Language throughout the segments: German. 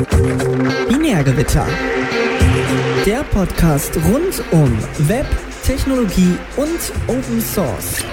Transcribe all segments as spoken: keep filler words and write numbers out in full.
Binärgewitter. Der Podcast rund um Web, Technologie und Open Source.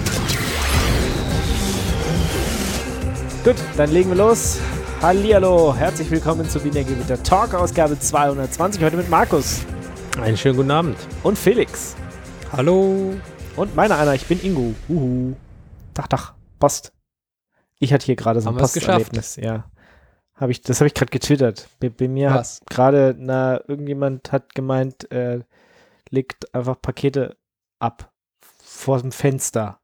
Gut, dann legen wir los. Hallihallo, herzlich willkommen zu Binärgewitter Talk, Ausgabe zweihundertzwanzig, heute mit Markus. Einen schönen guten Abend. Und Felix. Hallo. Und meiner einer, ich bin Ingo. Uhu. Tag, Tag, Post. Ich hatte hier gerade so ein Posterlebnis. Ja. Hab ich, das habe ich gerade getwittert. Bei, bei mir Was? hat gerade, na, irgendjemand hat gemeint, äh, legt einfach Pakete ab vor dem Fenster.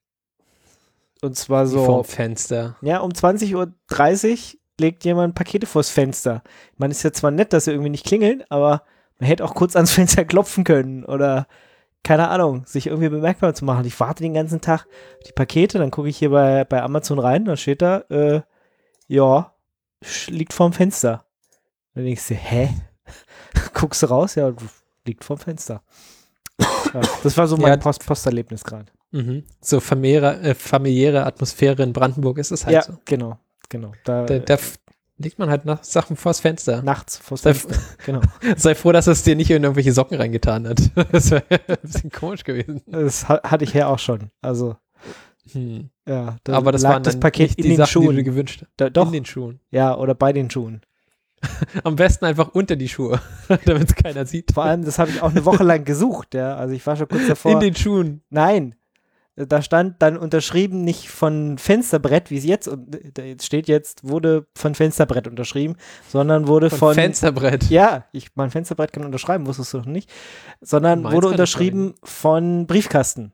Und zwar so. Vom Fenster. Ja, um zwanzig Uhr dreißig legt jemand Pakete vors Fenster. Ich meine, ist ja zwar nett, dass sie irgendwie nicht klingeln, aber man hätte auch kurz ans Fenster klopfen können oder, keine Ahnung, sich irgendwie bemerkbar zu machen. Ich warte den ganzen Tag auf die Pakete, dann gucke ich hier bei, bei Amazon rein, da steht da, äh, ja, liegt vorm Fenster. Dann denkst du, hä? Guckst du raus, ja, liegt vorm Fenster. Ja, das war so mein Ja, Post Posterlebnis gerade. Mhm. So familiäre, äh, familiäre Atmosphäre in Brandenburg ist es halt Ja, so. genau, genau. Da, Da, da f- legt man halt nach Sachen vors Fenster. nachts vors Sei, Fenster, genau. sei froh, dass es dir nicht in irgendwelche Socken reingetan hat. Das wäre ein bisschen komisch gewesen. Das ha- hatte ich ja auch schon. Also, Hm. ja. Da Aber das lag waren das dann Paket nicht in die den Sachen, Schuhen. die du dir gewünscht hast. Da, doch, In den Schuhen. ja, oder bei den Schuhen. Am besten einfach unter die Schuhe, damit es keiner sieht. Vor allem, das habe ich auch eine Woche lang gesucht, ja. Also ich war schon kurz davor. In den Schuhen. Nein, da stand dann unterschrieben nicht von Fensterbrett, wie es jetzt, und da jetzt steht jetzt, wurde von Fensterbrett unterschrieben, sondern wurde Von, von, Fensterbrett. ja, ich, mein Fensterbrett kann unterschreiben, wusstest du noch nicht, sondern Meins wurde kann unterschrieben von Briefkasten.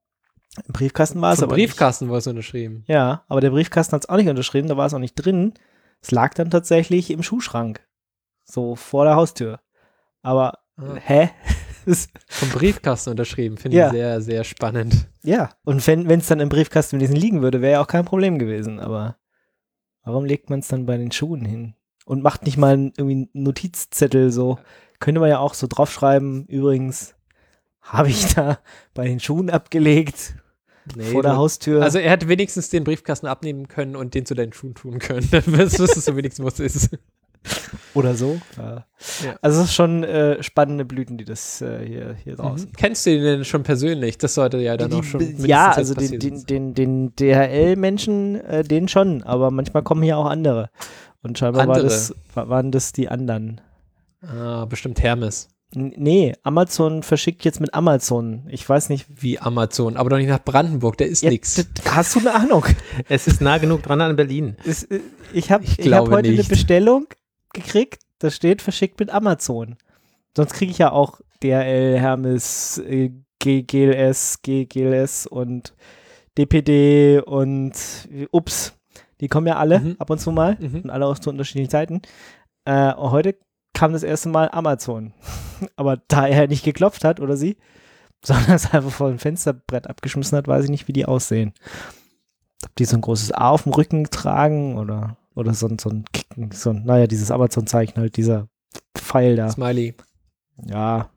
Im Briefkasten war es Vom aber Briefkasten wurde es unterschrieben. nicht. Ja, aber der Briefkasten hat es auch nicht unterschrieben, da war es auch nicht drin. Es lag dann tatsächlich im Schuhschrank. So vor der Haustür. Aber, Ah. hä? Das- Vom Briefkasten unterschrieben. Finde Ja. ich sehr, sehr spannend. ja, und wenn es dann im Briefkasten mit diesen liegen würde, wäre ja auch kein Problem gewesen. Aber warum legt man es dann bei den Schuhen hin? Und macht nicht mal einen, irgendwie einen Notizzettel so. Könnte man ja auch so draufschreiben, übrigens, habe ich da bei den Schuhen abgelegt, Nee, vor der du- Haustür. Also er hätte wenigstens den Briefkasten abnehmen können und den zu deinen Schuhen tun können. Dann wüsstest du wenigstens, was es ist. oder so. Ja. Ja. Also es ist schon äh, spannende Blüten, die das äh, hier, hier draußen. Mhm. Kennst du ihn denn schon persönlich? Das sollte ja dann Die- auch schon die- mindestens ja, jetzt also den, passiert den, sein. den, den D H L-Menschen, äh, den schon, aber manchmal kommen hier auch andere. Und scheinbar war Andere? das, wa- waren das die anderen. Ah, bestimmt Hermes. N- Nee, Amazon verschickt jetzt mit Amazon. Ich weiß nicht. Wie Amazon. Aber doch nicht nach Brandenburg, da ist Ja, nix. d- Hast du eine Ahnung? Es ist nah genug dran an Berlin. Es, äh, ich habe Ich ich hab glaube heute nicht. eine Bestellung gekriegt, da steht verschickt mit Amazon. Sonst kriege ich ja auch D H L, Hermes, äh, G- GLS, G- GLS und D P D und äh, ups. Die kommen ja alle Mhm. ab und zu mal Mhm. und alle auch zu unterschiedlichen Zeiten. Äh, und heute kam das erste Mal Amazon. Aber da er nicht geklopft hat oder sie, sondern es einfach vor dem Fensterbrett abgeschmissen hat, weiß ich nicht, wie die aussehen. Ob die so ein großes A auf dem Rücken tragen oder, oder so, ein- so ein Kicken, so ein, naja, dieses Amazon-Zeichen halt, dieser Pfeil da. Smiley. Ja.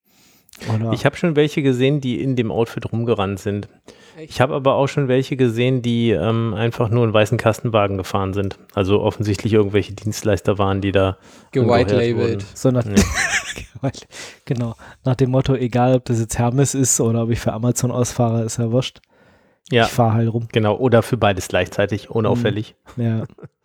Oder Ich habe schon welche gesehen, die in dem Outfit rumgerannt sind. Ich habe aber auch schon welche gesehen, die ähm, einfach nur einen weißen Kastenwagen gefahren sind. Also offensichtlich irgendwelche Dienstleister waren, die da Gewhite angeheuert labeled. wurden. so nach, Ja. genau, nach dem Motto, egal ob das jetzt Hermes ist oder ob ich für Amazon ausfahre, ist ja wurscht. Ja, Ich fahre halt rum. genau. Oder für beides gleichzeitig, unauffällig. Ja.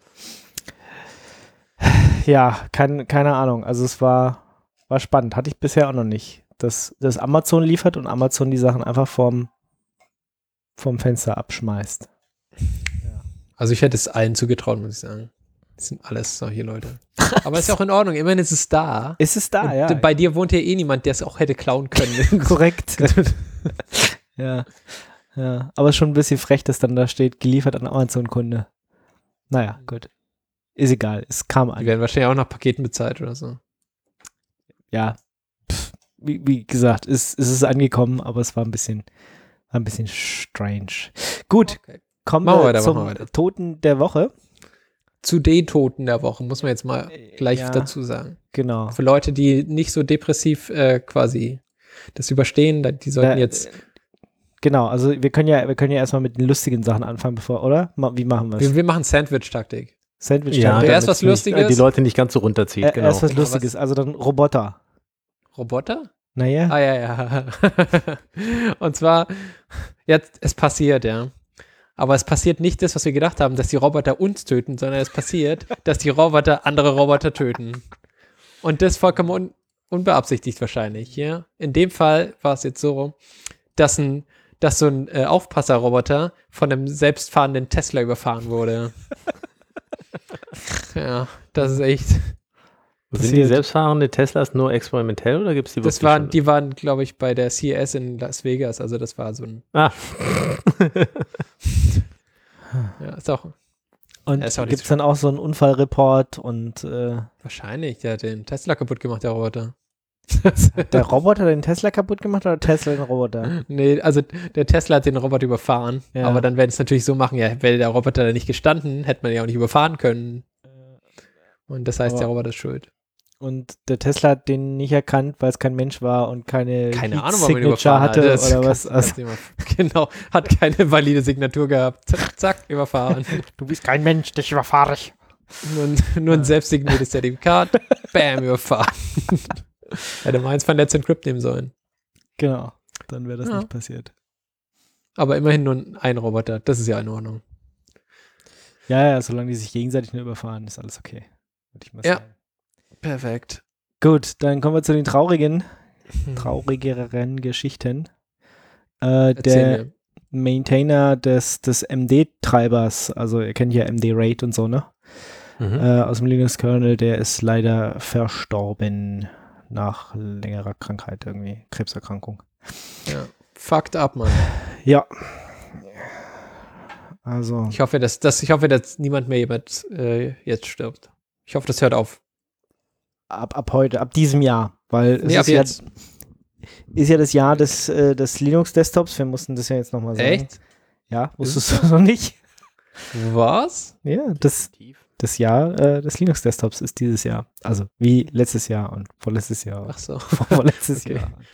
Ja, kein, keine Ahnung. Also es war, war spannend. Hatte ich bisher auch noch nicht. Dass, dass Amazon liefert und Amazon die Sachen einfach vom, vom Fenster abschmeißt. Also ich hätte es allen zugetraut, muss ich sagen. Das sind alles solche Leute. Aber ist ja auch in Ordnung. Immerhin ist es da. Ist es da, Und ja. bei dir wohnt ja eh niemand, der es auch hätte klauen können. Korrekt. ja. Ja. Aber es ist schon ein bisschen frech, dass dann da steht, geliefert an Amazon-Kunde. Naja, gut. Ist egal. Es kam Die an. werden wahrscheinlich auch nach Paketen bezahlt oder so. Ja. Pff, wie, wie gesagt, es, es ist angekommen, aber es war ein bisschen, war ein bisschen strange. Gut. Okay. Kommen Machen wir wir weiter, zum machen wir weiter. Toten der Woche. Zu den Toten der Woche, muss man jetzt mal gleich Ja. dazu sagen. Genau. Für Leute, die nicht so depressiv äh, quasi das überstehen, da- die sollten Äh, jetzt, Genau, also wir können ja, wir können ja erstmal mit den lustigen Sachen anfangen, bevor, oder? Ma- Wie machen wir wir, es? wir machen Sandwich-Taktik. Sandwich Ja, Time. der ist damit's was nicht, Lustiges. äh, die Leute nicht ganz so runterzieht, Er, genau. er ist was Aber Lustiges, also dann Roboter. Roboter? Naja. Ah, ja, ja. Und zwar, jetzt, es passiert, ja. Aber es passiert nicht das, was wir gedacht haben, dass die Roboter uns töten, sondern es passiert, dass die Roboter andere Roboter töten. Und das vollkommen un unbeabsichtigt wahrscheinlich, ja. In dem Fall war es jetzt so, dass, ein, dass so ein äh, Aufpasserroboter von einem selbstfahrenden Tesla überfahren wurde. Ja, das ist echt. Sind die passiert. selbstfahrende Teslas nur experimentell oder gibt es die wirklich Das waren, schon? die waren, glaube ich, bei der C E S in Las Vegas. Also das war so ein. Ah, Ja, ist auch Und Ja, ist auch nicht gibt es so dann auch so einen Unfallreport und äh, wahrscheinlich. Der hat den Tesla kaputt gemacht, der Roboter. der Roboter den Tesla kaputt gemacht oder Tesla den Roboter? Nee, also der Tesla hat den Roboter überfahren. Ja. Aber dann werden es natürlich so machen, ja, wäre der Roboter da nicht gestanden, hätte man ja auch nicht überfahren können. Und das heißt, Aber- der Roboter ist schuld. Und der Tesla hat den nicht erkannt, weil es kein Mensch war und keine Keine Heat Ahnung, warum man ihn Signature überfahren hatte hat. Das oder was. kannst- Also, kannst du mal- Genau, hat keine valide Signatur gehabt. Zack, zack, überfahren. du bist kein Mensch, dich überfahre ich. Nur, ein- nur ein selbstsigniertes Zertifikat. Bam, überfahren. Hätte meins von Let's Encrypt nehmen sollen. Genau, dann wäre das Ja. nicht passiert. Aber immerhin nur ein Roboter. Das ist ja in Ordnung. Ja, ja, solange die sich gegenseitig nur überfahren, ist alles okay. Würde ich mal Ja. sagen. Perfekt. Gut, dann kommen wir zu den traurigen, traurigeren Geschichten. Äh, der Erzähl mir. Maintainer des, des M D-Treibers, also ihr kennt ja M D RAID und so, ne? mhm. Äh, aus dem Linux-Kernel, der ist leider verstorben nach längerer Krankheit irgendwie, Krebserkrankung. Ja. Fucked up, Mann. Ja. Also, Ich hoffe, dass, dass, ich hoffe, dass niemand mehr jemand äh, jetzt stirbt. Ich hoffe, das hört auf. ab, ab heute, ab diesem Jahr, weil es Nee, ab ist, ja, jetzt. ist ja das Jahr des, äh, des Linux-Desktops, wir mussten das ja jetzt nochmal sagen. Echt? Ja, wusstest du das noch nicht? Was? Ja, das, das Jahr äh, des Linux-Desktops ist dieses Jahr. Also wie letztes Jahr und vorletztes Jahr. Ach so. Vorletztes Okay. Jahr.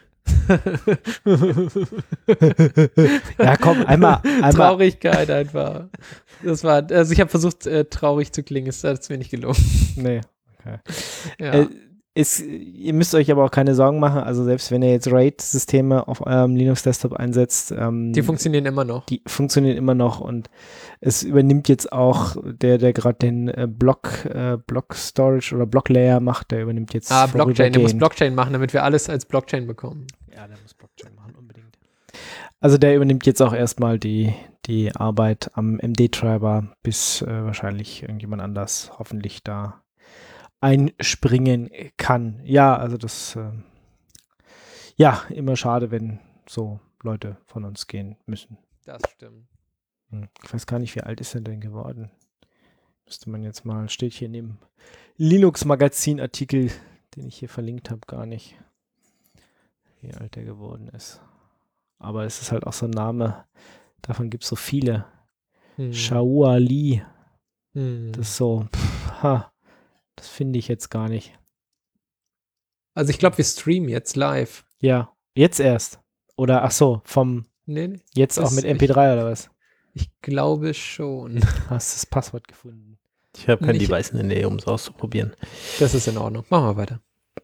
Ja, komm, einmal, einmal. Traurigkeit einfach. Das war, also ich habe versucht, äh, traurig zu klingen, ist das mir nicht gelungen. Nee. Okay. Ja. Äh, ist, ihr müsst euch aber auch keine Sorgen machen. Also selbst wenn ihr jetzt RAID-Systeme auf eurem Linux-Desktop einsetzt, ähm, Die funktionieren immer noch. die funktionieren immer noch und es übernimmt jetzt auch der, der gerade den äh, Block, äh, Block Storage oder Block Layer macht, der übernimmt jetzt Ah, Blockchain, der muss vorübergehend. Blockchain machen, damit wir alles als Blockchain bekommen. Ja, der muss Blockchain machen, unbedingt. Also der übernimmt jetzt auch erstmal die, die Arbeit am M D-Treiber, bis äh, wahrscheinlich irgendjemand anders hoffentlich da einspringen kann. Ja, also das äh, ja, immer schade, wenn so Leute von uns gehen müssen. Das stimmt. Hm, Ich weiß gar nicht, wie alt ist er denn geworden? Müsste man jetzt mal, steht hier in dem Linux-Magazin-Artikel, den ich hier verlinkt habe, gar nicht, wie alt er geworden ist. Aber es ist halt auch so ein Name, davon gibt es so viele. Hm. Shaua Li, Hm. das ist so, pff, ha, das finde ich jetzt gar nicht. Also ich glaube, wir streamen jetzt live. Ja, jetzt erst. Oder, ach so, vom, Nee, nee. jetzt Das auch mit ich- M P drei oder was? Ich glaube schon. Hast das Passwort gefunden? Ich habe kein Nicht- Device in der Nähe, um es auszuprobieren. Das ist in Ordnung. Machen wir weiter.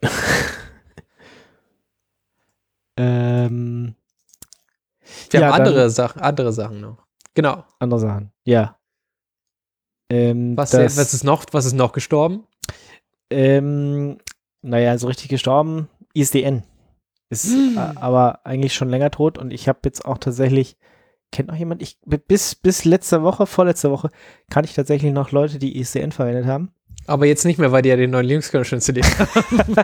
Ähm, Wir Ja, haben dann- andere Sachen, andere Sachen noch. Genau. andere Sachen, ja. Ähm, Was, das, was ist noch, was ist noch gestorben? Ähm, naja, so richtig gestorben, I S D N. Ist Mm. äh, aber eigentlich schon länger tot und ich habe jetzt auch tatsächlich, kennt noch jemand, ich bis, bis letzte Woche, vorletzte Woche, kannte ich tatsächlich noch Leute, die I S D N verwendet haben. Aber jetzt nicht mehr, weil die ja den neuen Linux-Kernel schon installiert haben.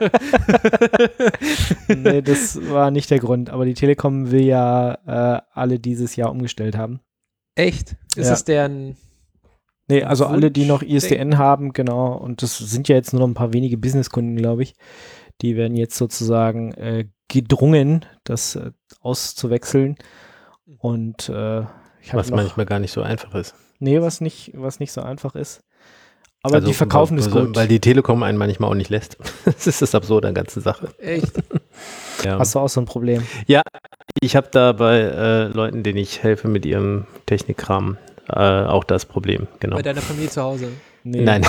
Nee, das war nicht der Grund, aber die Telekom will ja äh, alle dieses Jahr umgestellt haben. Echt? Ist Ja. das deren... Nee, also alle, die noch I S D N Wunschding. haben, genau, und das sind ja jetzt nur noch ein paar wenige Businesskunden, glaube ich, die werden jetzt sozusagen äh, gedrungen, das äh, auszuwechseln. Und äh, ich habe Was noch, manchmal gar nicht so einfach ist. nee, was nicht, was nicht so einfach ist. Aber Also, die verkaufen weil, es gut. Weil die Telekom einen manchmal auch nicht lässt. Das ist das Absurde an der ganzen Sache. Echt? Ja. Hast du auch so ein Problem? Ich habe da bei äh, Leuten, denen ich helfe mit ihrem Technikkram, äh, auch das Problem. Genau. Bei deiner Familie zu Hause? Nee. Nein.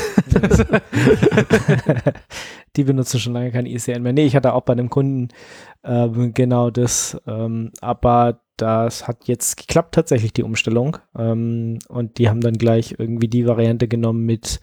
Die benutzen schon lange kein I S D N mehr. Nee, ich hatte auch bei einem Kunden ähm, genau das, ähm, aber das hat jetzt geklappt tatsächlich, die Umstellung. Ähm, und die haben dann gleich irgendwie die Variante genommen mit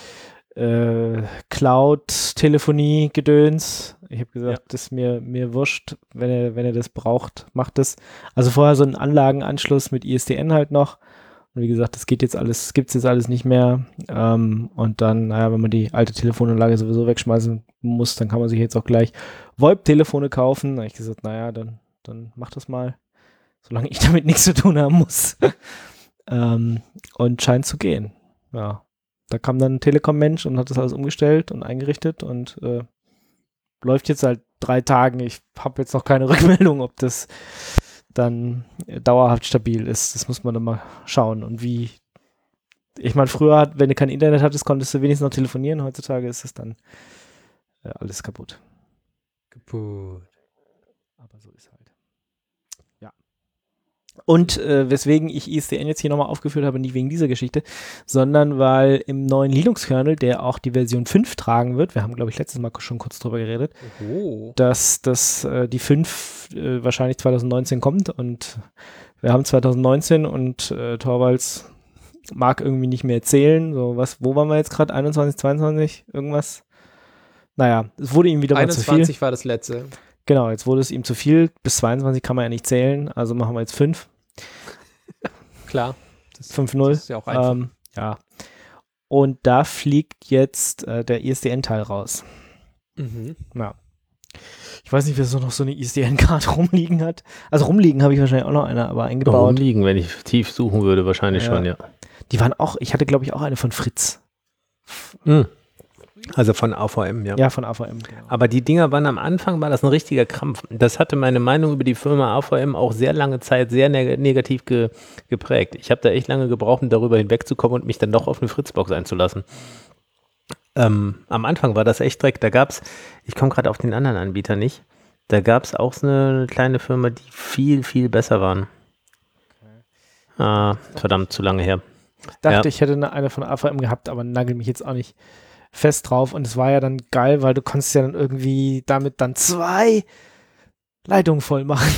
äh, Cloud-Telefonie, Gedöns. Ich habe gesagt, Ja. das ist mir, mir wurscht, wenn ihr, wenn ihr das braucht, macht es. Also vorher so einen Anlagenanschluss mit I S D N halt noch. Und wie gesagt, das geht jetzt alles, gibt's jetzt alles nicht mehr. Ähm, und dann, naja, wenn man die alte Telefonanlage sowieso wegschmeißen muss, dann kann man sich jetzt auch gleich VoIP-Telefone kaufen. Da habe ich gesagt, naja, dann, dann mach das mal, solange ich damit nichts zu tun haben muss. ähm, und scheint zu gehen. Ja. Da kam dann ein Telekom-Mensch und hat das alles umgestellt und eingerichtet und äh, läuft jetzt seit drei Tagen. Ich habe jetzt noch keine Rückmeldung, ob das dann dauerhaft stabil ist. Das muss man dann mal schauen. Und wie, ich meine, früher, wenn du kein Internet hattest, konntest du wenigstens noch telefonieren. Heutzutage ist es dann äh, alles kaputt. Kaputt. Aber so ist halt. Ja. Und äh, weswegen ich I S D N jetzt hier nochmal aufgeführt habe, nicht wegen dieser Geschichte, sondern weil im neuen Linux-Kernel, der auch die Version fünf tragen wird, wir haben, glaube ich, letztes Mal schon kurz drüber geredet, Oh. dass das äh, die fünf äh, wahrscheinlich zwanzig neunzehn kommt und wir haben zwanzig neunzehn und äh, Torvalds mag irgendwie nicht mehr zählen. So, was, wo waren wir jetzt gerade? einundzwanzig, zweiundzwanzig? Irgendwas? Naja, es wurde ihm wieder mal zu viel. einundzwanzig war das letzte. Genau, jetzt wurde es ihm zu viel. Bis zweiundzwanzig kann man ja nicht zählen, also machen wir jetzt fünf. Klar. Das, fünf null. das ist ja auch einfach. Ähm, ja. Und da fliegt jetzt äh, der I S D N-Teil raus. Mhm. Ja. Ich weiß nicht, wer so noch so eine I S D N-Karte rumliegen hat. Also rumliegen habe ich wahrscheinlich auch noch eine, aber eingebaut. Rumliegen, wenn ich tief suchen würde, wahrscheinlich Ja. schon, ja. Die waren auch, ich hatte glaube ich auch eine von Fritz. Hm. Also von A V M, ja. Ja, von A V M. Genau. Aber die Dinger waren am Anfang, war das ein richtiger Krampf. Das hatte meine Meinung über die Firma A V M auch sehr lange Zeit sehr neg negativ ge geprägt. Ich habe da echt lange gebraucht, um darüber hinwegzukommen und mich dann doch auf eine Fritzbox einzulassen. Ähm, am Anfang war das echt Dreck. Da gab es, ich komme gerade auf den anderen Anbieter nicht, da gab es auch so eine kleine Firma, die viel, viel besser waren. Ah, verdammt, zu lange her. Ich dachte, Ja. ich hätte eine, eine von A V M gehabt, aber nagel mich jetzt auch nicht fest drauf. Und es war ja dann geil, weil du konntest ja dann irgendwie damit dann zwei Leitungen voll machen.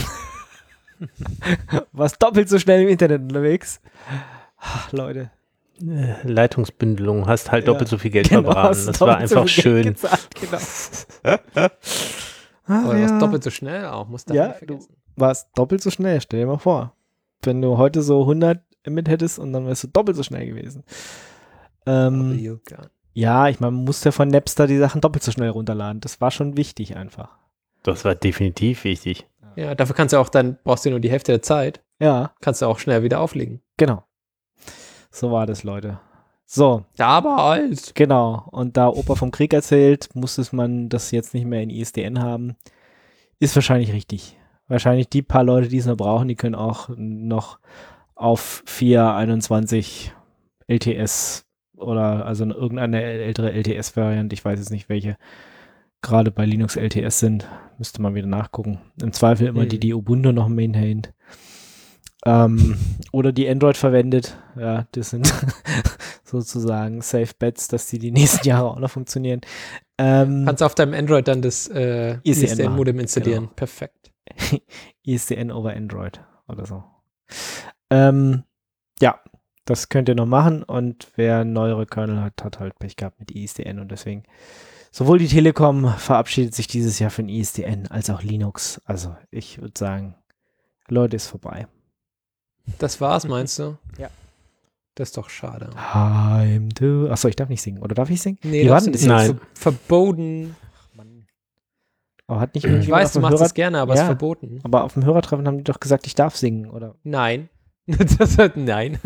Warst doppelt so schnell im Internet unterwegs. Ach, Leute. Äh, Leitungsbündelung, hast halt Ja, doppelt so viel Geld Genau, verbraten. hast Das war doppelt so einfach viel Geld schön. gezahlt, genau. Ach, Aber ja. was doppelt so schnell auch, musst du Ja, nicht vergessen. Warst doppelt so schnell, stell dir mal vor. Wenn du heute so hundert mit hättest und dann wärst du doppelt so schnell gewesen. Ähm, Yoga. ja, ich meine, man musste ja von Napster die Sachen doppelt so schnell runterladen. Das war schon wichtig einfach. Das war definitiv wichtig. Ja, dafür kannst du auch, dann brauchst du nur die Hälfte der Zeit, Ja, kannst du auch schnell wieder auflegen. genau. So war das, Leute. So, Damals. genau. Und da Opa vom Krieg erzählt, musste man das jetzt nicht mehr in I S D N haben. Ist wahrscheinlich richtig. Wahrscheinlich die paar Leute, die es noch brauchen, die können auch noch auf vier Punkt einundzwanzig L T S oder also irgendeine ältere L T S-Variante, ich weiß jetzt nicht, welche gerade bei Linux L T S sind, müsste man wieder nachgucken. Im Zweifel immer Hm. die, die Ubuntu noch maintaint. Ähm, oder die Android verwendet. Ja, das sind sozusagen Safe Bets, dass die die nächsten Jahre auch noch funktionieren. Ähm, Kannst du auf deinem Android dann das äh, I S D N I S D N-Modem machen, installieren. genau. Perfekt. I S D N over Android oder so. Ähm, ja, das könnt ihr noch machen und wer neuere Kernel hat, hat halt Pech gehabt mit I S D N und deswegen sowohl die Telekom verabschiedet sich dieses Jahr von I S D N als auch Linux. Also ich würde sagen, Leute, ist vorbei. Das war's, meinst du? Ja. Das ist doch schade. Time to. Achso, ich darf nicht singen. Oder darf ich singen? Nee, Wie war das denn ist das ja Nein. ver verboten. Aber hat nicht Ich irgendjemand weiß, auf du dem machst Hörer, das gerne, aber es Ja. ist verboten. aber auf dem Hörertreffen haben die doch gesagt, ich darf singen, oder? Nein. Das hat, nein.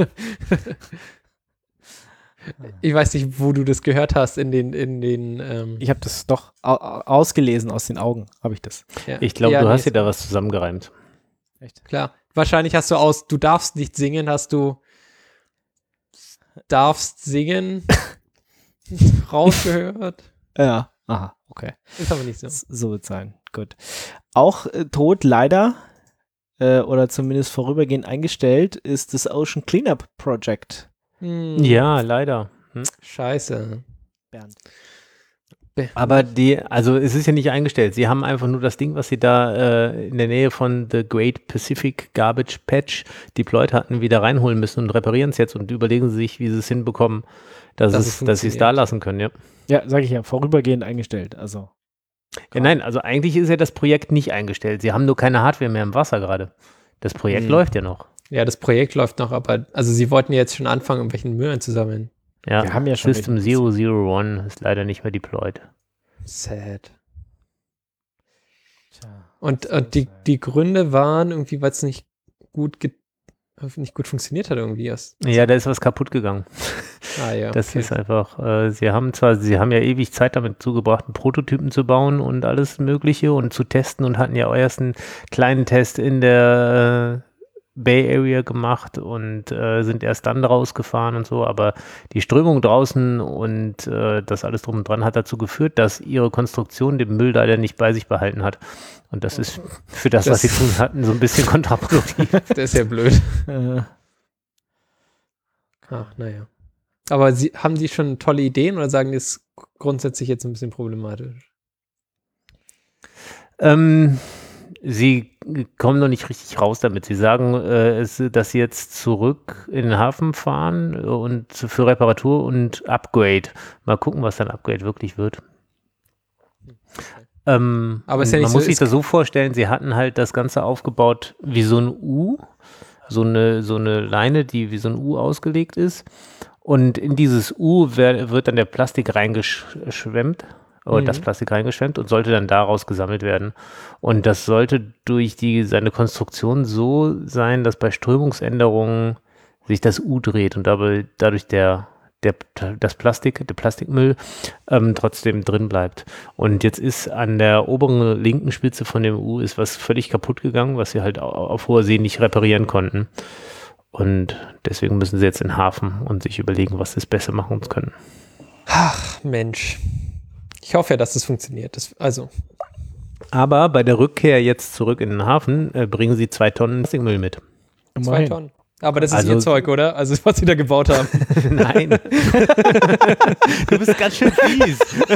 Ich weiß nicht, wo du das gehört hast in den, in den, ähm, Ich habe das doch au ausgelesen aus den Augen, habe ich das. ja. Ich glaube, Ja, du nee, hast dir ist- da was zusammengereimt. Echt? Klar. Wahrscheinlich hast du aus, du darfst nicht singen, hast du darfst singen rausgehört. Ja. Aha, okay. Ist aber nicht so. S- So wird es sein. Gut. Auch äh, tot, leider, äh, oder zumindest vorübergehend eingestellt, ist das Ocean Cleanup Project. Hm. Ja, leider. Scheiße. Bernd. Aber die, also es ist ja nicht eingestellt. Sie haben einfach nur das Ding, was sie da äh, in der Nähe von The Great Pacific Garbage Patch deployed hatten, wieder reinholen müssen und reparieren es jetzt und überlegen sie sich, wie sie es hinbekommen, dass, Dass es, es dass sie es da funktioniert. lassen können, ja. Ja, sag ich ja, vorübergehend eingestellt. Also. Ja, nein, also eigentlich ist ja das Projekt nicht eingestellt. Sie haben nur keine Hardware mehr im Wasser gerade. Das Projekt Hm. läuft ja noch. Ja, das Projekt läuft noch, aber also sie wollten ja jetzt schon anfangen, irgendwelchen Müll einzusammeln. Ja, Wir haben ja schon System welche. null null eins ist leider nicht mehr deployed. Sad. Tja. Und, und die, die Gründe waren irgendwie, weil es nicht gut ge- nicht gut funktioniert hat irgendwie. Aus, Ja, da ist was kaputt gegangen. ah ja, Das okay. ist einfach, äh, sie haben zwar, sie haben ja ewig Zeit damit zugebracht, einen Prototypen zu bauen und alles Mögliche und zu testen und hatten ja auch erst einen kleinen Test in der äh, Bay Area gemacht und äh, sind erst dann rausgefahren und so, aber die Strömung draußen und äh, das alles drum und dran hat dazu geführt, dass ihre Konstruktion den Müll leider nicht bei sich behalten hat. Und das ist für das, was sie Das- tun hatten, so ein bisschen kontraproduktiv. Das ist ja blöd. Äh, Ach, naja. Aber sie, haben die schon tolle Ideen oder sagen die es grundsätzlich jetzt ein bisschen problematisch? Ähm, sie kommen noch nicht richtig raus damit. Sie sagen, äh, es, dass sie jetzt zurück in den Hafen fahren und für Reparatur und Upgrade. Mal gucken, was dann Upgrade wirklich wird. Ähm, Aber ist ja man nicht muss so- sich ist- das so vorstellen, sie hatten halt das Ganze aufgebaut wie so ein U, so eine, so eine Leine, die wie so ein U ausgelegt ist. Und in dieses U wer, wird dann der Plastik reingeschwemmt, oder Mhm. das Plastik reingeschwemmt und sollte dann daraus gesammelt werden. Und das sollte durch die, seine Konstruktion so sein, dass bei Strömungsänderungen sich das U dreht und dabei, dadurch der, der, das Plastik, der Plastikmüll ähm, trotzdem drin bleibt. Und jetzt ist an der oberen linken Spitze von dem U ist was völlig kaputt gegangen, was sie halt au- auf hoher See nicht reparieren konnten. Und deswegen müssen sie jetzt in den Hafen und sich überlegen, was sie besser machen können. Ach, Mensch. Ich hoffe ja, dass das funktioniert. Das, also, Aber bei der Rückkehr jetzt zurück in den Hafen äh, bringen sie zwei Tonnen Plastikmüll mit. zwei immerhin. Tonnen. Aber das ist Also- ihr Zeug, oder? Also, was sie da gebaut haben. Nein. Du bist ganz schön fies.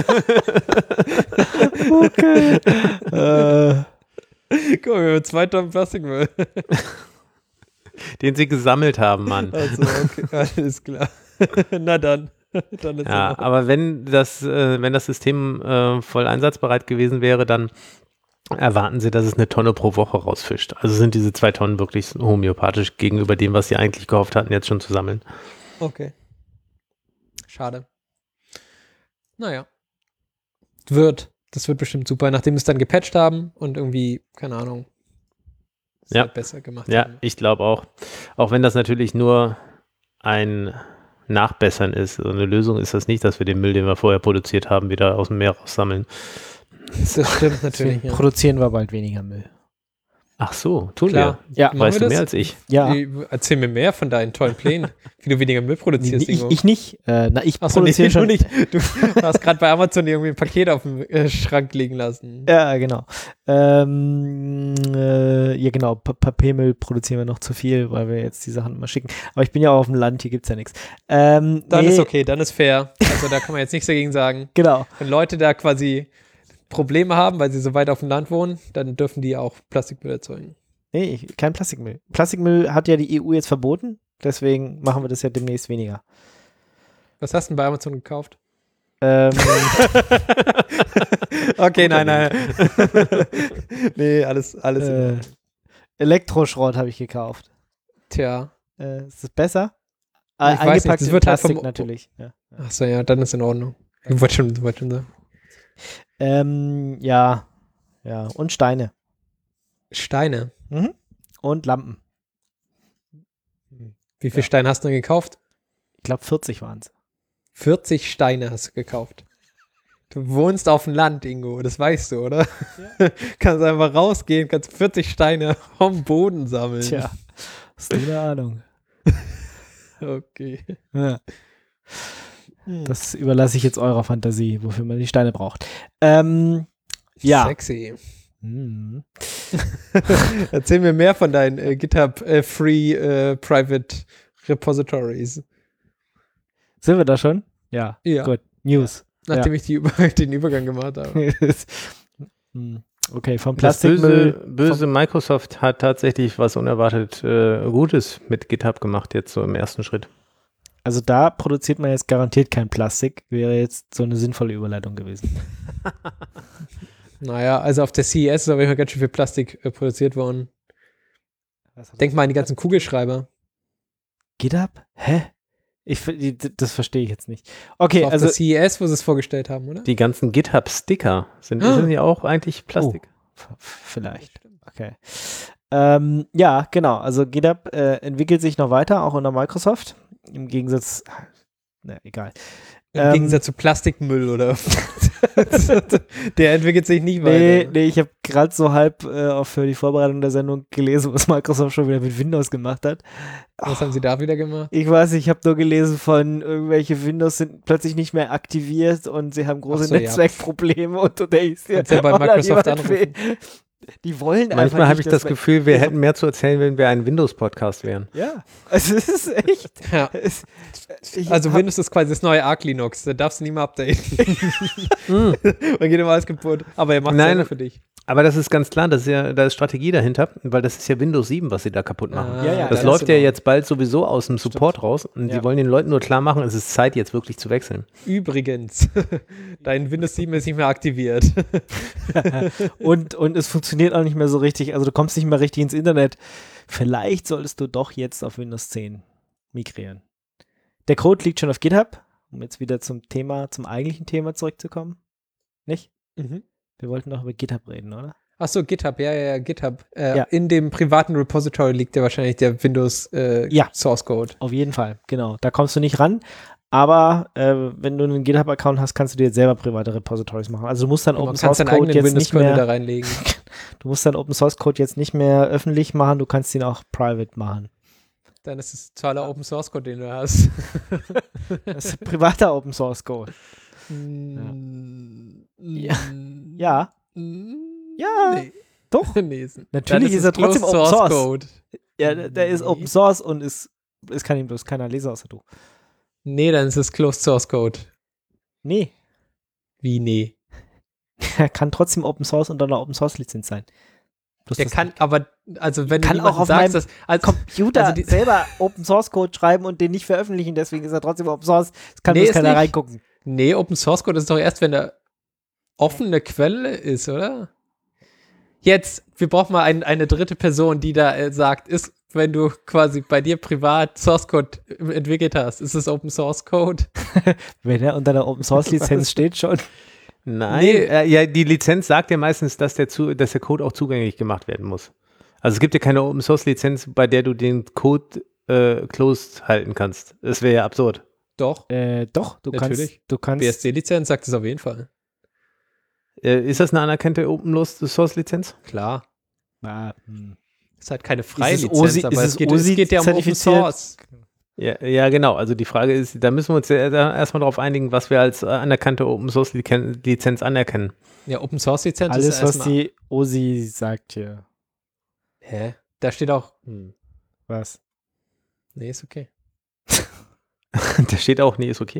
äh, Guck mal, wir haben zwei Tonnen Plastikmüll. Den sie gesammelt haben, Mann. Also, okay, alles klar. Na dann. dann ist Ja, er aber wenn das, äh, wenn das System äh, voll einsatzbereit gewesen wäre, dann erwarten sie, dass es eine Tonne pro Woche rausfischt. Also sind diese zwei Tonnen wirklich homöopathisch gegenüber dem, was sie eigentlich gehofft hatten, jetzt schon zu sammeln. Okay. Schade. Naja. Wird. Das wird bestimmt super, nachdem wir es dann gepatcht haben und irgendwie, keine Ahnung, es Ja. halt besser gemacht Ja, haben. ich glaube auch. Auch wenn das natürlich nur ein Nachbessern ist. So eine Lösung ist das nicht, dass wir den Müll, den wir vorher produziert haben, wieder aus dem Meer raussammeln. Das stimmt natürlich. deswegen Ja. produzieren wir bald weniger Müll. Ach so, tun Klar. Ja, wir. Machen Weißt wir du das? mehr als ich? Ja, Wie- Erzähl mir mehr von deinen tollen Plänen, wie du weniger Müll produzierst, ich, Ingo. ich nicht. Äh, na, ich Achso, nee, produziere du schon. nicht. Du hast gerade bei Amazon irgendwie ein Paket auf dem äh, Schrank liegen lassen. Ja, genau. Ähm, äh, ja, genau. Pa Papiermüll produzieren wir noch zu viel, weil wir jetzt die Sachen immer schicken. Aber ich bin ja auch auf dem Land, hier gibt's ja nichts. Ähm, Dann nee, ist okay, dann ist fair. Also da kann man jetzt nichts dagegen sagen. Genau. Wenn Leute da quasi Probleme haben, weil sie so weit auf dem Land wohnen, dann dürfen die auch Plastikmüll erzeugen. Nee, ich, kein Plastikmüll. Plastikmüll hat ja die E U jetzt verboten, deswegen machen wir das ja demnächst weniger. Was hast du denn bei Amazon gekauft? Ähm, Okay, nein, nein. Nee, alles, alles. in äh, Ordnung. Elektroschrott habe ich gekauft. Tja. Äh, ist das besser? Ja, ich weiß nicht, eingepackt das in wird halt Plastik vom- natürlich. Ja. Achso, ja, dann ist in Ordnung. Ich wollte schon, wollte schon sagen. Ähm, ja. Ja. Und Steine. Steine. Mhm. Und Lampen. Wie viele Steine hast du denn gekauft? Ich glaube vierzig waren es. vierzig Steine hast du gekauft. Du wohnst auf dem Land, Ingo, das weißt du, oder? Kannst einfach rausgehen, kannst vierzig Steine vom Boden sammeln. Tja. Hast du eine Ahnung? Okay. Ja. Das überlasse ich jetzt eurer Fantasie, wofür man die Steine braucht. Ähm, ja. Sexy. Hm. Erzähl mir mehr von deinen äh, GitHub äh, Free äh, Private Repositories. Sind wir da schon? Ja. Ja. Gut. News. Nachdem ich die Über den Übergang gemacht habe. Hm. Okay, vom Das Plastikmüll. böse, böse Microsoft hat tatsächlich was unerwartet äh, Gutes mit GitHub gemacht, jetzt so im ersten Schritt. Also da produziert man jetzt garantiert kein Plastik. Wäre jetzt so eine sinnvolle Überleitung gewesen. Naja, also auf der C E S ist aber immer ganz schön viel Plastik äh, produziert worden. Denk mal an die ganzen Kugelschreiber. GitHub? Hä? Ich, die- das verstehe ich jetzt nicht. Okay, Das war auf also der C E S, wo sie es vorgestellt haben, oder? Die ganzen GitHub-Sticker, sind, Ah. sind die auch eigentlich Plastik? f- vielleicht. Okay. Ähm, ja, genau. Also GitHub äh, entwickelt sich noch weiter, auch unter Microsoft. Im Gegensatz, na egal. Im Ähm, Gegensatz zu Plastikmüll, oder? Der entwickelt sich nicht Nee, weiter. nee, ich habe gerade so halb äh, auch für die Vorbereitung der Sendung gelesen, was Microsoft schon wieder mit Windows gemacht hat. Was haben sie da wieder gemacht? Ich weiß, ich habe nur gelesen von irgendwelche Windows sind plötzlich nicht mehr aktiviert und sie haben große Ach so, ja. Netzwerkprobleme und du denkst dir, Kannst ja bei oh, da Microsoft jemand anrufen. will- Die wollen einfach Manchmal habe nicht, ich das dass- Gefühl, wir hätten mehr zu erzählen, wenn wir ein Windows-Podcast wären. Ja, also es ist echt. Ja. Es, ich Also hab- Windows ist quasi das neue Arc Linux. Da darfst du nie mehr updaten. Man geht immer alles kaputt. Aber er macht es Nein. selber für dich. Aber das ist ganz klar, das ist ja, da ist Strategie dahinter, weil das ist ja Windows sieben, was sie da kaputt machen. Ah, Ja, ja, das das läuft ist ja genau. jetzt bald sowieso aus dem Support raus und Ja. die wollen den Leuten nur klar machen, es ist Zeit, jetzt wirklich zu wechseln. Übrigens, dein Windows sieben ist nicht mehr aktiviert. und, und es funktioniert auch nicht mehr so richtig. Also du kommst nicht mehr richtig ins Internet. Vielleicht solltest du doch jetzt auf Windows zehn migrieren. Der Code liegt schon auf GitHub, um jetzt wieder zum Thema, zum eigentlichen Thema zurückzukommen. Nicht? Mhm. Wir wollten doch über GitHub reden, oder? Achso, GitHub, ja, ja, ja, GitHub. Äh, Ja. In dem privaten Repository liegt ja wahrscheinlich der Windows äh, Ja. Source Code. Auf jeden Fall, genau. Da kommst du nicht ran. Aber äh, wenn du einen GitHub-Account hast, kannst du dir jetzt selber private Repositories machen. Also du musst dann Man Open kann Source seinen Code eigenen jetzt Windows nicht Kernel da mehr, reinlegen. du musst dann Open Source Code jetzt nicht mehr öffentlich machen, du kannst ihn auch private machen. Dann ist es totaler Open Source Code, den du hast. Das ist privater Open Source Code. Mm, Ja. mm, Ja, mm, Ja, nee. doch. Nee, ist- Natürlich dann ist er trotzdem Closed Open Source. Code. Ja, der, der ist Nee. Open Source und ist, es kann ihn bloß keiner lesen außer du. Nee, dann ist es Closed Source Code. Nee, Wie nee? er kann trotzdem Open Source unter einer Open Source Lizenz sein. Bloß Der das kann, aber, also wenn Kann du auch jemandem auf sagst, meinem dass, also, Computer Also die- selber Open Source Code schreiben und den nicht veröffentlichen, deswegen ist er trotzdem Open Source. Es kann Nee, bloß ist keiner nicht. reingucken. nee, Open Source Code ist doch erst, wenn er offene Quelle ist, oder? Jetzt, wir brauchen mal ein, eine dritte Person, die da äh, sagt, ist, wenn du quasi bei dir privat Source Code entwickelt hast, ist es Open Source Code? Wenn er unter der Open Source Lizenz steht schon. Nein, Nee. äh, ja, die Lizenz sagt ja meistens, dass der, zu, dass der Code auch zugänglich gemacht werden muss. Also es gibt ja keine Open Source Lizenz, bei der du den Code äh, closed halten kannst. Das wäre ja absurd. Doch. Äh, doch, du Natürlich. kannst, du kannst. B S D-Lizenz sagt es auf jeden Fall. Äh, ist das eine anerkannte Open Source Lizenz? Klar. Ah, hm. Ist halt keine freie Ist es Lizenz, OSI aber ist es es geht, es OSI geht ja um Open zertifiziert? Source. Ja, ja, genau. Also die Frage ist, da müssen wir uns ja da erstmal darauf einigen, was wir als äh, anerkannte Open Source Liken- Lizenz anerkennen. Ja, Open Source Lizenz Alles, ist was erstmal. die O S I sagt hier. Hä? Da steht auch. Hm. Was? Nee, ist okay. Da steht auch, nee, ist okay.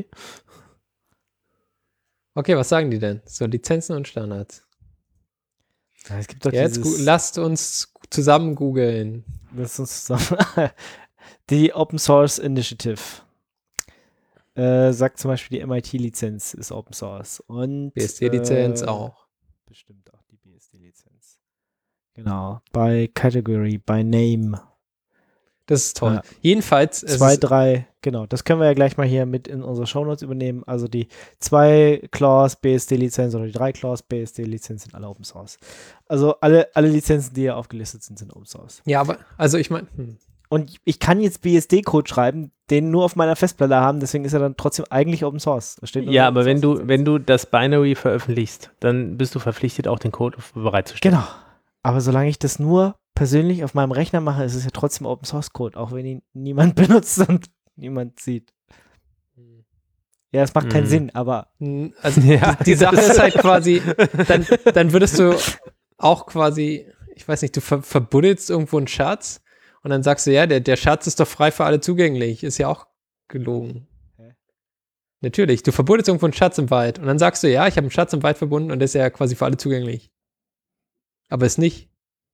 Okay, was sagen die denn? So, Lizenzen und Standards. Ja, es gibt doch Ja, jetzt gu- dieses, lasst uns zusammen googeln. lass uns zusammen. Die Open Source Initiative äh, sagt zum Beispiel, die M I T-Lizenz ist Open Source. Und B S D-Lizenz äh, auch. Bestimmt auch die B S D-Lizenz. Genau. Bei Category, bei Name. Das ist toll. Ja. Jedenfalls. es Zwei, ist, drei, genau. Das können wir ja gleich mal hier mit in unsere Shownotes übernehmen. Also die zwei Clause B S D-Lizenz oder die drei Clause B S D-Lizenz sind alle Open Source. Also alle, alle Lizenzen, die hier aufgelistet sind, sind Open Source. ja, aber, also ich meine, hm. Und ich kann jetzt B S D-Code schreiben, den nur auf meiner Festplatte haben, deswegen ist er dann trotzdem eigentlich Open Source. Da steht nur Ja, Open aber wenn Source du, Lizenz. wenn du das Binary veröffentlichst, dann bist du verpflichtet, auch den Code bereitzustellen. Genau. Aber solange ich das nur persönlich auf meinem Rechner mache, ist es ja trotzdem Open Source Code, auch wenn ihn niemand benutzt und niemand sieht. Ja, es macht keinen Mhm. Sinn, aber Hm, also Ja, die, die Sache ist halt quasi, dann, dann würdest du auch quasi, ich weiß nicht, du ver verbuddelst irgendwo einen Schatz und dann sagst du, ja, der, der Schatz ist doch frei für alle zugänglich. Ist ja auch gelogen. Natürlich, du verbundest irgendwo einen Schatz im Wald und dann sagst du, ja, ich habe einen Schatz im Wald verbunden und der ist ja quasi für alle zugänglich. Aber ist nicht.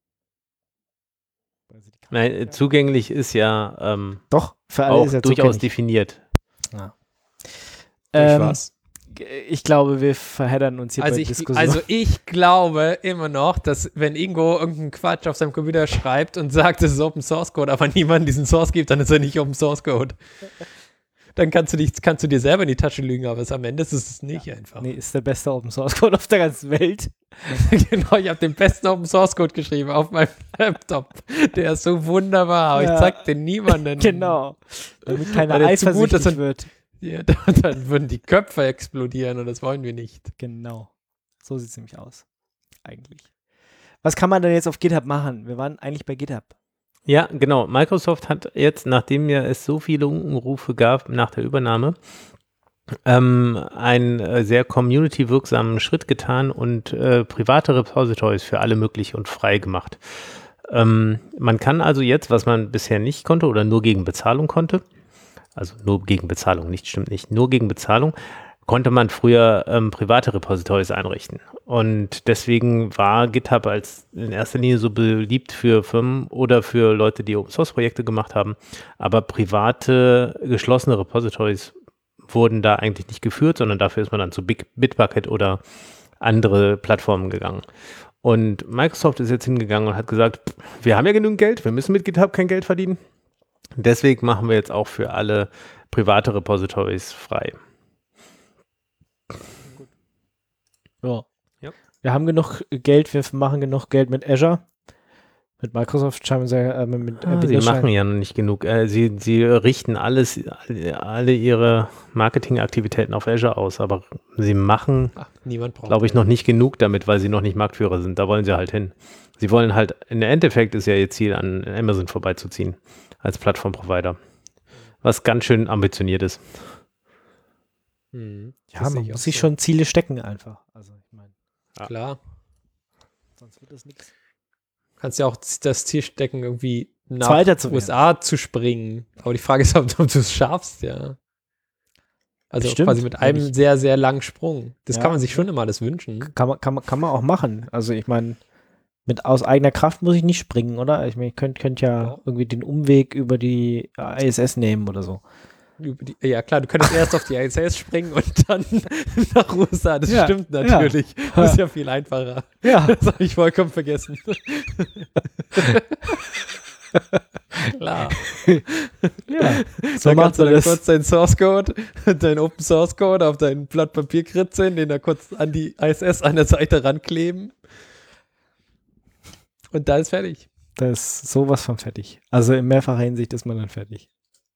Nein, zugänglich ist ja ähm, Doch, für alle auch ist er durchaus zugänglich. definiert. Durch Ähm, was? Ich glaube, wir verheddern uns hier Also bei ich, Diskussionen. also ich glaube immer noch, dass wenn Ingo irgendeinen Quatsch auf seinem Computer schreibt und sagt, es ist Open Source Code, aber niemand diesen Source gibt, dann ist er nicht Open Source Code. Dann kannst du, dich, kannst du dir selber in die Tasche lügen, aber es, am Ende ist es nicht einfach. Nee, ist der beste Open Source Code auf der ganzen Welt. Genau, ich habe den besten Open Source Code geschrieben auf meinem Laptop. Der ist so wunderbar, aber Ja. ich zeig den niemandem. Genau. Damit keiner Weil der zu gut ist eifersüchtig und- wird. Ja, dann, dann würden die Köpfe explodieren und das wollen wir nicht. Genau. So sieht es nämlich aus. Eigentlich. Was kann man denn jetzt auf GitHub machen? Wir waren eigentlich bei GitHub. Ja, genau. Microsoft hat jetzt, nachdem ja es so viele Unrufe gab nach der Übernahme, ähm, einen äh, sehr community-wirksamen Schritt getan und äh, private Repositories für alle möglich und frei gemacht. Ähm, man kann also jetzt, was man bisher nicht konnte oder nur gegen Bezahlung konnte, also nur gegen Bezahlung, nicht stimmt nicht, nur gegen Bezahlung, konnte man früher ähm, private Repositories einrichten. Und deswegen war GitHub als in erster Linie so beliebt für Firmen oder für Leute, die Open-Source-Projekte gemacht haben. Aber private, geschlossene Repositories wurden da eigentlich nicht geführt, sondern dafür ist man dann zu Big, Bitbucket oder andere Plattformen gegangen. Und Microsoft ist jetzt hingegangen und hat gesagt, pff, wir haben ja genügend Geld, wir müssen mit GitHub kein Geld verdienen. Deswegen machen wir jetzt auch für alle private Repositories frei. Ja. Ja. Wir haben genug Geld, wir machen genug Geld mit Azure. Mit Microsoft scheinen wir äh, mit Ah, äh, sie Windows machen scheinen- ja noch nicht genug. Äh, sie, sie richten alles, alle ihre Marketingaktivitäten auf Azure aus, aber sie machen, Ach, niemand braucht glaube ich, noch nicht genug damit, weil sie noch nicht Marktführer sind. Da wollen sie halt hin. Sie wollen halt, im Endeffekt ist ja ihr Ziel, an Amazon vorbeizuziehen als Plattformprovider. Was ganz schön ambitioniert ist. Hm, Ja, das sehe man ich muss auch sich so. schon Ziele stecken einfach. Also ich meine, Klar. sonst wird das nichts. Kannst ja auch das Ziel stecken, irgendwie nach Zweiter zu U S A zu springen. Aber die Frage ist, ob, ob du es schaffst, ja. Also Stimmt, quasi mit einem wenn sehr, sehr langen Sprung. Das Ja. kann man sich schon immer alles wünschen. Kann man, kann, man, kann man auch machen. Also ich meine, mit aus eigener Kraft muss ich nicht springen, oder? Ich meine, ich könnte könnt ja, Ja. irgendwie den Umweg über die I S S nehmen oder so. Über die, ja klar, du könntest erst auf die I S S springen und dann nach U S A. Das Ja, stimmt ja. natürlich. Das ist ja viel einfacher. Ja. Das habe ich vollkommen vergessen. Klar. ja. So So dann macht kannst du man dann das. kurz deinen Source Code, deinen Open Source Code auf dein Blatt Papier kritzeln, den da kurz an die I S S an der Seite rankleben. Und dann ist fertig. Das ist sowas von fertig. Also in mehrfacher Hinsicht ist man dann fertig.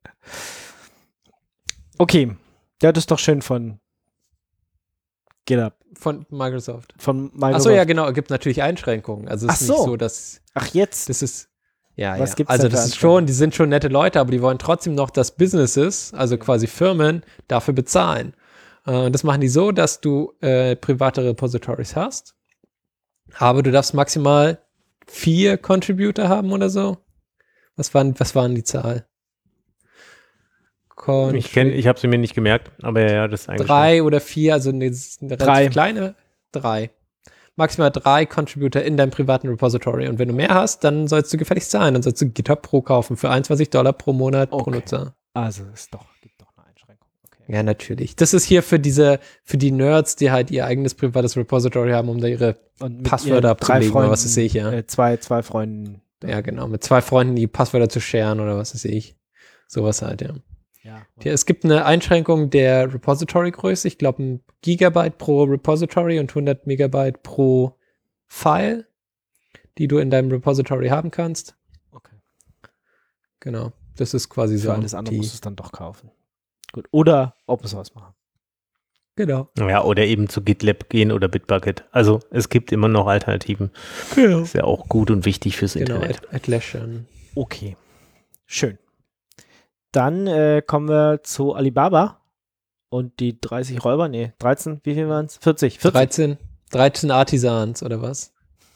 Okay. Ja, das ist doch schön von GitHub. Von Microsoft. Von Microsoft. Achso, ja, genau. Es gibt natürlich Einschränkungen. Also es Ach ist so. nicht so, dass Ach, jetzt? das ist. Ja, Was ja. gibt's Also denn für das ist Einschränkungen? schon, die sind schon nette Leute, aber die wollen trotzdem noch, dass Businesses, also quasi Firmen, dafür bezahlen. Äh, das machen die so, dass du äh, private Repositories hast, aber du darfst maximal vier Contributor haben oder so. Was waren, was waren die Zahl? Ich kenne, ich habe sie mir nicht gemerkt, aber ja, ja, das ist eigentlich Drei oder vier, also eine, eine Drei. relativ kleine, drei. Maximal drei Contributor in deinem privaten Repository. Und wenn du mehr hast, dann sollst du gefälligst zahlen. Dann sollst du GitHub Pro kaufen für einundzwanzig Dollar pro Monat pro Okay. Nutzer. Also es ist doch, gibt doch eine Einschränkung. Okay. Ja, natürlich. Das ist hier für diese, für die Nerds, die halt ihr eigenes privates Repository haben, um da ihre, Und mit Passwörter ihren drei abzulegen oder Freunden, was weiß ich, ja. Äh, zwei, zwei Freunden. ja genau, mit zwei Freunden die Passwörter zu sharen oder was weiß ich. Sowas halt, ja. Ja. Ja, es gibt eine Einschränkung der Repository-Größe. Ich glaube, ein Gigabyte pro Repository und hundert Megabyte pro File, die du in deinem Repository haben kannst. Okay. Genau. Das ist quasi so. Für alles andere die, musst du es dann doch kaufen. Gut. Oder Open Source machen. genau. Ja, oder eben zu GitLab gehen oder Bitbucket. Also es gibt immer noch Alternativen. Genau. Ist ja auch gut und wichtig fürs Genau, Internet. at, Atlassian. Okay. Schön. Dann äh, kommen wir zu Alibaba und die dreißig Räuber. Nee, dreizehn, wie viel waren es? vierzig. vierzig. dreizehn, dreizehn Artisans, oder was?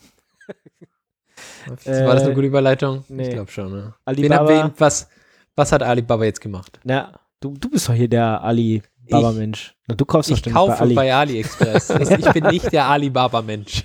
War das eine Äh, gute Überleitung? nee. Ich glaube schon, ne? Wen, Alibaba- wen, was, was hat Alibaba jetzt gemacht? Na, Du, du bist doch hier der Alibaba-Mensch. Na, du kaufst doch Ich bestimmt kaufe bei Ali. bei AliExpress. Also ich bin nicht der Alibaba-Mensch.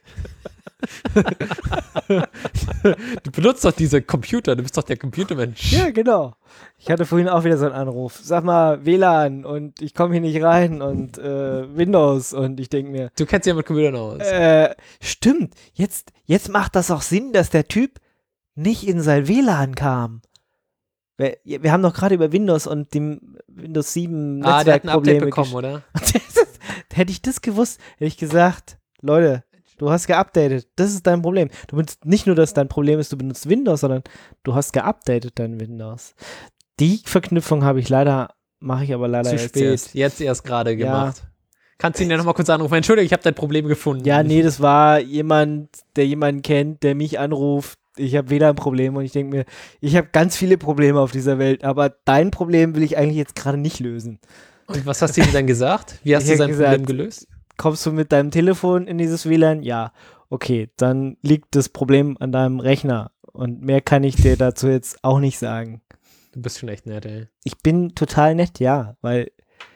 Du benutzt doch diese Computer, du bist doch der Computermensch. Ja, genau. Ich hatte vorhin auch wieder so einen Anruf. Sag mal, W L A N und ich komme hier nicht rein und äh, Windows und ich denke mir, Du kennst ja mit Computern aus. äh, stimmt, jetzt, jetzt macht das auch Sinn, dass der Typ nicht in sein W L A N kam. Wir, wir haben doch gerade über Windows und dem Windows sieben ah, der hat ein Update Netzwerkprobleme bekommen, gesch- oder? Hätte ich das gewusst, hätte ich gesagt, Leute, du hast geupdatet, das ist dein Problem. Du benutzt nicht nur, dass dein Problem ist, du benutzt Windows, sondern du hast geupdatet dein Windows. Die Verknüpfung habe ich leider, mache ich aber leider Zu jetzt spät, erst. jetzt erst gerade Ja. gemacht. Kannst du ihn ja nochmal kurz anrufen? Entschuldigung, ich habe dein Problem gefunden. Ja, nee, das war jemand, der jemanden kennt, der mich anruft. Ich habe weder ein Problem und ich denke mir, ich habe ganz viele Probleme auf dieser Welt, aber dein Problem will ich eigentlich jetzt gerade nicht lösen. Und was hast du ihm dann gesagt? Wie hast Ich du hab sein gesagt, Problem gelöst? Kommst du mit deinem Telefon in dieses W L A N? Ja. Okay, dann liegt das Problem an deinem Rechner und mehr kann ich dir dazu jetzt auch nicht sagen. Du bist schon echt nett, ey. Ich bin total nett, ja, weil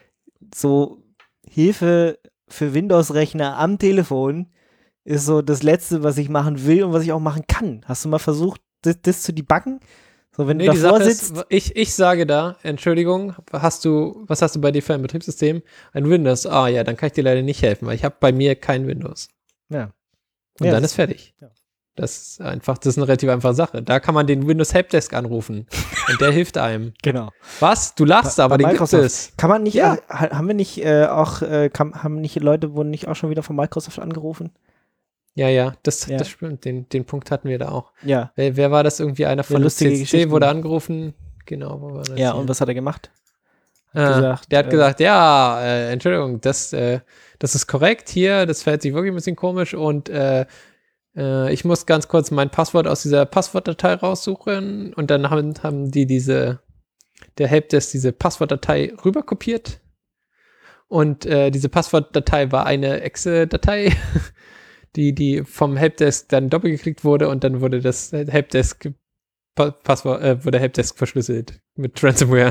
so Hilfe für Windows-Rechner am Telefon ist so das Letzte, was ich machen will und was ich auch machen kann. Hast du mal versucht, das, das zu debuggen? So, wenn Nee, du die davor Sache sitzt. ist, ich, ich sage da, Entschuldigung, hast du, was hast du bei dir für ein Betriebssystem? Ein Windows. Ah ja, dann kann ich dir leider nicht helfen, weil ich habe bei mir kein Windows. Ja. Und Ja, dann das- ist fertig. ja. Das ist einfach, das ist eine relativ einfache Sache. Da kann man den Windows Helpdesk anrufen und der hilft einem. Genau. Was? Du lachst, Bei- aber bei den gibt Microsoft. es. Kann man nicht, Ja. äh, ha- haben wir nicht äh, auch, äh, kann, haben nicht Leute, wurden nicht auch schon wieder von Microsoft angerufen? Ja, ja, das, Ja. das stimmt. Den, den Punkt hatten wir da auch. Ja. Wer, wer war das? Irgendwie einer von lustige C C C Geschichten. wurde angerufen. Genau, wo war das? Ja, hier? und was hat er gemacht? Äh, gesagt, der hat äh, gesagt, ja, äh, Entschuldigung, das, äh, das ist korrekt hier, das verhält sich wirklich ein bisschen komisch und äh, äh, ich muss ganz kurz mein Passwort aus dieser Passwortdatei raussuchen und dann haben, haben die diese, der Helpdesk diese Passwortdatei rüberkopiert und äh, diese Passwortdatei war eine Excel-Datei, die, die vom Helpdesk dann doppelgeklickt wurde und dann wurde das Helpdesk Pa- Passwort, äh, wurde Helpdesk verschlüsselt mit Ransomware.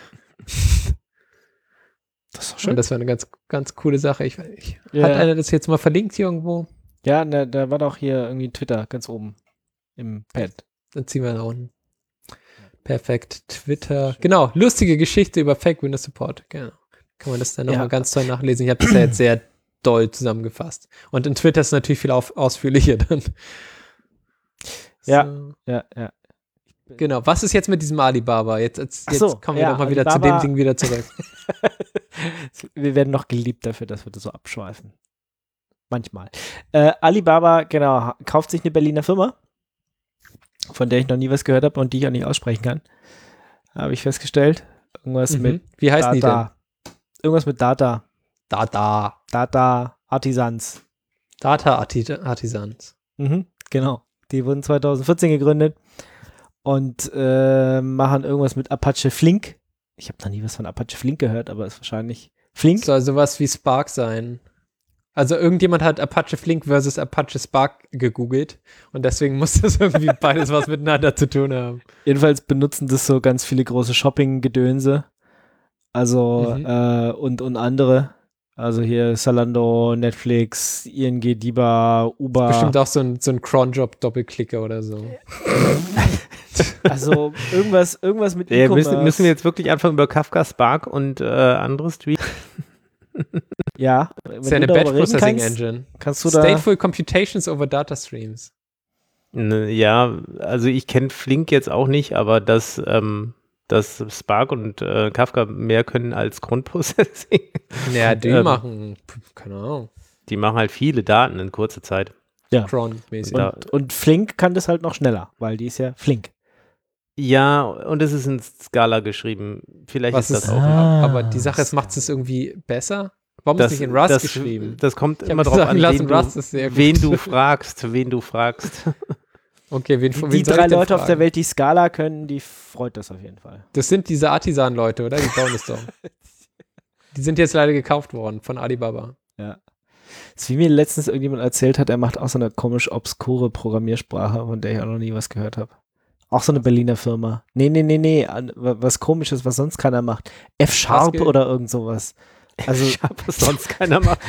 Das ist doch Und das war eine ganz, ganz coole Sache. Ich, ich, Ja. Hat einer das jetzt mal verlinkt hier irgendwo? Ja, da, da war doch hier irgendwie Twitter ganz oben im Pad. Dann ziehen wir da unten. Perfekt. Twitter. Genau. Lustige Geschichte über Fake Windows Support. Genau. Kann man das dann nochmal Ja. ganz toll nachlesen. Ich habe das ja jetzt sehr doll zusammengefasst. Und in Twitter ist es natürlich viel auf, ausführlicher dann. Ja. So. Ja, ja. Genau. Was ist jetzt mit diesem Alibaba? Jetzt, jetzt, Ach jetzt so, kommen wir ja, nochmal wieder zu dem Alibaba- Ding wieder zurück. Wir werden noch geliebt dafür, dass wir das so abschweifen. Manchmal. Äh, Alibaba, genau, ha- kauft sich eine Berliner Firma, von der ich noch nie was gehört habe und die ich auch nicht aussprechen kann. Habe ich festgestellt. Irgendwas Mhm. mit Wie heißen die denn? Data. Irgendwas mit Data. Data. Data Artisans. Data Arti- Artisans. Mhm, genau. Die wurden zweitausendvierzehn gegründet und äh, machen irgendwas mit Apache Flink. Ich habe noch nie was von Apache Flink gehört, aber ist wahrscheinlich Flink. Soll sowas wie Spark sein. Also irgendjemand hat Apache Flink versus Apache Spark gegoogelt und deswegen muss das irgendwie beides was miteinander zu tun haben. Jedenfalls benutzen das so ganz viele große Shopping-Gedönse. Also Mhm. äh, und, und andere. Also hier Zalando, Netflix, I N G, DiBa, Uber. Bestimmt auch so ein, so ein Cronjob-Doppelklicker oder so. Also irgendwas, irgendwas mit Ja, E-Commerce. müssen, müssen wir jetzt wirklich anfangen über Kafka, Spark und äh, andere Street? Ja, wenn Das ist ja du eine darüber Batch reden Processing kannst, Engine. kannst du da. Stateful Computations over Data Streams. Ne, ja, also ich kenne Flink jetzt auch nicht, aber dass, ähm, dass Spark und äh, Kafka mehr können als Grundprocessing. Ja, die Ähm. machen, p- keine Ahnung, Die machen halt viele Daten in kurzer Zeit. Cron-mäßig. Ja. Und, und Flink kann das halt noch schneller, weil die ist ja flink. Ja, und es ist in Scala geschrieben. Vielleicht Was ist ist, das auch. Ah. aber die Sache ist, macht es irgendwie besser? Warum ist Das, es nicht in Rust das, geschrieben? das kommt Ich hab immer drauf sagen an, lassen, wen, Rust du, ist sehr gut. wen du fragst, wen du fragst. Okay, wen, Die, wen die soll drei ich denn Leute auf der fragen? Welt, die Scala können, die freut das auf jeden Fall. Das sind diese Artisan-Leute, oder? Die bauen das doch. Die sind jetzt leider gekauft worden von Alibaba. Ja. Das ist wie mir letztens irgendjemand erzählt hat, er macht auch so eine komisch obskure Programmiersprache, von der ich auch noch nie was gehört habe. Auch so eine Berliner Firma. Nee, nee, nee, nee. an- wa- Was Komisches, was sonst keiner macht. F-Sharp Haskell. oder irgend sowas. Also, Ich habe es sonst keiner macht.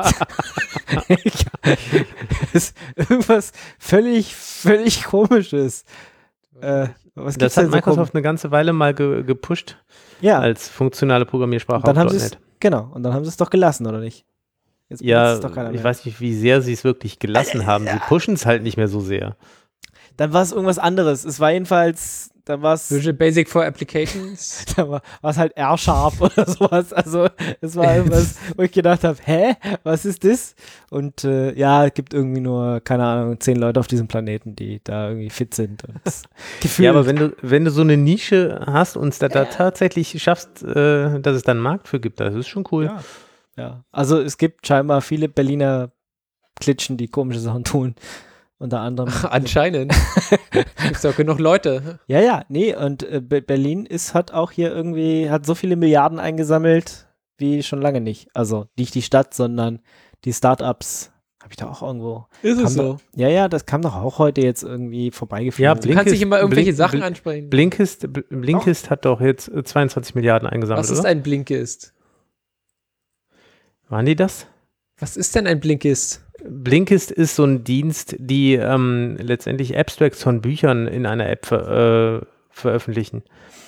ist irgendwas völlig, völlig Komisches. Äh, was gibt's Das hat denn so Microsoft eine ganze Weile mal ge gepusht Ja, als funktionale Programmiersprache und dann auf haben sie .NET. es, genau, und dann haben sie es doch gelassen, oder nicht? Jetzt benutzt Ja, es doch keiner ich mehr. weiß nicht, wie sehr sie es wirklich gelassen haben. Sie pushen es halt nicht mehr so sehr. Dann war es irgendwas anderes. Es war jedenfalls, dann war es, Visual Basic for Applications. da war es halt R-Sharp oder sowas. Also es war irgendwas, wo ich gedacht habe, hä, was ist das? Und äh, ja, es gibt irgendwie nur, keine Ahnung, zehn Leute auf diesem Planeten, die da irgendwie fit sind. Und das Gefühl, Ja, aber wenn du, wenn du so eine Nische hast und es da, da tatsächlich schaffst, äh, dass es da einen Markt für gibt, das ist schon cool. Ja. Ja, also es gibt scheinbar viele Berliner Klitschen, die komische Sachen tun. Unter anderem. Anscheinend. Gibt's auch genug Leute. Ja, ja, nee, und äh, Be- Berlin ist, hat auch hier irgendwie, hat so viele Milliarden eingesammelt wie schon lange nicht. Also nicht die Stadt, sondern die Startups. Habe ich da auch irgendwo. Ist Kam es so. Da, ja, ja, das kam doch auch heute jetzt irgendwie vorbeigeflogen. Ja, Du Blinkist- kannst nicht immer irgendwelche Blink- Sachen Blink- ansprechen. Blinkist, Bl- Blinkist hat doch jetzt äh, zweiundzwanzig Milliarden eingesammelt, Was ist oder? ein Blinkist? Waren die das? Was ist denn ein Blinkist? Blinkist ist so ein Dienst, die ähm, letztendlich Abstracts von Büchern in einer App ver äh, veröffentlichen.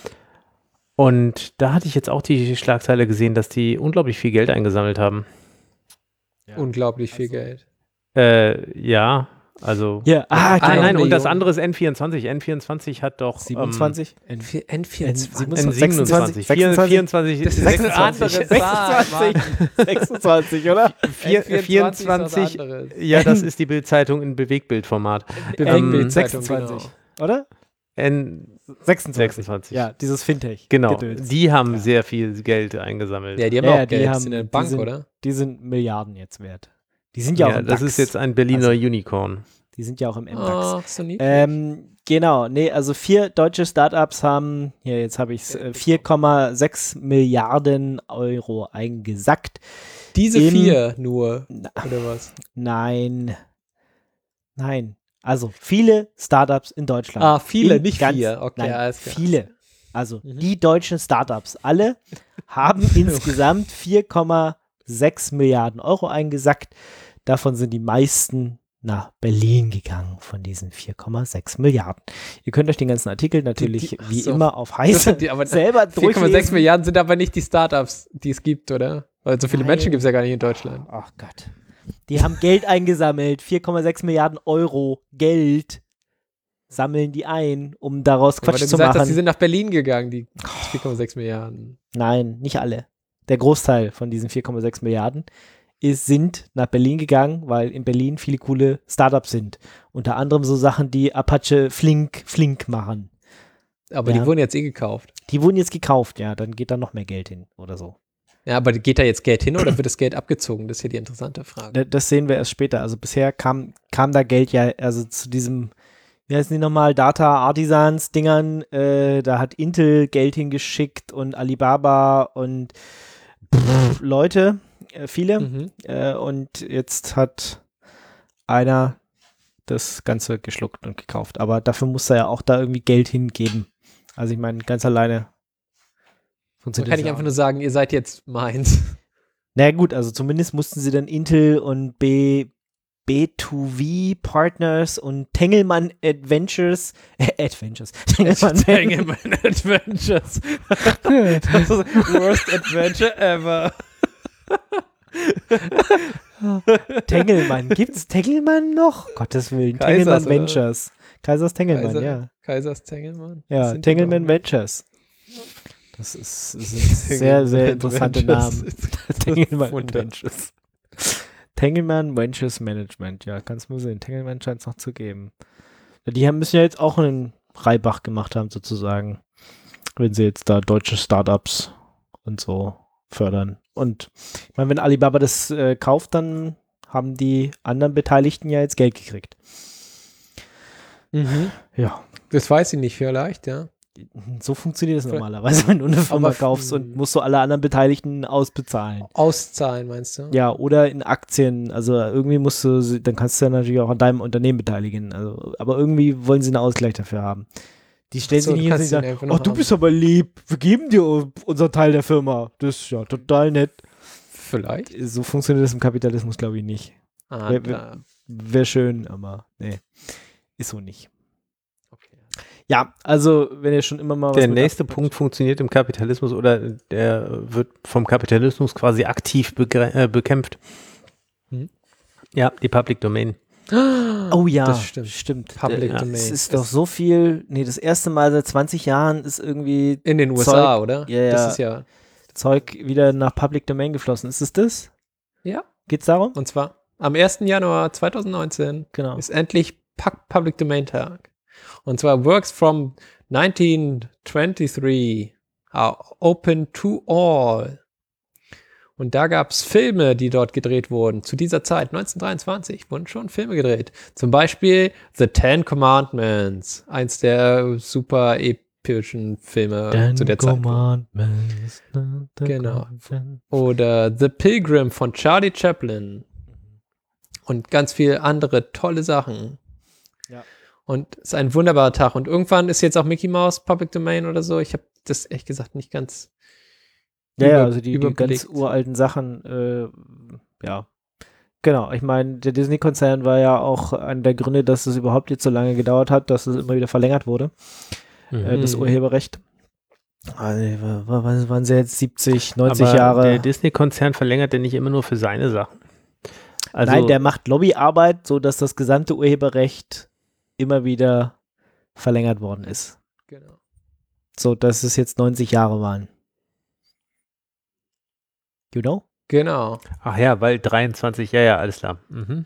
Und da hatte ich jetzt auch die Schlagzeile gesehen, dass die unglaublich viel Geld eingesammelt haben. Ja. Unglaublich viel Also- Geld. Äh, ja, also. Ja, ah, Ah, genau. nein, und das Millionen. andere ist N vierundzwanzig. N vierundzwanzig hat doch. siebenundzwanzig? N N vierundzwanzig. Ähm, siebenundzwanzig. N siebenundzwanzig. sechsundzwanzig. vierundzwanzig. Das ist sechsundzwanzig. eine andere sechsundzwanzig. sechsundzwanzig, oder? Vier- N vierundzwanzig. ist was anderes. Ja, das ist die Bildzeitung in Bewegtbildformat. Bewegtbildzeitung, sechsundzwanzig, genau. oder? N sechsundzwanzig. sechsundzwanzig. Ja, dieses Fintech. Genau, Gedöns. die haben Ja. sehr viel Geld eingesammelt. Ja, die haben Ja, auch ja, die Geld. Die haben- sind in der die Bank, sind- oder? Die sind Milliarden jetzt wert. Die sind ja, auch Ja, im das DAX. ist jetzt ein Berliner Also- Unicorn. Die sind ja auch im M DAX. Ach, so niedlich. Ähm, genau, nee, also vier deutsche Startups haben, hier, jetzt habe ich es, äh, vier Komma sechs Milliarden Euro eingesackt. Diese im- vier nur, Na, oder was? nein. Nein. Also viele Startups in Deutschland. Ah, viele, In nicht ganz- vier. Okay, Nein, alles klar. viele. Also Mhm. die deutschen Startups, alle haben insgesamt vier Komma sechs Milliarden Euro eingesackt. Davon sind die meisten nach Berlin gegangen von diesen vier Komma sechs Milliarden. Ihr könnt euch den ganzen Artikel natürlich die- ach wie so. immer auf Das heiß sind die, aber selber vier Komma sechs durchlesen. Milliarden sind aber nicht die Startups, die es gibt, oder? Weil so viele Nein. Menschen gibt es ja gar nicht in Deutschland. Ach Gott. Die haben Geld eingesammelt, vier Komma sechs Milliarden Euro Geld sammeln die ein, um daraus Aber Quatsch du zu gesagt hast, machen. die sind nach Berlin gegangen, die vier Komma sechs Milliarden. Nein, nicht alle. Der Großteil von diesen vier Komma sechs Milliarden ist, sind nach Berlin gegangen, weil in Berlin viele coole Startups sind. Unter anderem so Sachen, die Apache Flink, Flink machen. Aber Ja. die wurden jetzt eh gekauft. Die wurden jetzt gekauft, ja, dann geht da noch mehr Geld hin oder so. Ja, aber geht da jetzt Geld hin oder wird das Geld abgezogen? Das ist ja die interessante Frage. Da- Das sehen wir erst später. Also bisher kam, kam da Geld ja, also zu diesem, wie heißen die nochmal, Data Artisans Dingern, äh, da hat Intel Geld hingeschickt und Alibaba und pff, Leute, äh, viele. Mhm. Äh, und jetzt hat einer das Ganze geschluckt und gekauft. Aber dafür muss er ja auch da irgendwie Geld hingeben. Also ich meine, ganz alleine So funktioniert kann das ich ja einfach auch nur sagen, ihr seid jetzt meins. Na ja, gut, also zumindest mussten sie dann Intel und B, B zwei V Partners und Tengelmann Adventures, äh, Adventures, Tengelmann, Tengelmann Adventures. Das ist worst adventure ever. Tengelmann, gibt's Tengelmann noch? Gottes Willen, Kaisers, Tengelmann oder? Ventures. Kaisers Tengelmann, Kaiser, ja. Kaisers Tengelmann. Was Ja, sind die Tengelmann noch? Ventures. Das ist, das sind sehr, sehr interessante Adventures. Namen. Tengelmann Wunder. Ventures. Tengelmann Ventures Management, ja, kannst du mal sehen. Tengelmann scheint es noch zu geben. Ja, die haben, müssen ja jetzt auch einen Reibach gemacht haben, sozusagen. Wenn sie jetzt da deutsche Startups und so fördern. Und ich meine, wenn Alibaba das äh, kauft, dann haben die anderen Beteiligten ja jetzt Geld gekriegt. Mhm. Ja, Das weiß ich nicht, vielleicht, ja. so funktioniert es normalerweise, wenn du eine Firma Aber- kaufst und musst du alle anderen Beteiligten ausbezahlen. Auszahlen, meinst du? Ja, oder in Aktien. Also irgendwie musst du, sie- dann kannst du ja natürlich auch an deinem Unternehmen beteiligen. Also, aber irgendwie wollen sie einen Ausgleich dafür haben. Die stellen So, sich du nicht hin und kannst den sagen, einfach oh, noch du haben. bist aber lieb, wir geben dir u- unser Teil der Firma. Das ist ja total nett. Vielleicht. So funktioniert das im Kapitalismus, glaube ich, nicht. Ah, Wer- da. Wäre schön, aber nee, ist so nicht. Okay. Ja, also wenn ihr schon immer mal was Der mit nächste abpackt- Punkt funktioniert im Kapitalismus oder der wird vom Kapitalismus quasi aktiv begre- äh, bekämpft. Hm? Ja, die Public Domain. Oh ja, Das stimmt. stimmt. Public Äh, Domain. Es ist doch so viel, nee, das erste Mal seit zwanzig Jahren ist irgendwie In den U S Zeug- A, oder? Ja, ja. Das ist ja. Zeug wieder nach Public Domain geflossen. Ist es das? Ja. Geht's darum? Und zwar am ersten Januar zweitausendneunzehn Genau. ist endlich Pu- Public Domain Tag. Und zwar Works from nineteen twenty-three are open to all. Und da gab es Filme, die dort gedreht wurden. Zu dieser Zeit, neunzehnhundertdreiundzwanzig, wurden schon Filme gedreht. Zum Beispiel The Ten Commandments, eins der super epischen Filme zu der Zeit. Genau. Oder The Pilgrim von Charlie Chaplin. Und ganz viele andere tolle Sachen. Ja. Und es ist ein wunderbarer Tag. Und irgendwann ist jetzt auch Mickey Mouse Public Domain oder so. Ich habe das ehrlich gesagt nicht ganz Ja, ja, über- also die, die ganz überblickt. uralten Sachen, äh, ja. Genau, ich meine, der Disney-Konzern war ja auch einer der Gründe, dass es überhaupt jetzt so lange gedauert hat, dass es immer wieder verlängert wurde, äh, das Mhm. Urheberrecht. Also, wa- wa- was waren sie jetzt, siebzig, neunzig Aber Jahre? der Disney-Konzern verlängert den nicht immer nur für seine Sachen. Also, Nein, der macht Lobbyarbeit, so dass das gesamte Urheberrecht immer wieder verlängert worden ist. Genau. So, dass es jetzt neunzig Jahre waren. You know? Genau. ach ja, weil dreiundzwanzig, ja, ja, alles klar. Mhm.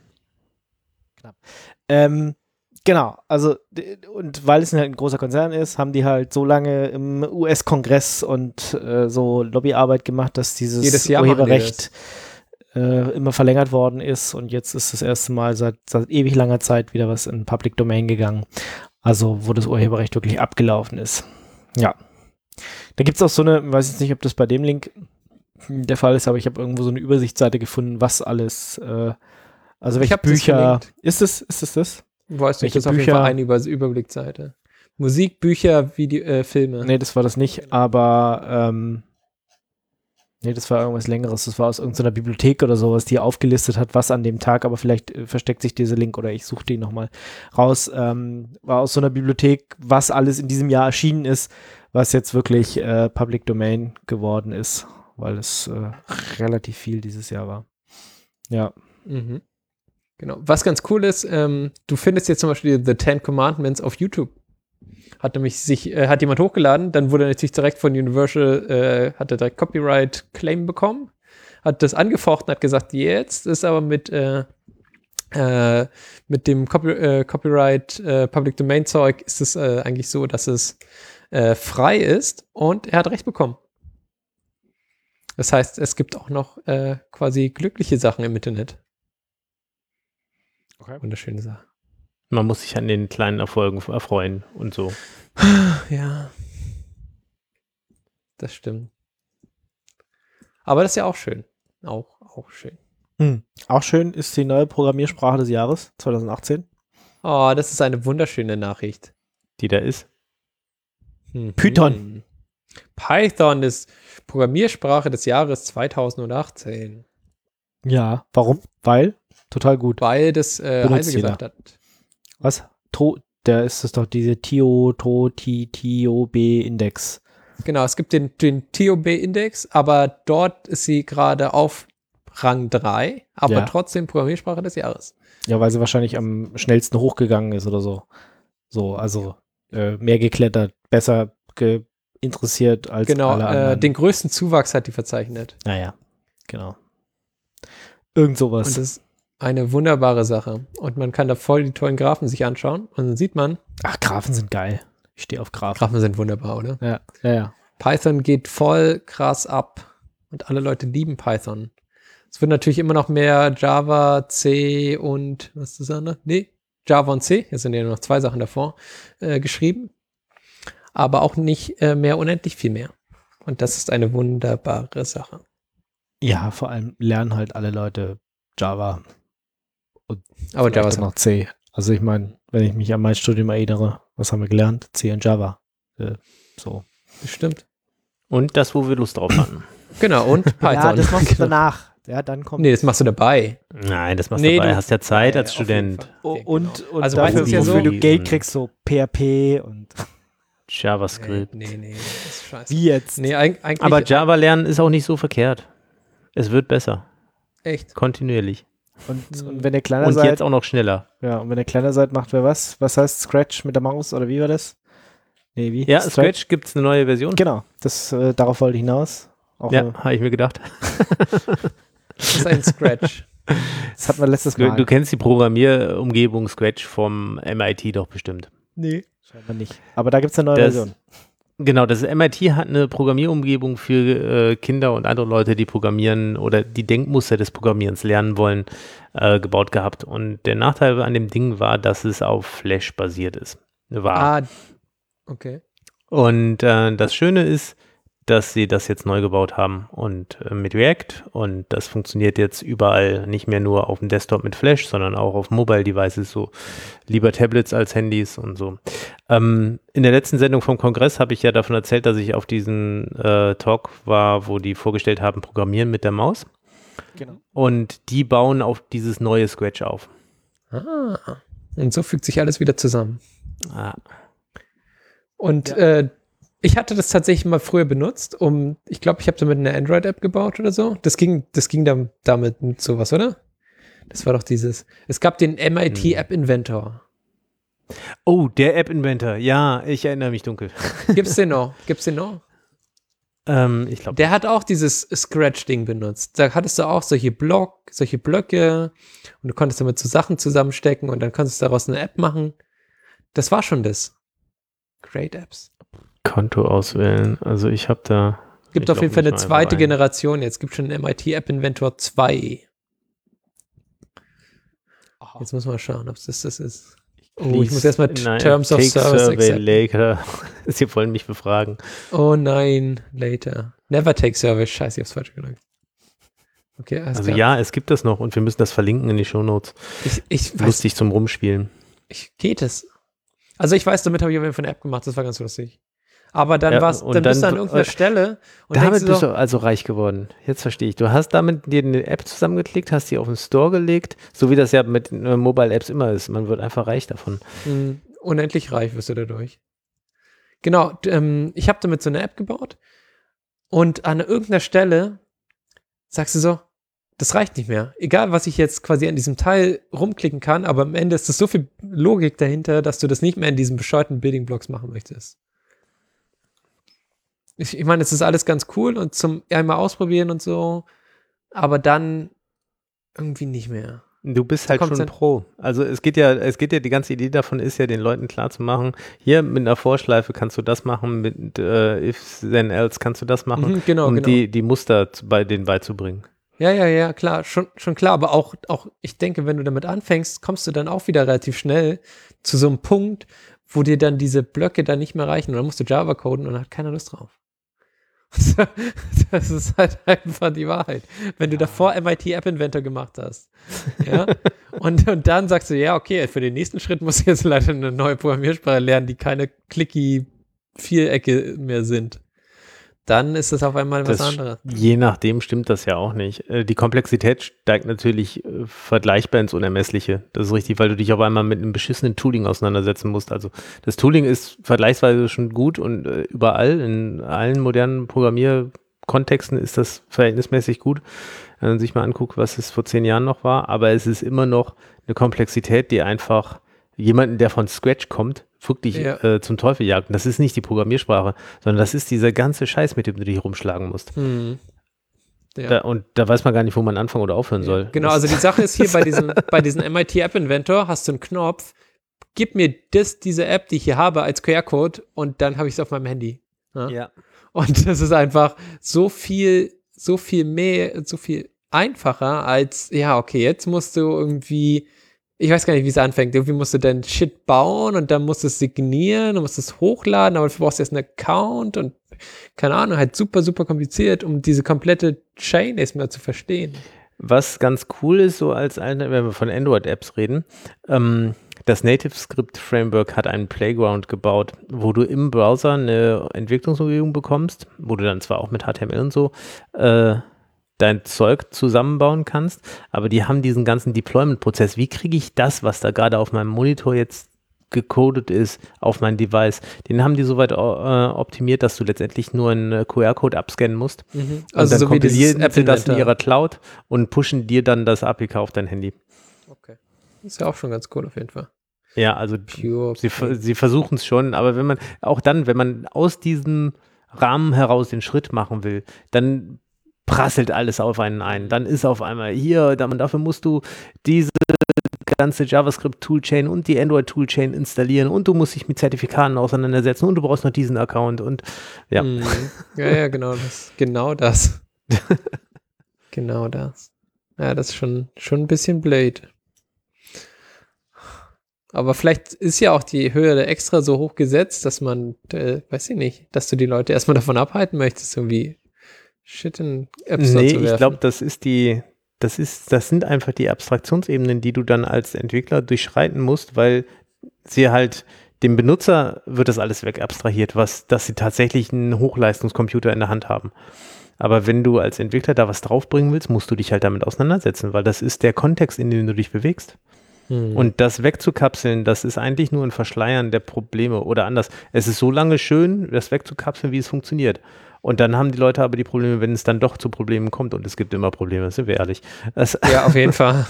Ähm, genau, also d- und weil es halt ein großer Konzern ist, haben die halt so lange im U S-Kongress und äh, so Lobbyarbeit gemacht, dass dieses Jedes Jahr machen die Urheberrecht äh, immer verlängert worden ist und jetzt ist das erste Mal seit, seit ewig langer Zeit wieder was in Public Domain gegangen. Also wo das Urheberrecht wirklich abgelaufen ist. Ja. Da gibt es auch so eine, ich weiß jetzt nicht, ob das bei dem Link der Fall ist, aber ich habe irgendwo so eine Übersichtsseite gefunden, was alles, äh, also welche hab das Bücher, verlinkt. ist es, ist es das? Weißt du, Welche das ist auf jeden Bücher- Fall eine Über Überblicksseite. Musik, Bücher, Video, äh, Filme. Nee, das war das nicht, aber ähm, nee, das war irgendwas Längeres. Das war aus irgendeiner Bibliothek oder sowas, die aufgelistet hat, was an dem Tag, aber vielleicht äh, versteckt sich dieser Link oder ich suche den nochmal raus. Ähm, war aus so einer Bibliothek, was alles in diesem Jahr erschienen ist, was jetzt wirklich äh, Public Domain geworden ist, weil es äh, relativ viel dieses Jahr war. Ja. Mhm. Genau. Was ganz cool ist, ähm, du findest jetzt zum Beispiel The Ten Commandments auf YouTube. Hat nämlich sich, äh, hat jemand hochgeladen, dann wurde natürlich direkt von Universal, äh, hat er direkt Copyright Claim bekommen, hat das angefochten, hat gesagt, jetzt ist aber mit, äh, äh, mit dem Copy, äh, Copyright äh, Public Domain Zeug ist es äh, eigentlich so, dass es äh, frei ist und er hat recht bekommen. Das heißt, es gibt auch noch äh, quasi glückliche Sachen im Internet. Okay. Wunderschöne Sache. Man muss sich an den kleinen Erfolgen erfreuen und so. Ja. Das stimmt. Aber das ist ja auch schön. Auch, auch schön. Hm. Auch schön ist die neue Programmiersprache des Jahres zwanzig achtzehn. Oh, das ist eine wunderschöne Nachricht. Die da ist. Mhm. Python. Python ist Programmiersprache des Jahres zweitausendachtzehn. Ja, warum? Weil? Total gut. Weil das äh, Benutzt Heise gesagt hat. Was? To, der ist es doch diese Tio, To, Ti, Tio, B-Index. Genau, es gibt den, den T O B-Index, aber dort ist sie gerade auf Rang drei, aber Ja. trotzdem Programmiersprache des Jahres. Ja, weil sie wahrscheinlich am schnellsten hochgegangen ist oder so. So, also äh, mehr geklettert, besser ge interessiert als Genau, alle anderen. äh, den größten Zuwachs hat die verzeichnet. Naja, genau. Irgend sowas. Und das ist eine wunderbare Sache. Und man kann da voll die tollen Graphen sich anschauen. Und dann sieht man, Ach, Graphen sind geil. Ich stehe auf Graphen. Graphen sind wunderbar, oder? Ja, ja, ja. Python geht voll krass ab. Und alle Leute lieben Python. Es wird natürlich immer noch mehr Java, C und, was ist das andere? Nee, Java und C, jetzt sind ja nur noch zwei Sachen davor, äh, geschrieben. Aber auch nicht äh, mehr unendlich viel mehr. Und das ist eine wunderbare Sache. Ja, vor allem lernen halt alle Leute Java. Aber Java Java ist noch C. Also ich meine, wenn ich mich an mein Studium erinnere, Was haben wir gelernt? C und Java. Äh, so. Bestimmt. Und das, wo wir Lust drauf hatten. Genau, und Python. Ja, das machst du danach. Ja, dann kommt. Nee, das machst du dabei. Nein, das machst Nee, du dabei. du- Hast ja Zeit Ja, als auf jeden Student. Fall. Oh, Okay, und genau. und Also dafür, meistens ja so- wofür du Geld kriegst, so P H P und JavaScript. Nee, nee, das ist scheiße. wie jetzt. Nee, eig- eigentlich. Aber Java lernen ist auch nicht so verkehrt. Es wird besser. Echt. Kontinuierlich. Und, und wenn ihr kleiner Und seid, jetzt auch noch schneller. ja, und wenn ihr kleiner seid, macht wer was? Was heißt Scratch mit der Maus oder wie war das? Nee, wie? Ja, Scratch gibt es eine neue Version. Genau, das, äh, darauf wollte ich hinaus. Auch Ja, äh, habe ich mir gedacht. Das ist ein Scratch. das hatten wir letztes Du, Mal. du kennst die Programmierumgebung Scratch vom M I T doch bestimmt. Nee. Scheinbar nicht. Aber da gibt es eine neue Das- Version. Genau, das M I T hat eine Programmierumgebung für äh, Kinder und andere Leute, die programmieren oder die Denkmuster des Programmierens lernen wollen, äh, gebaut gehabt. Und der Nachteil an dem Ding war, dass es auf Flash basiert ist. War. Ah, okay. Und äh, das Schöne ist, dass sie das jetzt neu gebaut haben und äh, mit React, und das funktioniert jetzt überall, nicht mehr nur auf dem Desktop mit Flash, sondern auch auf Mobile Devices, so lieber Tablets als Handys und so. Ähm, in der letzten Sendung vom Kongress habe ich ja davon erzählt, dass ich auf diesen äh, Talk war, wo die vorgestellt haben, Programmieren mit der Maus, Genau. und die bauen auf dieses neue Scratch auf. Ah. Und so fügt sich alles wieder zusammen. Ah, Und äh, ich hatte das tatsächlich mal früher benutzt, um, ich glaube, ich habe damit eine Android-App gebaut oder so. Das ging, das ging dann damit mit sowas, oder? Das war doch dieses. Es gab den M I T Hm. App Inventor. oh, der App Inventor, ja, ich erinnere mich dunkel. Gibt's den noch? Gibt's den noch? ähm, ich glaube, Der hat auch dieses Scratch-Ding benutzt. Da hattest du auch solche Block, solche Blöcke und du konntest damit so Sachen zusammenstecken und dann konntest du daraus eine App machen. Das war schon das. Great Apps. Konto auswählen, also ich habe da Gibt Ich auf log jeden Fall mich eine mal zweite einfach ein. Generation. Jetzt gibt schon einen M I T App Inventor zwei. Jetzt muss man schauen, ob es das, das ist. Oh, ich muss erstmal Nein, Terms of take Service survey accept. later. Sie wollen mich befragen. Oh nein, later. Never take service. Scheiße, ich hab's falsch gedrückt. Okay, alles Also klar. ja, es gibt das noch und wir müssen das verlinken in die Shownotes. Ich, ich weiß, Lustig zum Rumspielen. ich, geht es. Also ich weiß, damit habe ich auf jeden Fall eine App gemacht, das war ganz lustig. Aber dann Ja, war's, und dann bist du dann- an irgendeiner äh, Stelle und Damit denkst du bist so, du also reich geworden. Jetzt verstehe ich. Du hast damit dir eine App zusammengeklickt, hast die auf den Store gelegt, so wie das ja mit äh, Mobile Apps immer ist. Man wird einfach reich davon. mh, unendlich reich wirst du dadurch. Genau, d- ähm, ich habe damit so eine App gebaut und an irgendeiner Stelle sagst du so, das reicht nicht mehr. Egal, was ich jetzt quasi an diesem Teil rumklicken kann, aber am Ende ist das so viel Logik dahinter, dass du das nicht mehr in diesen bescheuerten Building Blocks machen möchtest. Ich, ich meine, es ist alles ganz cool und zum einmal ausprobieren und so, aber dann irgendwie nicht mehr. Du bist halt kommt's schon dann- Pro. Also es geht ja, es geht ja, die ganze Idee davon ist ja, den Leuten klarzumachen, hier mit einer Vorschleife kannst du das machen, mit äh, if then else kannst du das machen, Mhm, genau, um genau. die, die Muster zu, bei denen beizubringen. Ja, ja, ja, klar, schon, schon klar, aber auch, auch, ich denke, wenn du damit anfängst, kommst du dann auch wieder relativ schnell zu so einem Punkt, wo dir dann diese Blöcke dann nicht mehr reichen und dann musst du Java coden und dann hat keiner Lust drauf. Das ist halt einfach die Wahrheit. Wenn du davor M I T App Inventor gemacht hast, ja, und, und dann sagst du, ja, okay, für den nächsten Schritt muss ich jetzt leider eine neue Programmiersprache lernen, die keine clicky Vierecke mehr sind. Dann ist das auf einmal was Das- anderes. Je nachdem stimmt das ja auch nicht. Äh, Die Komplexität steigt natürlich äh, vergleichbar ins Unermessliche. Das ist richtig, weil du dich auf einmal mit einem beschissenen Tooling auseinandersetzen musst. Also das Tooling ist vergleichsweise schon gut und äh, überall, in allen modernen Programmierkontexten ist das verhältnismäßig gut, wenn man sich mal anguckt, was es vor zehn Jahren noch war. Aber es ist immer noch eine Komplexität, die einfach jemanden, der von Scratch kommt, wirklich Ja. äh, zum Teufel jagt. Und das ist nicht die Programmiersprache, sondern das ist dieser ganze Scheiß, mit dem du dich rumschlagen musst. Hm. Ja. Da, und da weiß man gar nicht, wo man anfangen oder aufhören soll. Genau, Das- also die Sache ist hier bei diesem, bei diesem M I T App Inventor hast du einen Knopf, gib mir das, diese App, die ich hier habe, als Q R-Code und dann habe ich es auf meinem Handy. Ja? ja. Und das ist einfach so viel, so viel mehr, so viel einfacher als, ja, okay, jetzt musst du irgendwie, ich weiß gar nicht, wie es anfängt, irgendwie musst du dein Shit bauen und dann musst du es signieren und musst es hochladen, aber dafür brauchst du erst einen Account und keine Ahnung, halt super, super kompliziert, um diese komplette Chain erstmal zu verstehen. Was ganz cool ist, so als eine, wenn wir von Android-Apps reden, ähm, Das NativeScript-Framework hat einen Playground gebaut, wo du im Browser eine Entwicklungsumgebung bekommst, wo du dann zwar auch mit H T M L und so äh, dein Zeug zusammenbauen kannst, aber die haben diesen ganzen Deployment-Prozess. Wie kriege ich das, was da gerade auf meinem Monitor jetzt gecodet ist, auf mein Device? Den haben die soweit äh, optimiert, dass du letztendlich nur einen Q R-Code abscannen musst. Mhm. Also Also dann so wie dieses kompilieren sie das in App-Inventor. ihrer Cloud und pushen dir dann das A P K auf dein Handy. Okay. Ist ja auch schon ganz cool auf jeden Fall. Ja, also Pure. sie, ver- sie versuchen es schon, aber wenn man, auch dann, wenn man aus diesem Rahmen heraus den Schritt machen will, dann prasselt alles auf einen ein. Dann ist auf einmal hier, dann, dafür musst du diese ganze JavaScript-Toolchain und die Android-Toolchain installieren und du musst dich mit Zertifikaten auseinandersetzen und du brauchst noch diesen Account und ja. Mhm. Ja, ja, genau das. Genau das. Genau das. Ja, das ist schon, schon ein bisschen blöd. Aber vielleicht ist ja auch die Höhe extra so hoch gesetzt, dass man, äh, weiß ich nicht, dass du die Leute erstmal davon abhalten möchtest, irgendwie Shit in App Store Nee, zu werfen. ich glaube, das ist die, das ist, das sind einfach die Abstraktionsebenen, die du dann als Entwickler durchschreiten musst, weil sie halt, dem Benutzer wird das alles wegabstrahiert, was, dass sie tatsächlich einen Hochleistungscomputer in der Hand haben. Aber wenn du als Entwickler da was draufbringen willst, musst du dich halt damit auseinandersetzen, weil das ist der Kontext, in dem du dich bewegst. Hm. Und das wegzukapseln, das ist eigentlich nur ein Verschleiern der Probleme oder anders. Es ist so lange schön, das wegzukapseln, wie es funktioniert. Und dann haben die Leute aber die Probleme, wenn es dann doch zu Problemen kommt. Und es gibt immer Probleme, sind wir ehrlich. Das Ja, auf jeden Fall.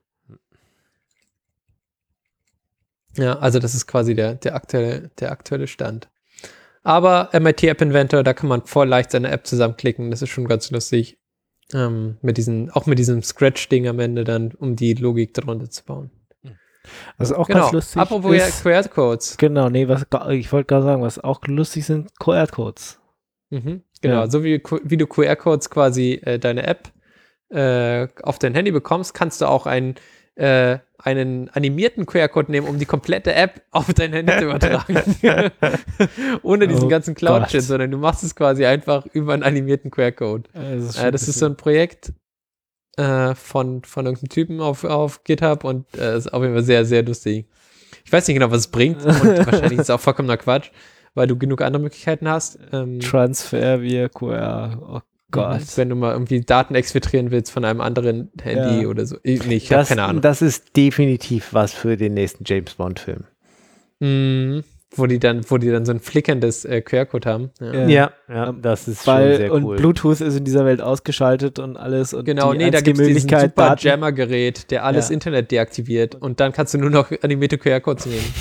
Ja, also das ist quasi der, der, aktuelle, der aktuelle Stand. Aber M I T App Inventor, da kann man voll leicht seine App zusammenklicken. Das ist schon ganz lustig. Ähm, mit diesen, auch mit diesem Scratch-Ding am Ende dann, um die Logik darunter zu bauen. Also auch Genau. ganz lustig Apropos ist, Q R-Codes. genau, nee, was, ich wollte gerade sagen, was auch lustig sind, Q R-Codes. Mhm, genau, Ja. so wie, wie du Q R-Codes quasi äh, deine App äh, auf dein Handy bekommst, kannst du auch einen, äh, einen animierten Q R-Code nehmen, um die komplette App auf dein Handy zu übertragen. Ohne diesen Oh ganzen Cloud-Shit, Gott. sondern du machst es quasi einfach über einen animierten Q R-Code. Das ist, Äh, das ist so ein Projekt äh, von, von irgendeinem Typen auf, auf GitHub und äh, ist auf jeden Fall sehr, sehr lustig. Ich weiß nicht genau, was es bringt und wahrscheinlich ist es auch vollkommener Quatsch, weil du genug andere Möglichkeiten hast. Ähm, Transfer via Q R. Oh Gott. Wenn du mal irgendwie Daten exfiltrieren willst von einem anderen Handy Ja. oder so. Ich, nee, ich habe das, keine Ahnung. das ist definitiv was für den nächsten James Bond-Film. Mm, wo die dann, wo die dann so ein flickerndes äh, Q R-Code haben. Ja. Ja. Ja, ja, das ist Weil, schon sehr und cool. Bluetooth ist in dieser Welt ausgeschaltet und alles. Und Genau, die nee, da einzige gibt es diesen Möglichkeit, super Daten- Jammer-Gerät, der alles Ja. Internet deaktiviert und dann kannst du nur noch animierte Q R-Codes nehmen.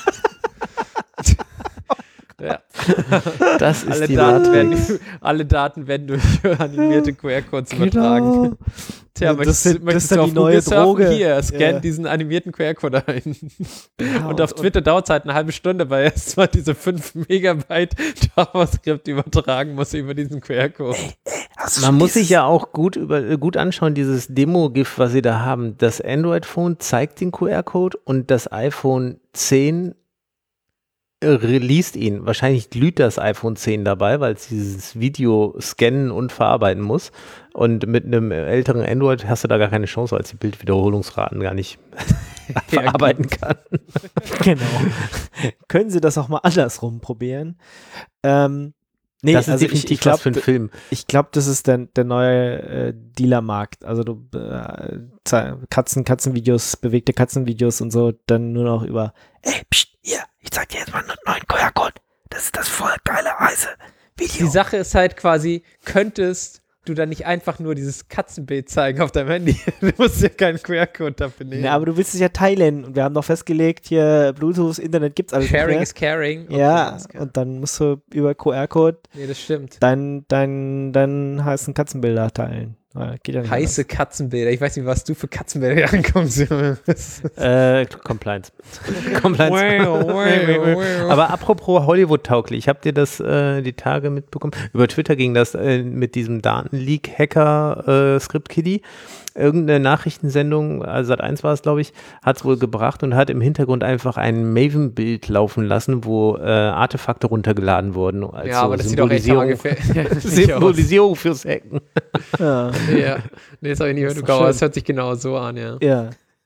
Ja. Das ist Alle die Daten, werden, Matrix. alle Daten werden durch animierte Q R-Codes Genau. übertragen. Tja, Das möchtest, sind- das möchtest ist dann du die auf neue Google surfen? Droge. Hier, scan Ja. diesen animierten Q R-Code ein. Ja, Und auf Twitter dauert es halt eine halbe Stunde, weil erst mal diese fünf Megabyte JavaScript übertragen muss über diesen Q R-Code. Man muss sich ja auch gut, über, äh, gut anschauen, dieses Demo-GIF, was sie da haben. Das Android-Phone zeigt den Q R-Code und das iPhone zehn äh, released ihn. Wahrscheinlich glüht das iPhone zehn dabei, weil es dieses Video scannen und verarbeiten muss. Und mit einem älteren Android hast du da gar keine Chance, weil es die Bildwiederholungsraten gar nicht verarbeiten kann. Genau. Können Sie das auch mal andersrum probieren? Ähm, nee, das ist also ich, definitiv ich glaube, was für einen Film. ich glaub, das ist der, der neue äh, Dealer-Markt. Also du äh, Ze- Katzen, Katzenvideos, bewegte Katzenvideos und so, dann nur noch über, ey, pst, hier, ich zeig dir jetzt mal einen neuen Q R-Code. Das ist das voll geile, heiße Video. Die Sache ist halt quasi, könntest du dann nicht einfach nur dieses Katzenbild zeigen auf deinem Handy? Du musst ja keinen Q R-Code dafür nehmen. Na, aber du willst es ja teilen und wir haben doch festgelegt, hier Bluetooth, Internet gibt's alles. nicht Sharing mehr. is caring. Okay, Ja, alles klar. und dann musst du über Q R-Code Nee, das stimmt. deinen dein, dein heißen Katzenbilder teilen. Ja, geht ja nicht Heiße Katzenbilder. Ich weiß nicht, was du für Katzenbilder ankommst. Äh, Compliance. Compliance. Wow, wow, wow. Aber apropos Hollywood-tauglich, ich habe dir das äh, die Tage mitbekommen. Über Twitter ging das äh, mit diesem Datenleak-Hacker äh, Script-Kiddie. Irgendeine Nachrichtensendung, also Sat eins war es, glaube ich, hat es wohl gebracht und hat im Hintergrund einfach ein Maven-Bild laufen lassen, wo äh, Artefakte runtergeladen wurden. Als Ja, aber das sieht doch echt Symbolisierung, ungefähr. Symbolisierung fürs Hacken. Ja. Ja, nee, das habe ich nicht gehört. Das ist Aber schön. es hört sich genau so an, ja. Ja.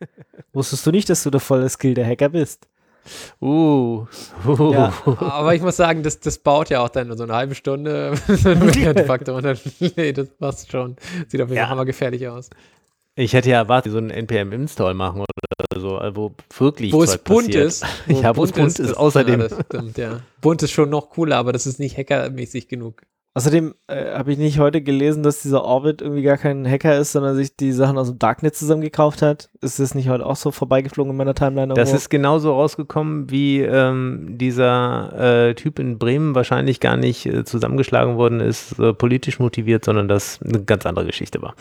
Wusstest du nicht, dass du der volle Skill der Hacker bist? Uh. uh. Ja. Aber ich muss sagen, das, das baut ja auch dann so eine halbe Stunde. Faktor und dann, nee, das passt schon. Sieht auf jeden Fall Ja. hammergefährlich aus. Ich hätte ja erwartet, so einen N P M-Install machen oder so, also wo wirklich Wo es Zeug bunt passiert. ist. Ja, wo es bunt ist, das- außerdem. Ja, das stimmt, ja. Bunt ist schon noch cooler, aber das ist nicht hackermäßig genug. Außerdem äh, habe ich nicht heute gelesen, dass dieser Orbit irgendwie gar kein Hacker ist, sondern sich die Sachen aus dem Darknet zusammengekauft hat. Ist das nicht heute auch so vorbeigeflogen in meiner Timeline? Das irgendwo? ist genauso rausgekommen, wie ähm, dieser äh, Typ in Bremen wahrscheinlich gar nicht äh, zusammengeschlagen worden ist, äh, politisch motiviert, sondern das eine ganz andere Geschichte war.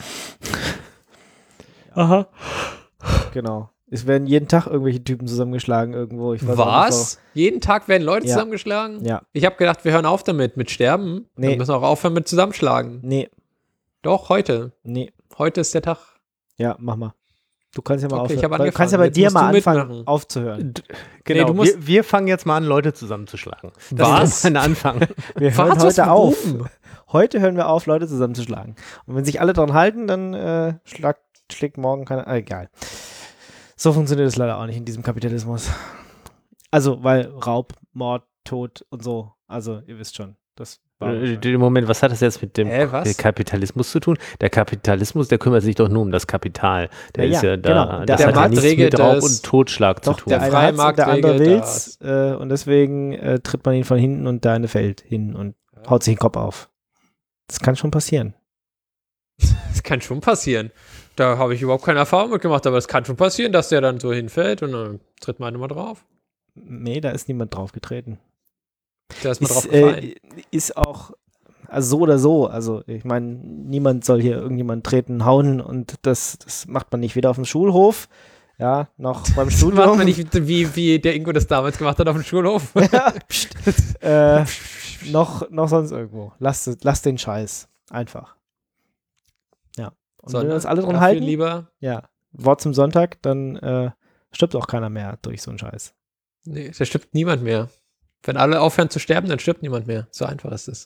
Aha. Genau. Es werden jeden Tag irgendwelche Typen zusammengeschlagen irgendwo. Ich weiß auch nicht, Was? Jeden Tag werden Leute Ja. zusammengeschlagen? warum. Ja. Ich habe gedacht, wir hören auf damit, mit Sterben. Nee. Wir müssen auch aufhören mit Zusammenschlagen. Nee, Doch, heute. nee. Heute ist der Tag. Ja, mach mal. Du kannst ja mal Okay, ich aufhören. hab Du angefangen. kannst ja bei Jetzt dir musst mal du anfangen, mitmachen. aufzuhören. Genau, du musst- wir, wir fangen jetzt mal an, Leute zusammenzuschlagen. Das Was? ist ein Anfang. Wir hören Was? Was? heute auf. Warum? Heute hören wir auf, Leute zusammenzuschlagen. Und wenn sich alle dran halten, dann äh, schlag, schlägt morgen keiner. Ah, egal. So funktioniert es leider auch nicht in diesem Kapitalismus. Also, weil Raub, Mord, Tod und so. Also, ihr wisst schon. Das war Äh, Moment, was hat das jetzt mit dem Hä, was? Kapitalismus zu tun? Der Kapitalismus, der kümmert sich doch nur um das Kapital. Der Ja, ist ja, ja da. genau. Das Der hat ja Markt nichts regelt mit Raub das. und Totschlag Doch, zu tun. der Der eine freie hat's und Markt der andere regelt will's. Äh, und deswegen äh, tritt man ihn von hinten und der eine fällt hin und haut sich den Kopf auf. Das kann schon passieren. Das kann schon passieren. Da habe ich überhaupt keine Erfahrung mit gemacht, aber es kann schon passieren, dass der dann so hinfällt und dann tritt man immer drauf. Nee, da ist niemand drauf getreten. Da ist mal drauf Ist, gefallen. äh, ist auch, also so oder so, also ich meine, niemand soll hier irgendjemand treten, hauen und das, das macht man nicht weder auf dem Schulhof, ja, noch beim Das Studium. macht man nicht, wie, wie der Ingo das damals gemacht hat auf dem Schulhof. Ja, pst, äh, noch, noch sonst irgendwo. Lass, lass den Scheiß. Einfach. Ja. Und wenn wir uns alle dran dafür halten, lieber. ja, Wort zum Sonntag, dann äh, stirbt auch keiner mehr durch so einen Scheiß. Nee, da stirbt niemand mehr. Wenn alle aufhören zu sterben, dann stirbt niemand mehr. So einfach ist es.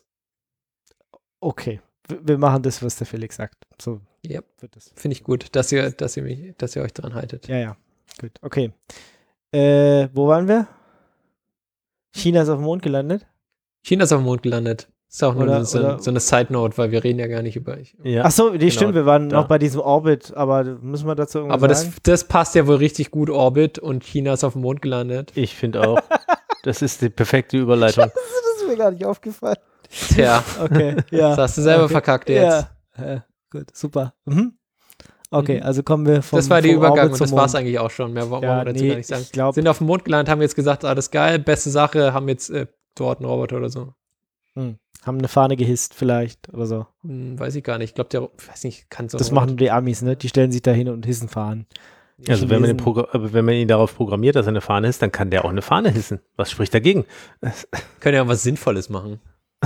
Okay. W- Wir machen das, was der Felix sagt. So Ja, wird es. finde ich gut, dass ihr, dass ihr mich, dass ihr euch dran haltet. Ja, ja. Gut. Okay. Äh, wo waren wir? China ist auf dem Mond gelandet. China ist auf dem Mond gelandet. Ist auch nur Oder- so, oder- so eine Side-Note, weil wir reden ja gar nicht über. Ja. Ach so, die Genau, stimmt, wir waren da. noch bei diesem Orbit, aber müssen wir dazu irgendwas Aber das, sagen? das passt ja wohl richtig gut, Orbit, und China ist auf dem Mond gelandet. Ich finde auch, das ist die perfekte Überleitung. Das ist mir gar nicht aufgefallen. Tja, Okay, ja. das hast du selber okay. verkackt jetzt. Ja, ja gut, super. Mhm. Okay, Mhm. also kommen wir vom Das war der vom Übergang Orbit und zum das war es Mond. eigentlich auch schon. Mehr wollen Ja, wir dazu nee, gar nicht sagen. ich glaub- Sind auf dem Mond gelandet, haben jetzt gesagt, alles geil, beste Sache, haben jetzt äh, dort einen Roboter oder so. Hm. Haben eine Fahne gehisst vielleicht oder so. Hm, weiß ich gar nicht. Ich glaube, der, weiß nicht, kann so Das ein machen die Amis, ne? Die stellen sich da hin und hissen Fahnen. Die Also wenn man, den Chinesen- Progr- aber wenn man ihn darauf programmiert, dass er eine Fahne ist, dann kann der auch eine Fahne hissen. Was spricht dagegen? können ja was Sinnvolles machen.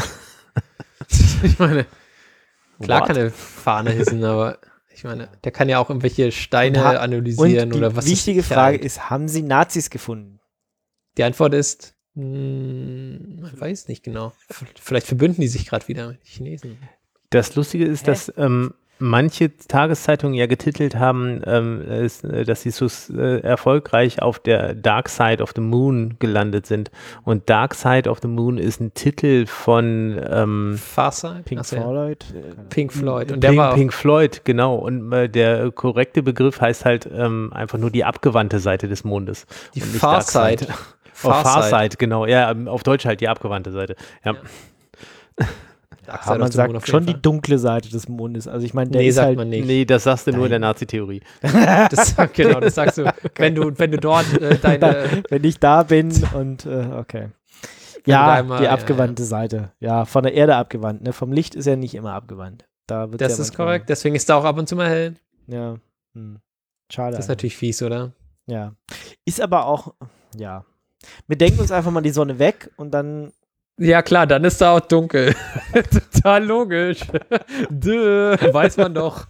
Ich meine, klar What? kann er Fahne hissen, aber ich meine, der kann ja auch irgendwelche Steine Und ha- analysieren Und oder die was. wichtige ist Frage halt. ist, haben sie Nazis gefunden? Die Antwort ist, hm, man weiß nicht genau. V- Vielleicht verbünden die sich gerade wieder mit den Chinesen. Das Lustige ist, Hä? dass ähm, manche Tageszeitungen ja getitelt haben, ähm, es, äh, dass sie so äh, erfolgreich auf der Dark Side of the Moon gelandet sind. Und Dark Side of the Moon ist ein Titel von ähm, Farsight? Pink Achso, ja. Floyd? Pink Floyd. Und der Pink, war auch, Pink Floyd, genau. Und äh, der korrekte Begriff heißt halt ähm, einfach nur die abgewandte Seite des Mondes. die und nicht Dark Farsight. Side. Oh, Farsight, genau. Ja, ähm, auf Deutsch halt die abgewandte Seite. Ja. Ja. Ja, Dark Side man of the Moon auf sagt jeden schon die Fall. dunkle Seite des Mondes. Also ich meine, der Nee, ist sagt halt man nicht. Nee, das sagst du nur in der Nein. Nazi-Theorie. Das, genau, das sagst du, wenn du, wenn du dort äh, deine, wenn ich da bin und äh, okay. du Ja, da einmal- die ja, abgewandte Seite. Ja, von der Erde abgewandt. Ne? Vom Licht ist er nicht immer abgewandt. Da wird's das ja ist manchmal- korrekt, deswegen ist da auch ab und zu mal hell. Ja. Hm. Schade. Das ist natürlich fies, oder? Ja. Ist aber auch, ja. Wir denken uns einfach mal die Sonne weg und dann, Ja, klar, dann ist da auch dunkel. Total logisch. Dö, weiß man doch.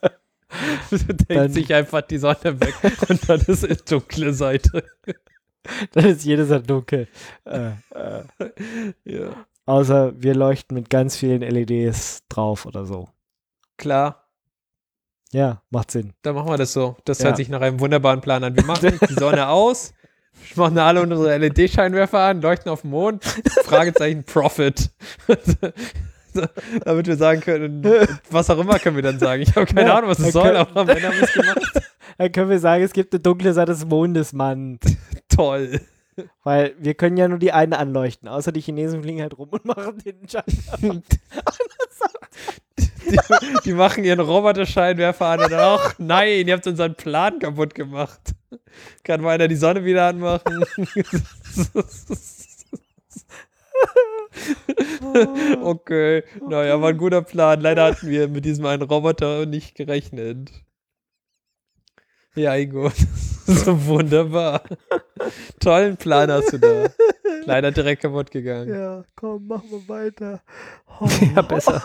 Denkt Dann- sich einfach die Sonne weg und dann ist es dunkle Seite. dann ist jede Seite dunkel. Äh, äh, Ja. außer wir leuchten mit ganz vielen L E Ds drauf oder so. Klar. Ja, macht Sinn. Dann machen wir das so. Das Ja. hört sich nach einem wunderbaren Plan an. Wir machen die Sonne aus, machen alle unsere L E D-Scheinwerfer an, leuchten auf den Mond, Fragezeichen Profit. So, damit wir sagen können, was auch immer können wir dann sagen. Ich habe keine Ja, Ahnung, was dann es soll, können- aber wenn haben wir es gemacht. Dann können wir sagen, es gibt eine dunkle Seite des Mondes, Mann. Toll. Weil wir können ja nur die eine anleuchten. Außer die Chinesen fliegen halt rum und machen den Schein. Die, die machen ihren Roboter-Scheinwerfer an und dann, ach nein, ihr habt unseren Plan kaputt gemacht. Kann mal einer die Sonne wieder anmachen? Okay, naja, war ein guter Plan. Leider hatten wir mit diesem einen Roboter nicht gerechnet. Ja, Ingo, so wunderbar. Tollen Plan hast du da. Leider direkt kaputt gegangen. Ja, komm, machen wir weiter. Oh. Ja, besser.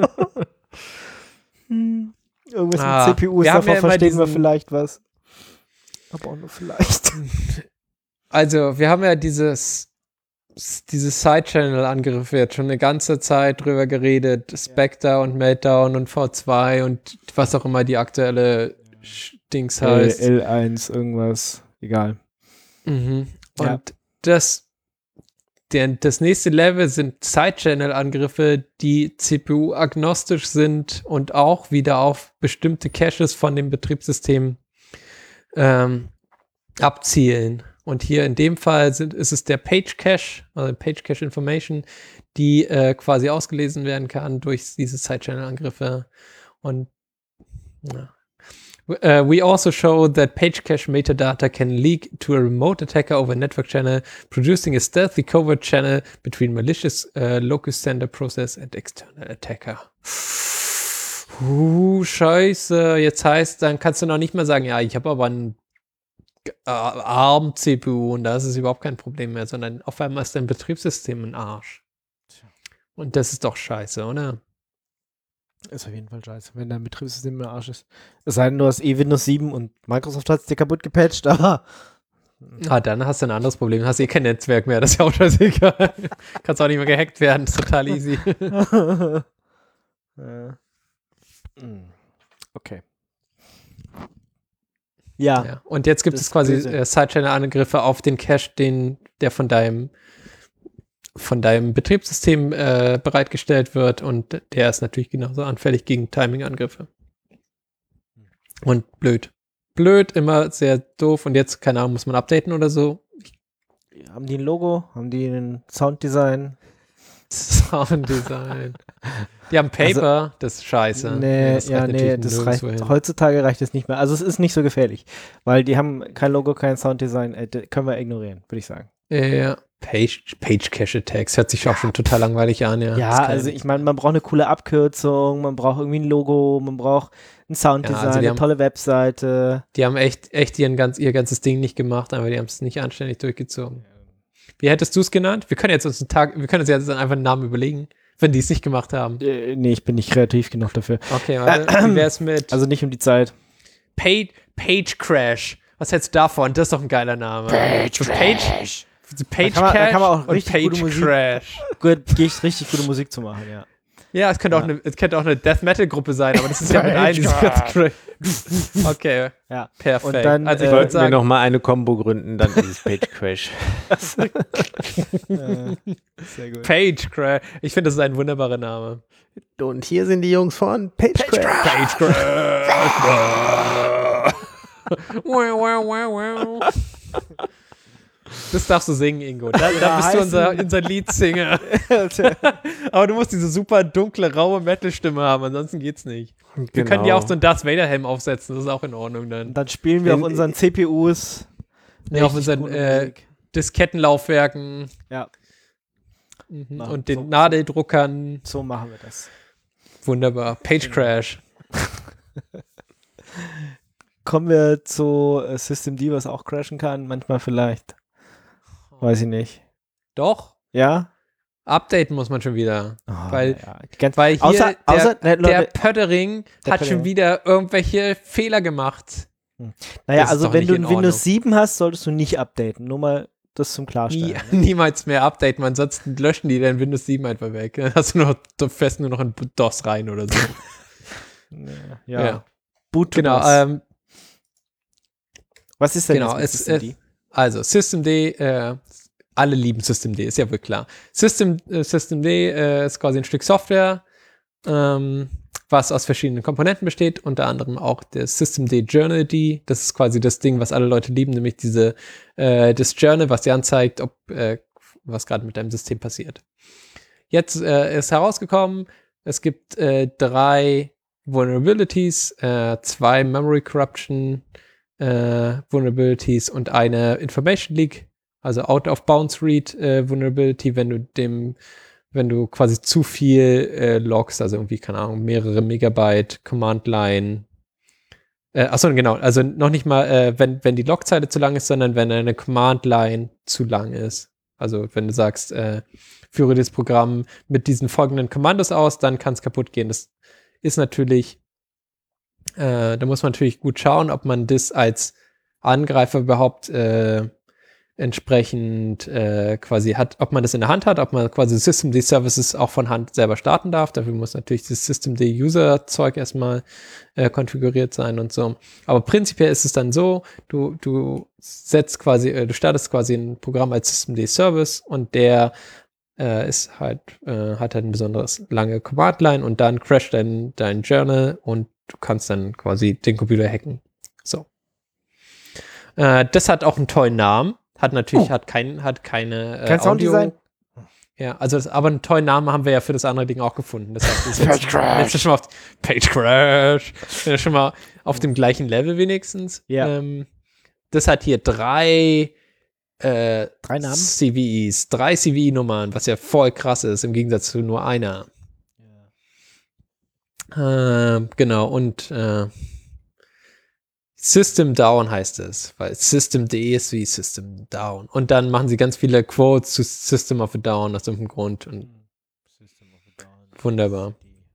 Hm. Irgendwas Ah, mit C P Us, wir haben davon ja immer verstehen wir diesen- vielleicht was. Aber auch nur vielleicht. Also, wir haben ja dieses diese Side-Channel-Angriffe jetzt schon eine ganze Zeit drüber geredet. Spectre und Meltdown und V zwei und was auch immer die aktuelle Sch- Dings heißt. L eins, irgendwas. Egal. Mhm. Und Ja. das, der, das nächste Level sind Side-Channel-Angriffe, die C P U-agnostisch sind und auch wieder auf bestimmte Caches von dem Betriebssystem ähm, abzielen. Und hier in dem Fall sind, ist es der Page Cache, also Page Cache Information, die äh, quasi ausgelesen werden kann durch diese Side-Channel-Angriffe. Und ja. Uh, we also show that page cache metadata can leak to a remote attacker over a network channel, producing a stealthy covert channel between malicious uh, locus sender process and external attacker. Uh, scheiße. Jetzt heißt, dann kannst du noch nicht mehr sagen, ja, ich habe aber einen äh, ARM-C P U und da ist es überhaupt kein Problem mehr, sondern auf einmal ist dein Betriebssystem ein Arsch. Und das ist doch scheiße, oder? Ist auf jeden Fall scheiße, wenn dein Betriebssystem im Arsch ist. Es sei denn, du hast eh Windows sieben und Microsoft hat es dir kaputt gepatcht, aber Ah, dann hast du ein anderes Problem. Hast eh kein Netzwerk mehr, das ist ja auch scheißegal. Kannst auch nicht mehr gehackt werden, ist total easy. Ja. Hm. Okay. Ja. Ja. Und jetzt gibt Das es ist quasi böse. äh, Side-Channel-Angriffe auf den Cache, den, der von deinem von deinem Betriebssystem äh, bereitgestellt wird und der ist natürlich genauso anfällig gegen Timing-Angriffe. Und blöd. Blöd, immer sehr doof und jetzt, keine Ahnung, muss man updaten oder so. Haben die ein Logo? Haben die ein Sounddesign? Sounddesign. Die haben Paper, das ist scheiße. Nee, das ja, reicht nee, natürlich das reicht, nirgendwo hin. heutzutage reicht es nicht mehr. Also es ist nicht so gefährlich, weil die haben kein Logo, kein Sounddesign, äh, d- können wir ignorieren, würde ich sagen. Ja, Page, Page Cache Attacks hört sich auch schon total langweilig an, ja. Ja, Das kann also nicht. ich meine, man braucht eine coole Abkürzung, man braucht irgendwie ein Logo, man braucht ein Sounddesign, Ja, also die eine haben- tolle Webseite. Die haben echt, echt ihren ganz, ihr ganzes Ding nicht gemacht, aber die haben es nicht anständig durchgezogen. Wie hättest du es genannt? Wir können jetzt uns einen Tag, wir können uns jetzt einfach einen Namen überlegen, wenn die es nicht gemacht haben. Äh, nee, ich bin nicht kreativ genug dafür. Okay, warte, wie wär's mit Also nicht um die Zeit. Page, Page Crash? Was hältst du davon? Das ist doch ein geiler Name. Page Crash. Page Da kann man- da Cache kann man auch und richtig Page gute Musik- Crash. Gut, gehe ich richtig gute Musik zu machen, ja. Ja, es könnte, Auch Ja. eine, es könnte auch eine Death Metal Gruppe sein, aber das ist ja mit Page ein, diese ganze Crash. Okay, Ja. perfekt. Und dann, also ich äh, wollte Sollten wir sagen, nochmal eine Combo gründen, dann dieses Page Crash. Äh, sehr gut. Page Crash. Ich finde, das ist ein wunderbarer Name. Und hier sind die Jungs von Page, Crash. Page Crash. Wow, wow, wow, wow. Das darfst du singen, Ingo. Da, da Ja, bist du heißen- unser, unser Leadsinger. Aber du musst diese super dunkle, raue Metal-Stimme haben, ansonsten geht's nicht. Wir können dir auch so einen Darth Vader-Helm aufsetzen, das ist auch in Ordnung dann. Und dann spielen wir In- auf unseren C P Us. Nee, auf richtig unseren gute äh, Musik. Diskettenlaufwerken Ja, mhm. Machen und so. den Nadeldruckern. so machen wir das. Wunderbar. Page Crash. Kommen wir zu äh, System D, was auch crashen kann, manchmal vielleicht. Weiß ich nicht. Doch. Ja? Updaten muss man schon wieder. Oh, Weil- ja. Die ganze, Weil hier außer, der, außer, ne, Leute, der Pöttering Der hat schon Pöttering. wieder irgendwelche Fehler gemacht. naja, das ist also doch wenn nicht du in ein Windows Ordnung. sieben hast, solltest du nicht updaten. Nur mal das zum Nie, Klarstellen. niemals mehr updaten, ansonsten löschen die dein Windows sieben einfach weg. Dann hast du noch, du fährst nur noch in DOS rein oder so. Ja. Ja. Boot to Genau, DOS. ähm, Was ist denn genau, jetzt mit es, Systemd? es, also Systemd, äh, alle lieben Systemd, ist ja wohl klar. System, äh, Systemd äh, ist quasi ein Stück Software, ähm, was aus verschiedenen Komponenten besteht, unter anderem auch der Systemd Journal-D. Das ist quasi das Ding, was alle Leute lieben, nämlich diese, äh, das Journal, was dir anzeigt, ob äh, was gerade mit deinem System passiert. Jetzt äh, ist herausgekommen, es gibt äh, drei Vulnerabilities, äh, zwei Memory Corruption äh, Vulnerabilities und eine Information Leak, also Out of Bounds Read äh, Vulnerability, wenn du dem, wenn du quasi zu viel äh, loggst, also irgendwie, keine Ahnung, mehrere Megabyte Command Line. Äh, achso, genau, also noch nicht mal, äh, wenn, wenn die Logzeile zu lang ist, sondern wenn eine Command Line zu lang ist. Also wenn du sagst, äh, führe das Programm mit diesen folgenden Kommandos aus, dann kann es kaputt gehen. Das ist natürlich, äh, da muss man natürlich gut schauen, ob man das als Angreifer überhaupt äh, entsprechend äh, quasi hat, ob man das in der Hand hat, ob man quasi Systemd Services auch von Hand selber starten darf. Dafür muss natürlich das Systemd User Zeug erstmal äh, konfiguriert sein und so. Aber prinzipiell ist es dann so, du, du setzt quasi, äh, du startest quasi ein Programm als Systemd Service und der äh, ist halt, äh, hat halt ein besonderes lange Command-Line und dann crasht dein, dein Journal und du kannst dann quasi den Computer hacken. So. Äh, das hat auch einen tollen Namen. Hat natürlich, Oh. hat kein, hat keine äh, Kein Sounddesign? Ja, also das, aber einen tollen Namen haben wir ja für das andere Ding auch gefunden. Das heißt, das ist Page jetzt, Crash. jetzt schon mal auf, Page Crash. Ja, schon mal auf dem gleichen Level wenigstens. Ja. Ähm, das hat hier drei äh, Drei Namen? C V Es, drei C V E-Nummern, was ja voll krass ist, im Gegensatz zu nur einer. Äh, genau, und äh, System Down heißt es, weil Systemd ist wie System Down. Und dann machen sie ganz viele Quotes zu System of a Down aus irgendeinem Grund. Und wunderbar.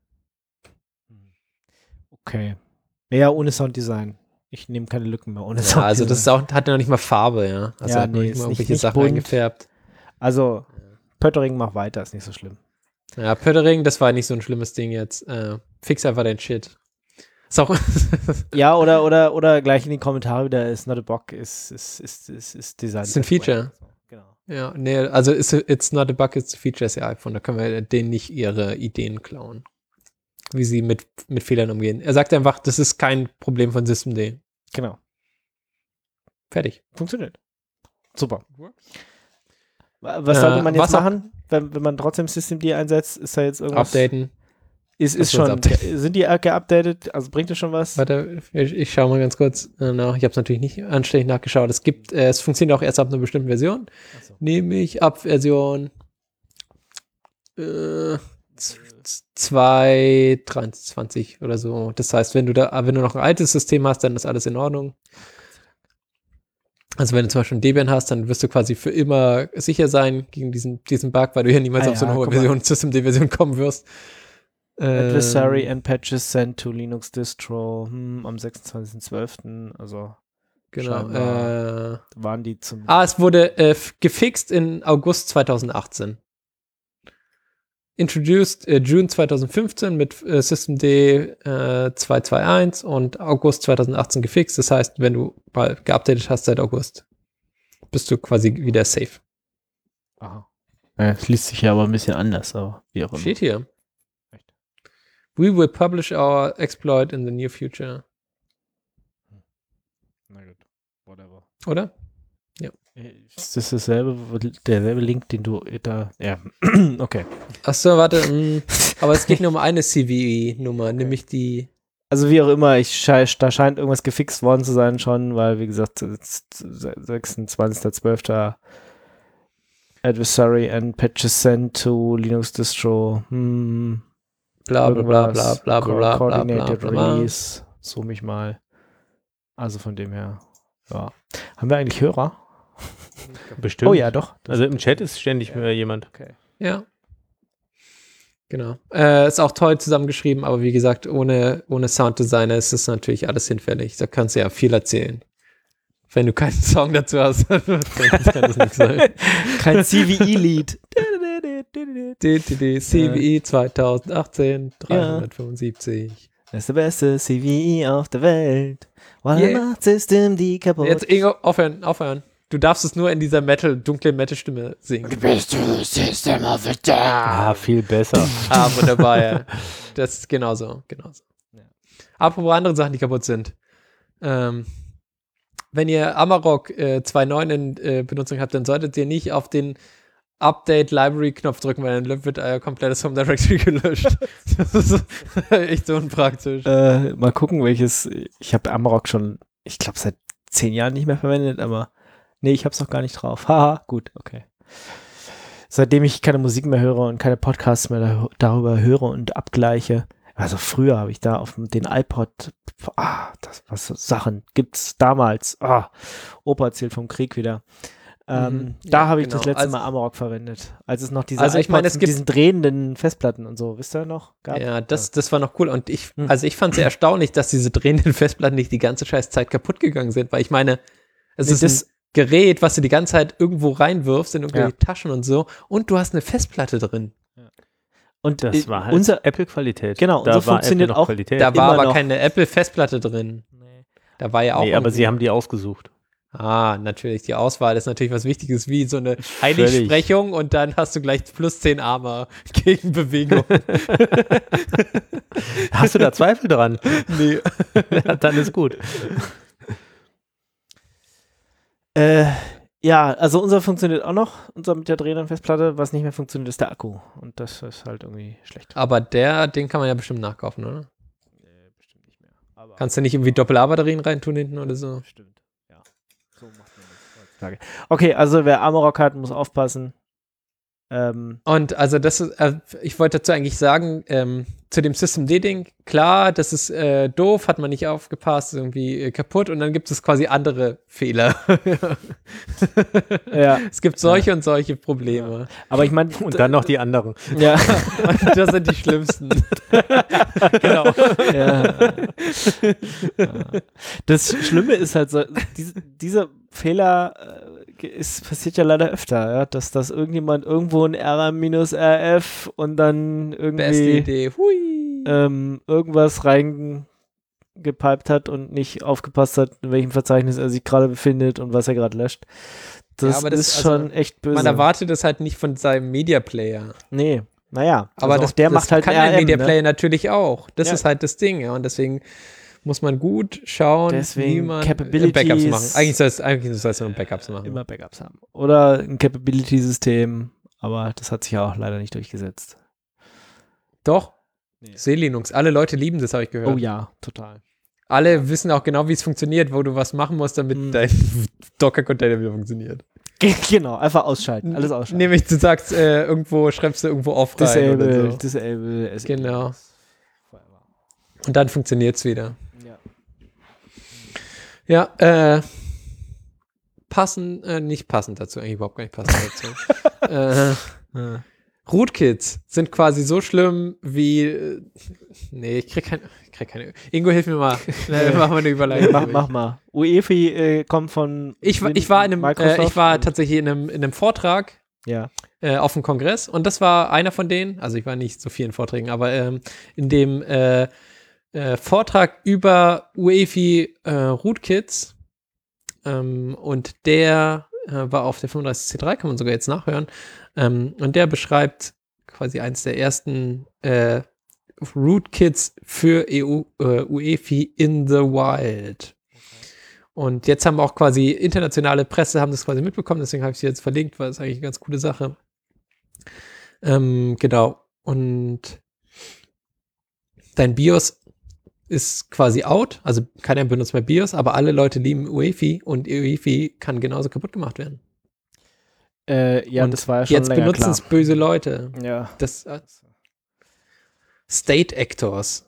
Okay. Ja, ohne Sounddesign. Ich nehme keine Lücken mehr ohne Ja, Sounddesign. also das ist auch, hat ja noch nicht mal Farbe, ja. Also Ja, hat noch nee, nicht ist mal nicht- irgendwelche nicht Sachen bunt. eingefärbt. Also, Pöttering, mach weiter, ist nicht so schlimm. Ja, Pöttering, das war nicht so ein schlimmes Ding jetzt. Äh, fix einfach dein Shit. Ist auch Ja, oder, oder, oder gleich in die Kommentare wieder, ist not a bug, ist, ist, ist, ist, ist Design. Ist ein Feature. Genau. ja, nee, also it's, it's not a bug, it's a feature, ist ja iPhone. Da können wir denen nicht ihre Ideen klauen. Wie sie mit, mit Fehlern umgehen. Er sagt einfach, das ist kein Problem von Systemd. Genau. Fertig. Funktioniert. Super. Ja. Was Äh, sollte man jetzt was auch- machen, wenn, wenn man trotzdem Systemd einsetzt? Ist da jetzt irgendwas? Updaten. Ist, ist Ach so, schon, das Update. sind die geupdatet? Also bringt das schon was? Warte, ich, ich schaue mal ganz kurz äh, nach. Ich habe es natürlich nicht anständig nachgeschaut. Es gibt, äh, es funktioniert auch erst ab einer bestimmten Version. Ach so. Nämlich ab Version äh, zwei Punkt dreiundzwanzig oder so. Das heißt, wenn du da, wenn du noch ein altes System hast, dann ist alles in Ordnung. Also wenn du zum Beispiel ein Debian hast, dann wirst du quasi für immer sicher sein gegen diesen, diesen Bug, weil du ja niemals Ah auf so eine ja, hohe guck mal. Version, Systemd-Version kommen wirst. Adversary Ähm, and Patches sent to Linux Distro hm, am sechsundzwanzigsten zwölften Also Genau. scheinbar Äh, waren die zum. Ah, es wurde äh, f- gefixt in August zweitausendachtzehn. Introduced äh, June zweitausendfünfzehn mit äh, Systemd äh, zweihunderteinundzwanzig und August zweitausendachtzehn gefixt. Das heißt, wenn du mal geupdatet hast seit August, bist du quasi wieder safe. Aha. Ja, es liest sich ja aber ein bisschen anders, aber wie auch immer. Steht hier. Echt? We will publish our exploit in the near future. Na gut. Whatever. Oder? Ist das dasselbe, derselbe Link, den du da. Ja. Okay. Achso, warte. mh, aber es geht nur um eine C V E-Nummer, nämlich die. Also wie auch immer, ich schei da scheint irgendwas gefixt worden zu sein schon, weil wie gesagt, sechsundzwanzigsten zwölften Adversary and Patches sent to Linux Distro. Hm, Bla bla bla bla irgendwas. bla bla Co- bla bla Coordinated bla bla. Release. Zoom ich mal. Also von dem her. Ja. Haben wir eigentlich Hörer? Bestimmt. Oh ja, doch. Das- Also im Chat ist ständig äh, jemand. Okay. Ja. Genau. Äh, ist auch toll zusammengeschrieben, aber wie gesagt, ohne, ohne Sounddesigner ist das natürlich alles hinfällig. Da kannst du ja viel erzählen. Wenn du keinen Song dazu hast, dann kann das nichts sein. Kein C V E-Lied. D T D C V E zweitausendachtzehn dreihundertfünfundsiebzig. Das ist der beste C V E auf der Welt. Weil Yeah. er macht System die kaputt. Jetzt, Ingo, aufhören, aufhören. Du darfst es nur in dieser Metal, dunklen Metal-Stimme singen. Ah, viel besser. Ah, wunderbar, ja. Das ist genauso, genauso. Ja. Apropos andere Sachen, die kaputt sind. Ähm, wenn ihr Amarok äh, zwei Punkt neun in äh, Benutzung habt, dann solltet ihr nicht auf den Update-Library-Knopf drücken, weil dann wird euer komplettes Home Directory gelöscht. Das ist echt so unpraktisch. Äh, mal gucken, welches. Ich habe Amarok schon, ich glaube, seit zehn Jahren nicht mehr verwendet, aber nee, ich habe es noch gar nicht drauf. Haha, gut, okay. Seitdem ich keine Musik mehr höre und keine Podcasts mehr da, darüber höre und abgleiche. Also früher habe ich da auf den iPod, ah, das was so Sachen gibt's damals. Ah, Opa erzählt vom Krieg wieder. Ähm, Mhm. da Ja, habe ich genau. das letzte Also- Mal Amarok verwendet, als es noch diese Also ich iPods meine, es mit gibt- diesen drehenden Festplatten und so, wisst ihr noch? Gab? Ja, das, das war noch cool. Und ich, Hm. also ich fand es sehr erstaunlich, dass diese drehenden Festplatten nicht die ganze scheiß Zeit kaputt gegangen sind, weil ich meine, es Nee, ist das- ein Gerät, was du die ganze Zeit irgendwo reinwirfst in irgendwelche Ja. Taschen und so, und du hast eine Festplatte drin. Und Das äh, war halt unser, Apple-Qualität. Genau, da unser war funktioniert Apple noch auch- Qualität. Da war immer aber noch. keine Apple-Festplatte drin. Da war ja auch. nee, aber irgendwie- sie haben die ausgesucht. Ah, natürlich. Die Auswahl ist natürlich was Wichtiges, wie so eine Völlig. Heiligsprechung und dann hast du gleich plus zehn Arme gegen Bewegung. Hast du da Zweifel dran? Nee. Ja, dann ist gut. Äh, ja, also unser funktioniert auch noch, unser mit der drehenden Festplatte. Was nicht mehr funktioniert, ist der Akku. Und das ist halt irgendwie schlecht. Aber der, den kann man ja bestimmt nachkaufen, oder? Nee, bestimmt nicht mehr. Aber Kannst du nicht irgendwie Doppel-A-Batterien reintun hinten oder so? Bestimmt, ja. So macht man das heutzutage. Okay, also wer Amarok hat, muss aufpassen. Ähm, Und also das ist, äh, ich wollte dazu eigentlich sagen, ähm, zu dem System-D-Ding, klar, das ist äh, doof, hat man nicht aufgepasst, irgendwie äh, kaputt und dann gibt es quasi andere Fehler. ja, Es gibt solche und solche Probleme. aber ich meine, Und dann noch die anderen. ja, Und das sind die schlimmsten. Genau. ja. Ja. Das Schlimme ist halt so, diese, dieser Fehler äh, ist, passiert ja leider öfter, ja, dass das irgendjemand irgendwo ein R M R F und dann Beste irgendwie Idee. Hui. ähm, irgendwas reingepiped hat und nicht aufgepasst hat, in welchem Verzeichnis er sich gerade befindet und was er gerade löscht. Das, aber das- ist also, schon echt böse. Man erwartet es halt nicht von seinem Media Player. Nee, naja. Aber also das, auch der das macht halt kann ein ein R M, Media ne? Player natürlich auch. Das Ja. ist halt das Ding, ja. Und deswegen muss man gut schauen, Deswegen wie man äh, Capabilities- Backups machen. Eigentlich soll es eigentlich soll es nur Backups machen. Immer Backups haben. Oder ein Capability-System, aber das hat sich ja auch leider nicht durchgesetzt. Doch. Nee. C-Linux. Alle Leute lieben das, habe ich gehört. Oh ja, total. Alle wissen auch genau, wie es funktioniert, wo du was machen musst, damit Hm. dein Docker-Container wieder funktioniert. Genau, einfach ausschalten, alles ausschalten. Nämlich, du sagst, äh, irgendwo schreibst du irgendwo off rein Disable, oder so. disable, S E. Genau. Und dann funktioniert es wieder. Ja. Ja, äh, passend, äh, nicht passend dazu, eigentlich überhaupt gar nicht passend dazu. äh, Ja. Rootkits sind quasi so schlimm wie, äh, nee, ich krieg, kein, ich krieg keine, Ingo, hilf mir mal, äh, machen wir eine Überleitung. mach, mach mal. U E F I äh, kommt von Ich, war- Win- ich war in einem, äh, Microsoft ich war und- tatsächlich in einem, in einem Vortrag Ja. äh, auf dem Kongress und das war einer von denen, also ich war nicht so vielen Vorträgen, aber ähm, in dem äh, äh, Vortrag über U E F I äh, Rootkits ähm, und der äh, war auf der fünfunddreißig C drei, kann man sogar jetzt nachhören, ähm, und der beschreibt quasi eins der ersten äh, Rootkits für E U, äh, U E F I in the Wild. Und jetzt haben auch quasi internationale Presse haben das quasi mitbekommen, deswegen habe ich sie jetzt verlinkt, weil es eigentlich eine ganz coole Sache. Ähm, genau. Und dein BIOS ist quasi out, also keiner benutzt mehr BIOS, aber alle Leute lieben U E F I und U E F I kann genauso kaputt gemacht werden. Äh, ja, Und das war ja schon Jetzt länger benutzen es klar. böse Leute. Ja. Das äh, State Actors.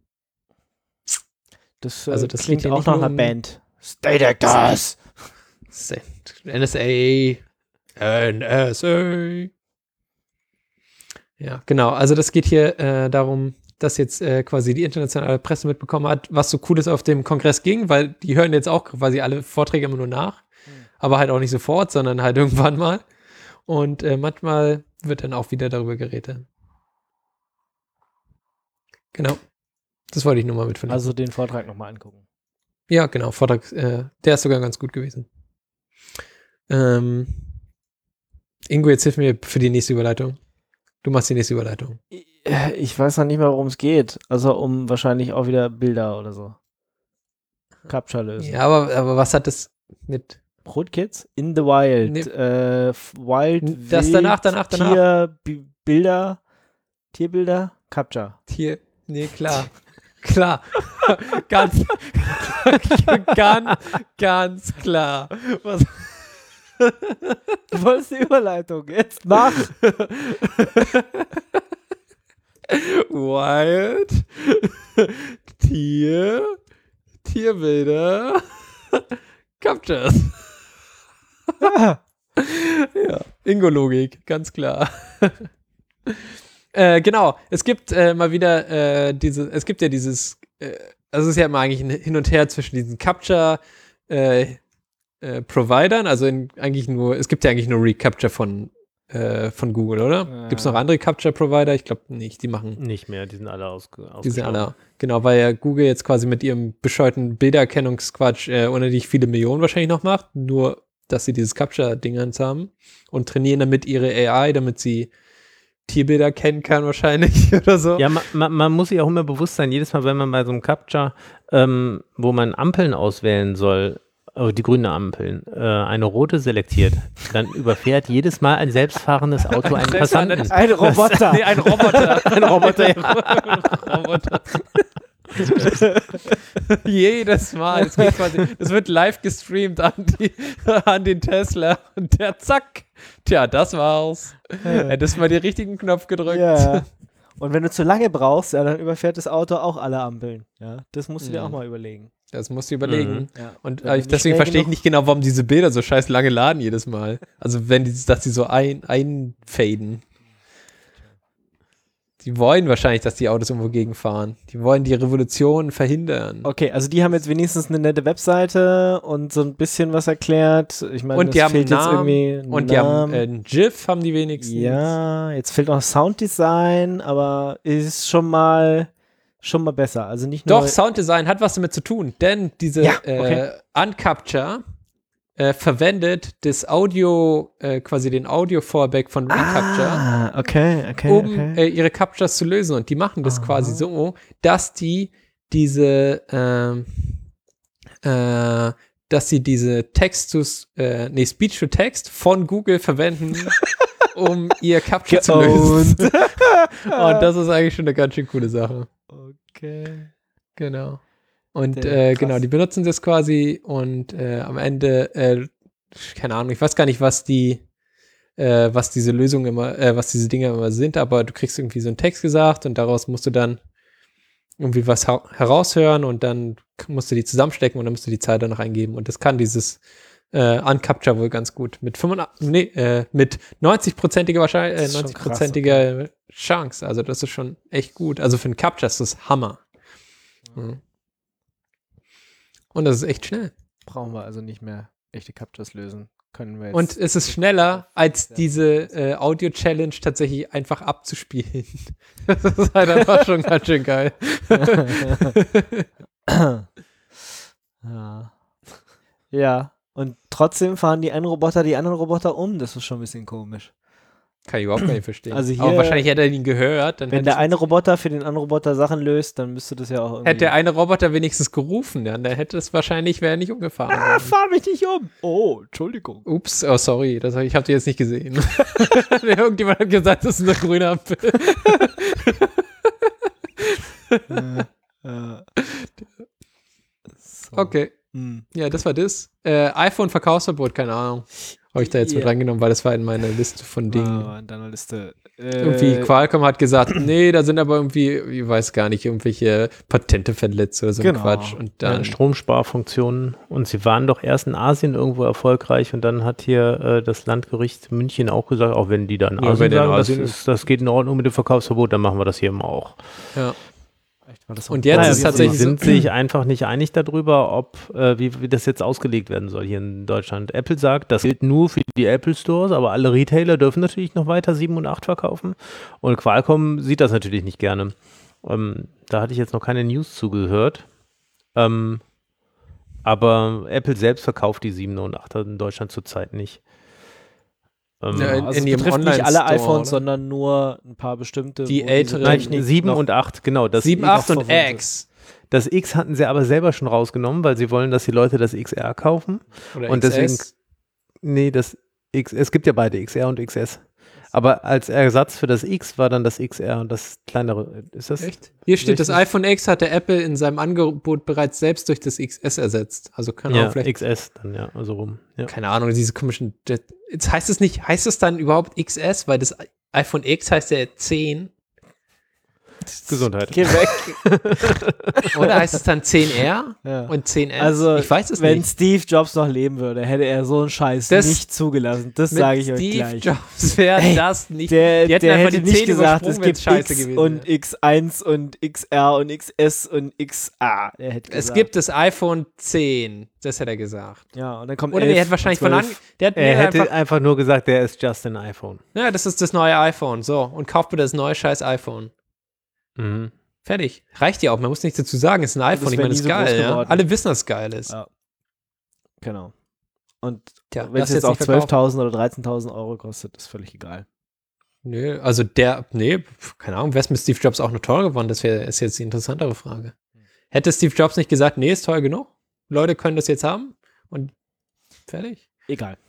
Das, äh, Also das klingt liegt ja auch nicht nach nur einer um- Band. State Actors! State, N S A. N S A. Ja, genau. Also das geht hier äh, darum, dass jetzt äh, quasi die internationale Presse mitbekommen hat, was so Cooles auf dem Kongress ging, weil die hören jetzt auch quasi alle Vorträge immer nur nach, aber halt auch nicht sofort, sondern halt irgendwann mal. Und äh, manchmal wird dann auch wieder darüber geredet. Genau. Das wollte ich nur mal mit verlinken. Also den Vortrag nochmal angucken. Ja, genau, Vortrag, äh, der ist sogar ganz gut gewesen. Ähm, Ingo, jetzt hilf mir für die nächste Überleitung. Du machst die nächste Überleitung. Ich weiß noch nicht mal, worum es geht. Also um wahrscheinlich auch wieder Bilder oder so. Captcha lösen. Ja, aber, aber was hat das mit... Brotkids? In the Wild. Nee. Äh, Wild, Das Wild, danach, danach, danach. Tier, B- Bilder, Tierbilder, Captcha. Tier, nee, klar. Klar. ganz, ganz, ganz klar. Was? Du wolltest die Überleitung. Jetzt mach! Wild, Tier, Tierbilder, Captchas. Ja. Ja, Ingo-Logik, ganz klar. äh, genau, es gibt äh, mal wieder äh, diese, es gibt ja dieses, äh, also es ist ja immer eigentlich ein Hin und Her zwischen diesen Captcha äh, äh, Providern, also in, eigentlich nur, es gibt ja eigentlich nur Recaptcha von äh, von Google, oder? Ja. Gibt es noch andere Captcha-Provider? Ich glaube nicht, die machen Nicht mehr, die sind alle ausge die sind ausgestorben. alle, genau, weil ja Google jetzt quasi mit ihrem bescheuerten Bildererkennungsquatsch äh, unendlich viele Millionen wahrscheinlich noch macht, nur dass sie dieses Captcha-Dingens haben und trainieren damit ihre A I, damit sie Tierbilder erkennen kann wahrscheinlich oder so. Ja, ma, ma, man muss sich auch immer bewusst sein, jedes Mal, wenn man bei so einem Captcha, ähm, wo man Ampeln auswählen soll, äh, die grünen Ampeln, äh, eine rote selektiert, dann überfährt jedes Mal ein selbstfahrendes Auto einen Passanten. Ein Roboter. Nee, ein Roboter. Ein Roboter, ja. Roboter. Jedes Mal. Das, geht quasi, das wird live gestreamt an, die, an den Tesla und der zack. Tja, das war's. Hättest mal den richtigen Knopf gedrückt. Ja. Und wenn du zu lange brauchst, ja, dann überfährt das Auto auch alle Ampeln. Ja, das musst du dir Mhm. auch mal überlegen. Das musst du überlegen. Mhm. Ja. Und Wenn äh, du nicht deswegen schnell verstehe ich genug- nicht genau, warum diese Bilder so scheiß lange laden jedes Mal. Also wenn die, dass die so ein, einfaden. Die wollen wahrscheinlich, dass die Autos irgendwo gegenfahren. Die wollen die Revolution verhindern. Okay, also die haben jetzt wenigstens eine nette Webseite und so ein bisschen was erklärt. Ich meine, Und die es haben fehlt einen jetzt Namen. irgendwie ein Und die haben Namen. äh, ein GIF, haben die wenigstens. Ja, jetzt fehlt noch Sounddesign, aber ist schon mal schon mal besser. Also nicht nur Doch, Sounddesign hat was damit zu tun, denn diese Ja, okay. äh, Uncapture äh, verwendet das Audio, äh, quasi den Audio-Fallback von Recapture, Ah, okay, okay, um okay. Äh, ihre Captures zu lösen. Und die machen das Aha. quasi so, dass die diese ähm, äh, dass sie diese Text to, äh, nee, Speech to Text von Google verwenden, um ihr Capture zu lösen. Geowned. Und das ist eigentlich schon eine ganz schön coole Sache. Okay. Genau. Und Der- äh, krass. genau, die benutzen das quasi und äh, am Ende, äh, keine Ahnung, ich weiß gar nicht, was die, äh, was diese Lösungen immer, äh, was diese Dinge immer sind, aber du kriegst irgendwie so einen Text gesagt und daraus musst du dann irgendwie was ha- heraushören und dann musst du die zusammenstecken und dann musst du die Zahl danach eingeben und das kann dieses äh, Uncapture wohl ganz gut. Mit fünfundachtzig, nee, äh, mit neunzig-prozentiger Wahrscheinlich, äh, Das ist schon krass, neunzig-prozentiger Chance. Also das ist schon echt gut. Also für einen Capture ist das Hammer. Mhm. Und das ist echt schnell. Brauchen wir also nicht mehr echte Captures lösen. Können wir jetzt. Und es ist schneller, als diese äh, Audio-Challenge tatsächlich einfach abzuspielen. Das ist halt einfach schon ganz schön geil. ja. Ja. Und trotzdem fahren die einen Roboter die anderen Roboter um. Das ist schon ein bisschen komisch. Kann ich überhaupt gar nicht verstehen. Also hier- Aber wahrscheinlich hätte er ihn gehört. Dann Wenn hätte der ich- eine Roboter für den anderen Roboter Sachen löst, dann müsste das ja auch irgendwie. hätte der eine Roboter wenigstens gerufen, dann der hätte es wahrscheinlich, wäre er nicht umgefahren. Ah, worden. fahr mich nicht um! Oh, Entschuldigung. Ups, oh sorry, das, hab- ich habe die jetzt nicht gesehen. Irgendjemand hat gesagt, das ist eine grüne Ampel. Äh, so. Okay, Hm. ja, das war das. Äh, iPhone-Verkaufsverbot, keine Ahnung. Habe ich da jetzt mit Ja. reingenommen, weil das war in meiner Liste von Dingen. Ah, in deiner Liste. Irgendwie Äh, Qualcomm hat gesagt, nee, da sind aber irgendwie, ich weiß gar nicht, irgendwelche Patente verletzt oder so ein Genau. Quatsch. Und Ja, dann, Stromsparfunktionen. Und sie waren doch erst in Asien irgendwo erfolgreich und dann hat hier äh, das Landgericht München auch gesagt, auch wenn die dann Ja, Asien wenn der in sagen, Asien das, ist, das geht in Ordnung mit dem Verkaufsverbot, dann machen wir das hier eben auch. ja. Echt, war das Und auch- jetzt Naja, ist sie tatsächlich sind so- sich einfach nicht einig darüber, ob äh, wie, wie das jetzt ausgelegt werden soll hier in Deutschland. Apple sagt, das gilt nur für die Apple Stores, aber alle Retailer dürfen natürlich noch weiter sieben und acht verkaufen. Und Qualcomm sieht das natürlich nicht gerne. Ähm, da hatte ich jetzt noch keine News zugehört. Ähm, aber Apple selbst verkauft die siebener und achter in Deutschland zurzeit nicht. Ähm, Ja, in- also es ihrem betrifft nicht alle Online-Store, iPhones, oder? sondern nur ein paar bestimmte. Die wo diese älteren- Nein, Technik sieben noch- und acht, genau. Das sieben, X- acht und verwurzelt. X. Das X hatten sie aber selber schon rausgenommen, weil sie wollen, dass die Leute das X R kaufen. Oder Und X S. deswegen- Nee, das X, es gibt ja beide, X R und X S. Aber als Ersatz für das X war dann das X R und das kleinere. Ist das? Echt? Hier steht, das richtig? iPhone X hatte Apple in seinem Angebot bereits selbst durch das X S ersetzt. Also kann Ja, auch vielleicht, X S dann, ja, also rum. Ja. keine Ahnung, diese komischen, das- jetzt heißt es nicht, heißt es dann überhaupt X S, weil das iPhone X heißt ja zehn, Gesundheit. Geh weg. oder heißt es dann zehn R Ja. und zehn S? Also, ich weiß es wenn nicht. Steve Jobs noch leben würde, hätte er so einen Scheiß Das- nicht zugelassen. Das Mit sage ich euch Steve gleich. Jobs wäre Ey, das nicht. Der, die hätten der einfach hätte die nicht zehn gesagt, es übersprungen, wenn's gibt scheiße X gewesen und wäre. X eins und X R und X S und X A. Der hätte Es gesagt. gibt das iPhone zehn, das hat er gesagt. Ja, und dann kommt Oder elf, der hat wahrscheinlich von an, zwölf. der hat Er mir hätte einfach, einfach, nur gesagt, der ist just an iPhone. ja, das ist das neue iPhone, so, und kauft bitte das neue scheiß iPhone. Mhm. Fertig. Reicht ja auch, man muss nichts dazu sagen, es ist ein iPhone, ich wär meine, nie das ist so groß geil, ja. geworden. Alle wissen, dass es geil ist. Ja. Genau. Und Tja, wenn es das jetzt auch nicht verkaufen. zwölftausend oder dreizehntausend Euro kostet, ist völlig egal. Nö, also der, nee, pf, keine Ahnung, wäre es mit Steve Jobs auch noch teurer geworden, das wäre ist jetzt die interessantere Frage. Hätte Steve Jobs nicht gesagt, nee, ist teuer genug, Leute können das jetzt haben und fertig? Egal.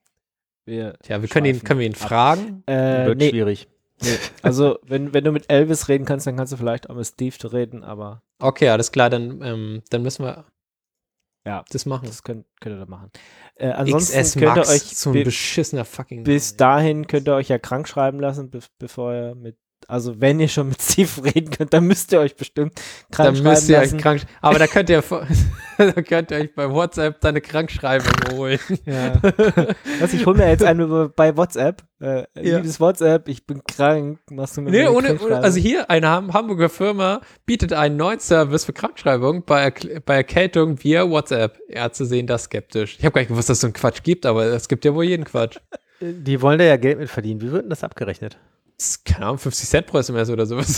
Wir Tja, wir können ihn, schweifen können wir ihn ab. fragen. Äh, Wird nee, schwierig. nee. Also, wenn, wenn du mit Elvis reden kannst, dann kannst du vielleicht auch mit Steve reden, aber Okay, alles klar, dann, ähm, dann müssen wir ja, das machen. das könnt, könnt ihr da machen. Äh, ansonsten X S könnt ihr Max, euch so ein be- beschissener fucking bis dahin könnt ihr euch ja krank schreiben lassen, be bevor ihr mit, also wenn ihr schon mit Steve reden könnt, dann müsst ihr euch bestimmt krank Dann schreiben müsst ihr lassen. euch krank, aber da könnt ihr, da könnt ihr euch bei WhatsApp deine Krankschreibung holen. Ja. Was, ich hole mir jetzt einen über- bei WhatsApp. Äh, Ja. Liebes WhatsApp, ich bin krank. Machst du mir Nee, eine ohne, ohne, Krankschreibung? also hier, eine Ham- Hamburger Firma bietet einen neuen Service für Krankschreibung bei, Erkl- bei Erkältung via WhatsApp. Ärzte sehen das skeptisch. Ich habe gar nicht gewusst, dass es so einen Quatsch gibt, aber es gibt ja wohl jeden Quatsch. Die wollen da ja Geld mit verdienen. Wie wird denn das abgerechnet? Das ist, keine Ahnung, fünfzig Cent pro S M S oder sowas.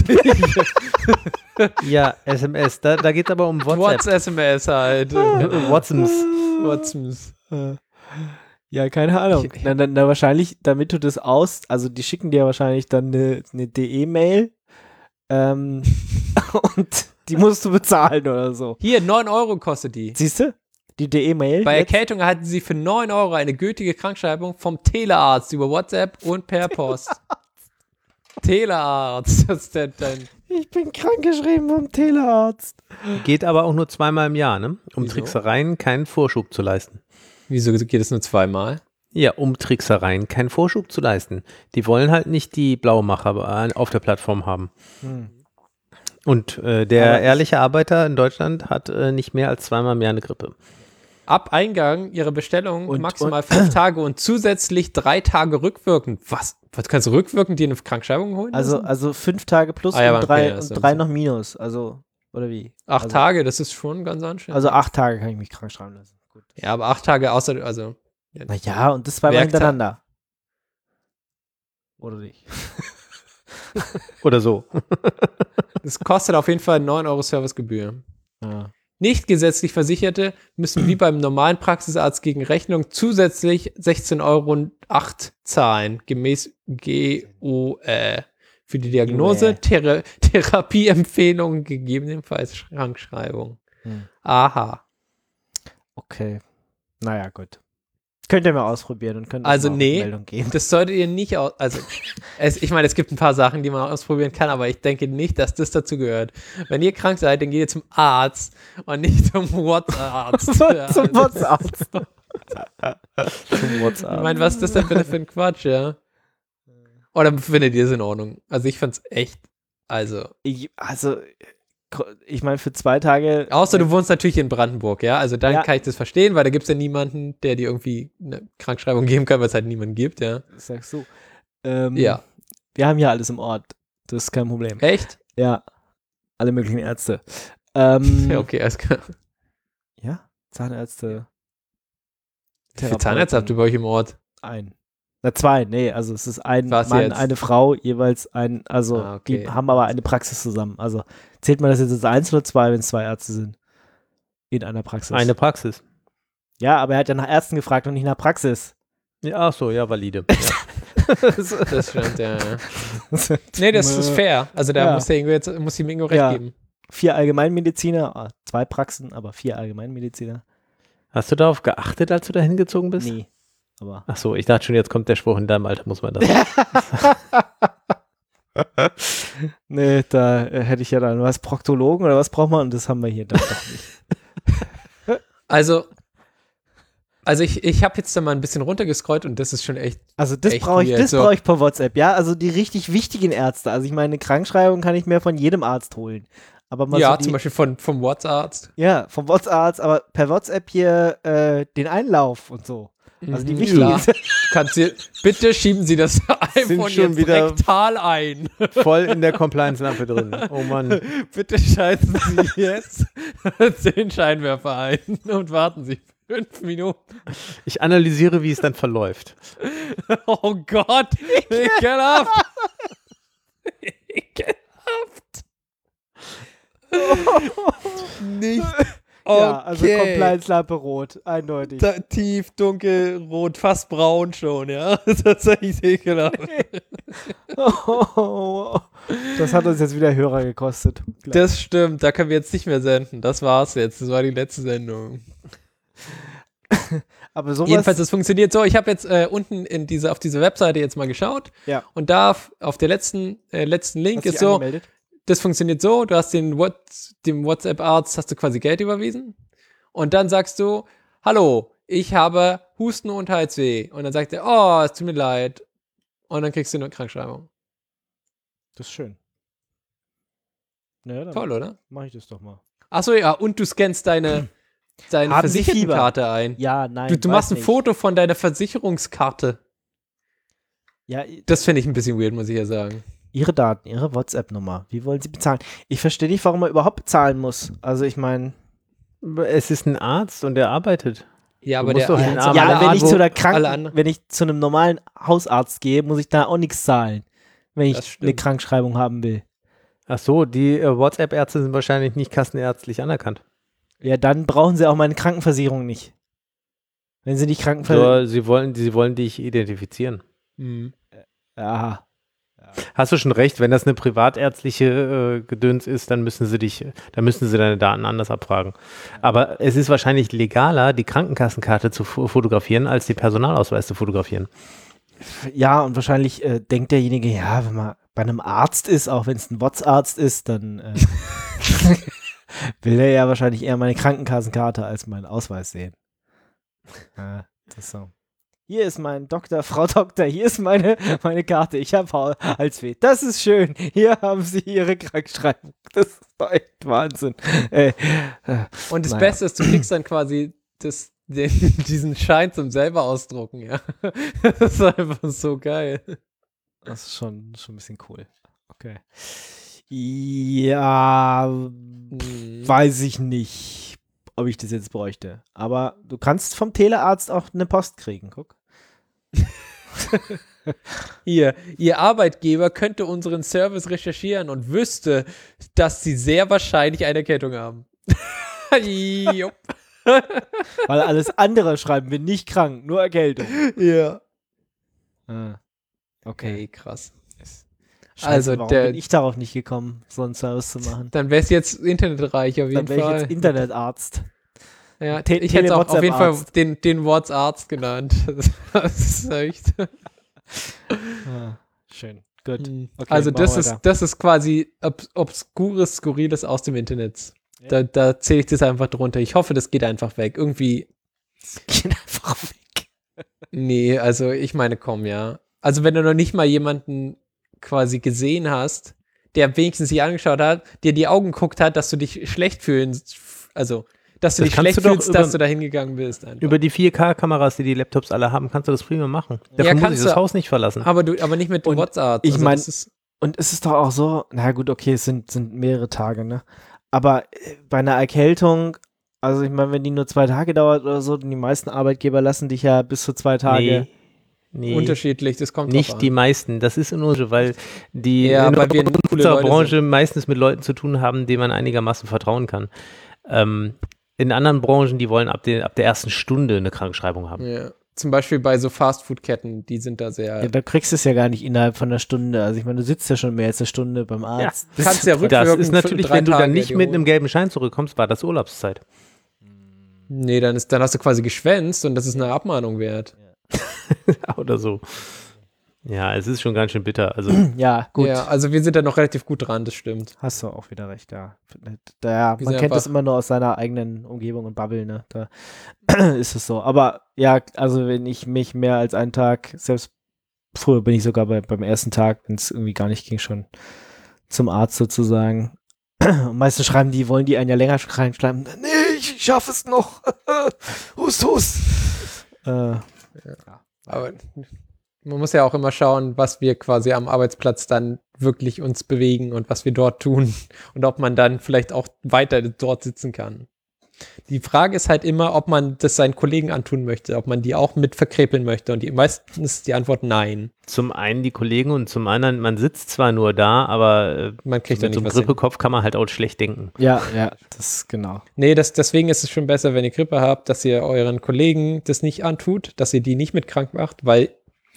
Ja, S M S. Da, da geht es aber um WhatsApp. WhatsApp-S M S halt. WhatsApps. WhatsApp. Ja, keine Ahnung. Ich- Na, na, na, wahrscheinlich, damit du das aus, also die schicken dir wahrscheinlich dann eine, eine D E-Mail ähm, und die musst du bezahlen oder so. Hier, neun Euro kostet die. Siehst du? Die D E-Mail. Bei jetzt? Erkältung erhalten Sie für neun Euro eine gültige Krankschreibung vom Telearzt über WhatsApp und per Post. Telearzt, das ist der, dein. Ich bin krankgeschrieben vom Telearzt. Geht aber auch nur zweimal im Jahr, ne? Um Wieso? Tricksereien keinen Vorschub zu leisten. Wieso geht es nur zweimal? Ja, um Tricksereien keinen Vorschub zu leisten. Die wollen halt nicht die Blaumacher auf der Plattform haben. Hm. Und äh, der Aber ich- ehrliche Arbeiter in Deutschland hat äh, nicht mehr als zweimal im Jahr eine Grippe. Ab Eingang Ihrer Bestellung Und- maximal fünf Tage und zusätzlich drei Tage rückwirkend. Was? Was kannst du rückwirkend dir eine Krankschreibung holen? Also, lassen? also fünf Tage plus Ah, ja, und okay, drei, das ist und ja drei so. noch minus. Also, oder wie? acht also, Tage, das ist schon ganz anstrengend. Also acht Tage kann ich mich krank schreiben lassen. Gut. ja, aber acht Tage außer, also. Naja, und das zweimal Werktag. hintereinander. Oder nicht? Oder so. Das kostet auf jeden Fall neun Euro Servicegebühr. Ja. Nicht gesetzlich Versicherte müssen wie beim normalen Praxisarzt gegen Rechnung zusätzlich sechzehn Euro und acht zahlen, gemäß G O Ä. Für die Diagnose, G O Ä. Thera Therapieempfehlungen, gegebenenfalls Krankschreibung. Hm. Aha. Okay. Naja, gut. Könnt ihr mal ausprobieren und könnt uns Also mal nee. Meldung geben. Das solltet ihr nicht aus. Also, es, ich meine, es gibt ein paar Sachen, die man ausprobieren kann, aber ich denke nicht, dass das dazu gehört. Wenn ihr krank seid, dann geht ihr zum Arzt und nicht zum WhatsApp-Arzt. Ja, Zum das- WhatsApp. Zum Ich WhatsApp. meine, was ist das denn bitte für ein Quatsch, ja? Oder findet ihr es in Ordnung? Also, ich fand's echt. Also, Ich, also, ich meine, für zwei Tage. außer du wohnst natürlich in Brandenburg, ja? Also, dann Ja. kann ich das verstehen, weil da gibt es ja niemanden, der dir irgendwie eine Krankschreibung geben kann, weil es halt niemanden gibt, ja? Sagst du. Ähm, Ja. Wir haben ja alles im Ort. Das ist kein Problem. Echt? Ja. Alle möglichen Ärzte. Ähm, Ja, okay, alles klar. Ja, Zahnärzte. Wie viele Zahnärzte habt ihr bei euch im Ort? Ein. Na, zwei, nee, also es ist ein Was Mann, jetzt? eine Frau, jeweils ein, also Ah, okay. die haben aber eine Praxis zusammen. Also zählt man das jetzt als eins oder zwei, wenn es zwei Ärzte sind? In einer Praxis. Eine Praxis. Ja, aber er hat ja nach Ärzten gefragt und nicht nach Praxis. Ja, ach so, ja, valide. Das stimmt, ja. ja. Nee, das ist fair. Also da Ja. muss, der Ingo jetzt, muss ihm Ingo recht Ja. geben. Vier Allgemeinmediziner, ah, zwei Praxen, aber vier Allgemeinmediziner. Hast du darauf geachtet, als du da hingezogen bist? Nee. Aber Ach so, ich dachte schon, jetzt kommt der Spruch, in deinem Alter muss man das. nee, da äh, hätte ich ja dann was Proktologen oder was braucht man und das haben wir hier dann doch nicht. Also, also ich, ich habe jetzt da mal ein bisschen runtergescrollt und das ist schon echt. Also das Echt brauche ich, weird, das so. brauche ich per WhatsApp, ja. Also die richtig wichtigen Ärzte. Also ich meine, eine Krankschreibung kann ich mir von jedem Arzt holen. Aber mal ja, so die, zum Beispiel von, vom WhatsApp-Arzt. ja, vom WhatsApp, aber per WhatsApp hier äh, den Einlauf und so. Also die Mhm, wichtigen. klar. Kannst du, bitte schieben Sie das iPhone schon jetzt wieder- rektal ein. Voll in der Compliance-Lampe drin. Oh Mann. Bitte schalten Sie jetzt den Scheinwerfer ein und warten Sie fünf Minuten. Ich analysiere, wie es dann verläuft. Oh Gott, ekelhaft. Ekelhaft. Nicht. Ja, also Okay. Compliance-Lampe rot, eindeutig. Da, tief, dunkel, rot, fast braun schon, ja. Das ist echt ekelhaft. Das hat uns jetzt wieder Hörer gekostet. Das stimmt, da können wir jetzt nicht mehr senden. Das war's jetzt. Das war die letzte Sendung. Aber sowas, Jedenfalls, das funktioniert so. Ich habe jetzt äh, unten in diese, auf diese Webseite jetzt mal geschaut. Ja. Und da f- auf der letzten, äh, letzten Link hast du ist dich so, angemeldet? das funktioniert so, du hast den What, dem WhatsApp-Arzt, hast du quasi Geld überwiesen. Und dann sagst du, hallo, ich habe Husten und Halsweh. Und dann sagt er, oh, es tut mir leid. Und dann kriegst du eine Krankschreibung. Das ist schön. Ja, dann Toll, oder? mach ich das doch mal. Achso, ja, und du scannst deine, deine Haben Sie Versichertenkarte ein. Ja, nein. Du, du weiß machst ein nicht. Foto von deiner Versicherungskarte. Ja, Das finde ich ein bisschen weird, muss ich ja sagen. Ihre Daten, Ihre WhatsApp-Nummer. Wie wollen Sie bezahlen? Ich verstehe nicht, warum man überhaupt bezahlen muss. Also ich meine, Es ist ein Arzt und der arbeitet. Ja, Du aber musst der doch den also Arm- ja, alle wenn Art, ich wo- zu der alle Kranken, anderen- wenn ich zu einem normalen Hausarzt gehe, muss ich da auch nichts zahlen, wenn Das ich stimmt. eine Krankschreibung haben will. Ach so, die äh, WhatsApp-Ärzte sind wahrscheinlich nicht kassenärztlich anerkannt. Ja, dann brauchen Sie auch meine Krankenversicherung nicht. Wenn Sie nicht Krankenversicherung. So, sie, wollen, sie wollen dich identifizieren. Mhm. Aha. Hast du schon recht, wenn das eine privatärztliche äh, Gedöns ist, dann müssen sie dich, dann müssen sie deine Daten anders abfragen. Aber es ist wahrscheinlich legaler, die Krankenkassenkarte zu fo- fotografieren, als die Personalausweis zu fotografieren. Ja, und wahrscheinlich äh, denkt derjenige, ja, wenn man bei einem Arzt ist, auch wenn es ein WhatsApp-Arzt ist, dann äh, will er ja wahrscheinlich eher meine Krankenkassenkarte als meinen Ausweis sehen. Ja, das ist so. Hier ist mein Doktor, Frau Doktor, hier ist meine, meine Karte. Ich habe Halsweh. Das ist schön. Hier haben Sie Ihre Krankschreibung. Das ist doch echt Wahnsinn. Äh, äh, Und das Naja. Beste ist, du kriegst dann quasi das, den, diesen Schein zum selber ausdrucken, ja. Das ist einfach so geil. Das ist schon, schon ein bisschen cool. Okay. Ja, Mhm. weiß ich nicht, ob ich das jetzt bräuchte. Aber du kannst vom Telearzt auch eine Post kriegen, guck. Ihr, ihr Arbeitgeber könnte unseren Service recherchieren und wüsste, dass sie sehr wahrscheinlich eine Erkältung haben. Jupp. Weil alles andere schreiben wir nicht krank, nur Erkältung. Ja. Ah, Okay, okay. krass. Scheiße, Also warum der- bin ich darauf nicht gekommen, so einen Service zu machen? Dann wäre es jetzt internetreich auf jeden Dann wäre ich Fall. jetzt Internetarzt. Ja, Te- ich hätte auch auf jeden Fall Tele-WhatsApp-Arzt. den, den WhatsApp genannt. Das ist echt. Ah, schön, gut. Hm. Okay, also machen das wir ist, weiter. das ist quasi obs obskures, skurriles aus dem Internet. Ja. Da, da zähle ich das einfach drunter. Ich hoffe, das geht einfach weg. Irgendwie, Geht einfach weg. nee, also ich meine, komm, ja. Also wenn du noch nicht mal jemanden quasi gesehen hast, der wenigstens sich angeschaut hat, dir die Augen geguckt hat, dass du dich schlecht fühlen, also dass du Das dich kannst schlecht du doch fühlst, über- dass du da hingegangen bist. Einfach. Über die vier K-Kameras, die die Laptops alle haben, kannst du das prima machen. Dafür muss kannst ich das du- Haus nicht verlassen. aber du, aber nicht mit dem Und WhatsApp. ich Also mein- das ist- Und es ist doch auch so, na gut, okay, es sind, sind mehrere Tage, ne? Aber äh, bei einer Erkältung, also ich meine, wenn die nur zwei Tage dauert oder so, die meisten Arbeitgeber lassen dich ja bis zu zwei Tage. Nee. Nee, unterschiedlich, das kommt drauf nicht an. die meisten. Das ist in unserer, weil die Ja, in weil wir coole unserer Leute Branche sind. meistens mit Leuten zu tun haben, denen man einigermaßen vertrauen kann. Ähm, in anderen Branchen, die wollen ab, den, ab der ersten Stunde eine Krankschreibung haben. Ja. Zum Beispiel bei so Fastfood-Ketten, die sind da sehr... Ja, da kriegst du es ja gar nicht innerhalb von einer Stunde. Also ich meine, du sitzt ja schon mehr als eine Stunde beim Arzt. du kannst ja Das rückwirkend ist natürlich, für drei wenn du Tage dann nicht dir mit holen. einem gelben Schein zurückkommst, war das Urlaubszeit. Nee, dann, ist, dann hast du quasi geschwänzt und das ist eine Abmahnung wert. Oder so. Ja, es ist schon ganz schön bitter. Also Ja, gut. Ja, also wir sind da noch relativ gut dran, das stimmt. Hast du auch wieder recht, ja. Da, ja Wir man sind kennt das einfach- immer nur aus seiner eigenen Umgebung und Bubble, ne? Da ist es so. Aber ja, also wenn ich mich mehr als einen Tag, selbst früher bin ich sogar bei, beim ersten Tag, wenn es irgendwie gar nicht ging, schon zum Arzt sozusagen. Und meistens schreiben die, wollen die einen ja länger reinschreiben. Nee, ich schaffe es noch. hust, hust. Äh, Aber man muss ja auch immer schauen, was wir quasi am Arbeitsplatz dann wirklich uns bewegen und was wir dort tun und ob man dann vielleicht auch weiter dort sitzen kann. Die Frage ist halt immer, ob man das seinen Kollegen antun möchte, ob man die auch mit verkrepeln möchte. Und die, meistens ist die Antwort nein. zum einen die Kollegen und zum anderen, man sitzt zwar nur da, aber äh, Man kriegt da mit nicht so einem was hin. Grippekopf kann man halt auch schlecht denken. ja, ja, das genau. Nee, das, deswegen ist es schon besser, wenn ihr Grippe habt, dass ihr euren Kollegen das nicht antut, dass ihr die nicht mit krank macht, weil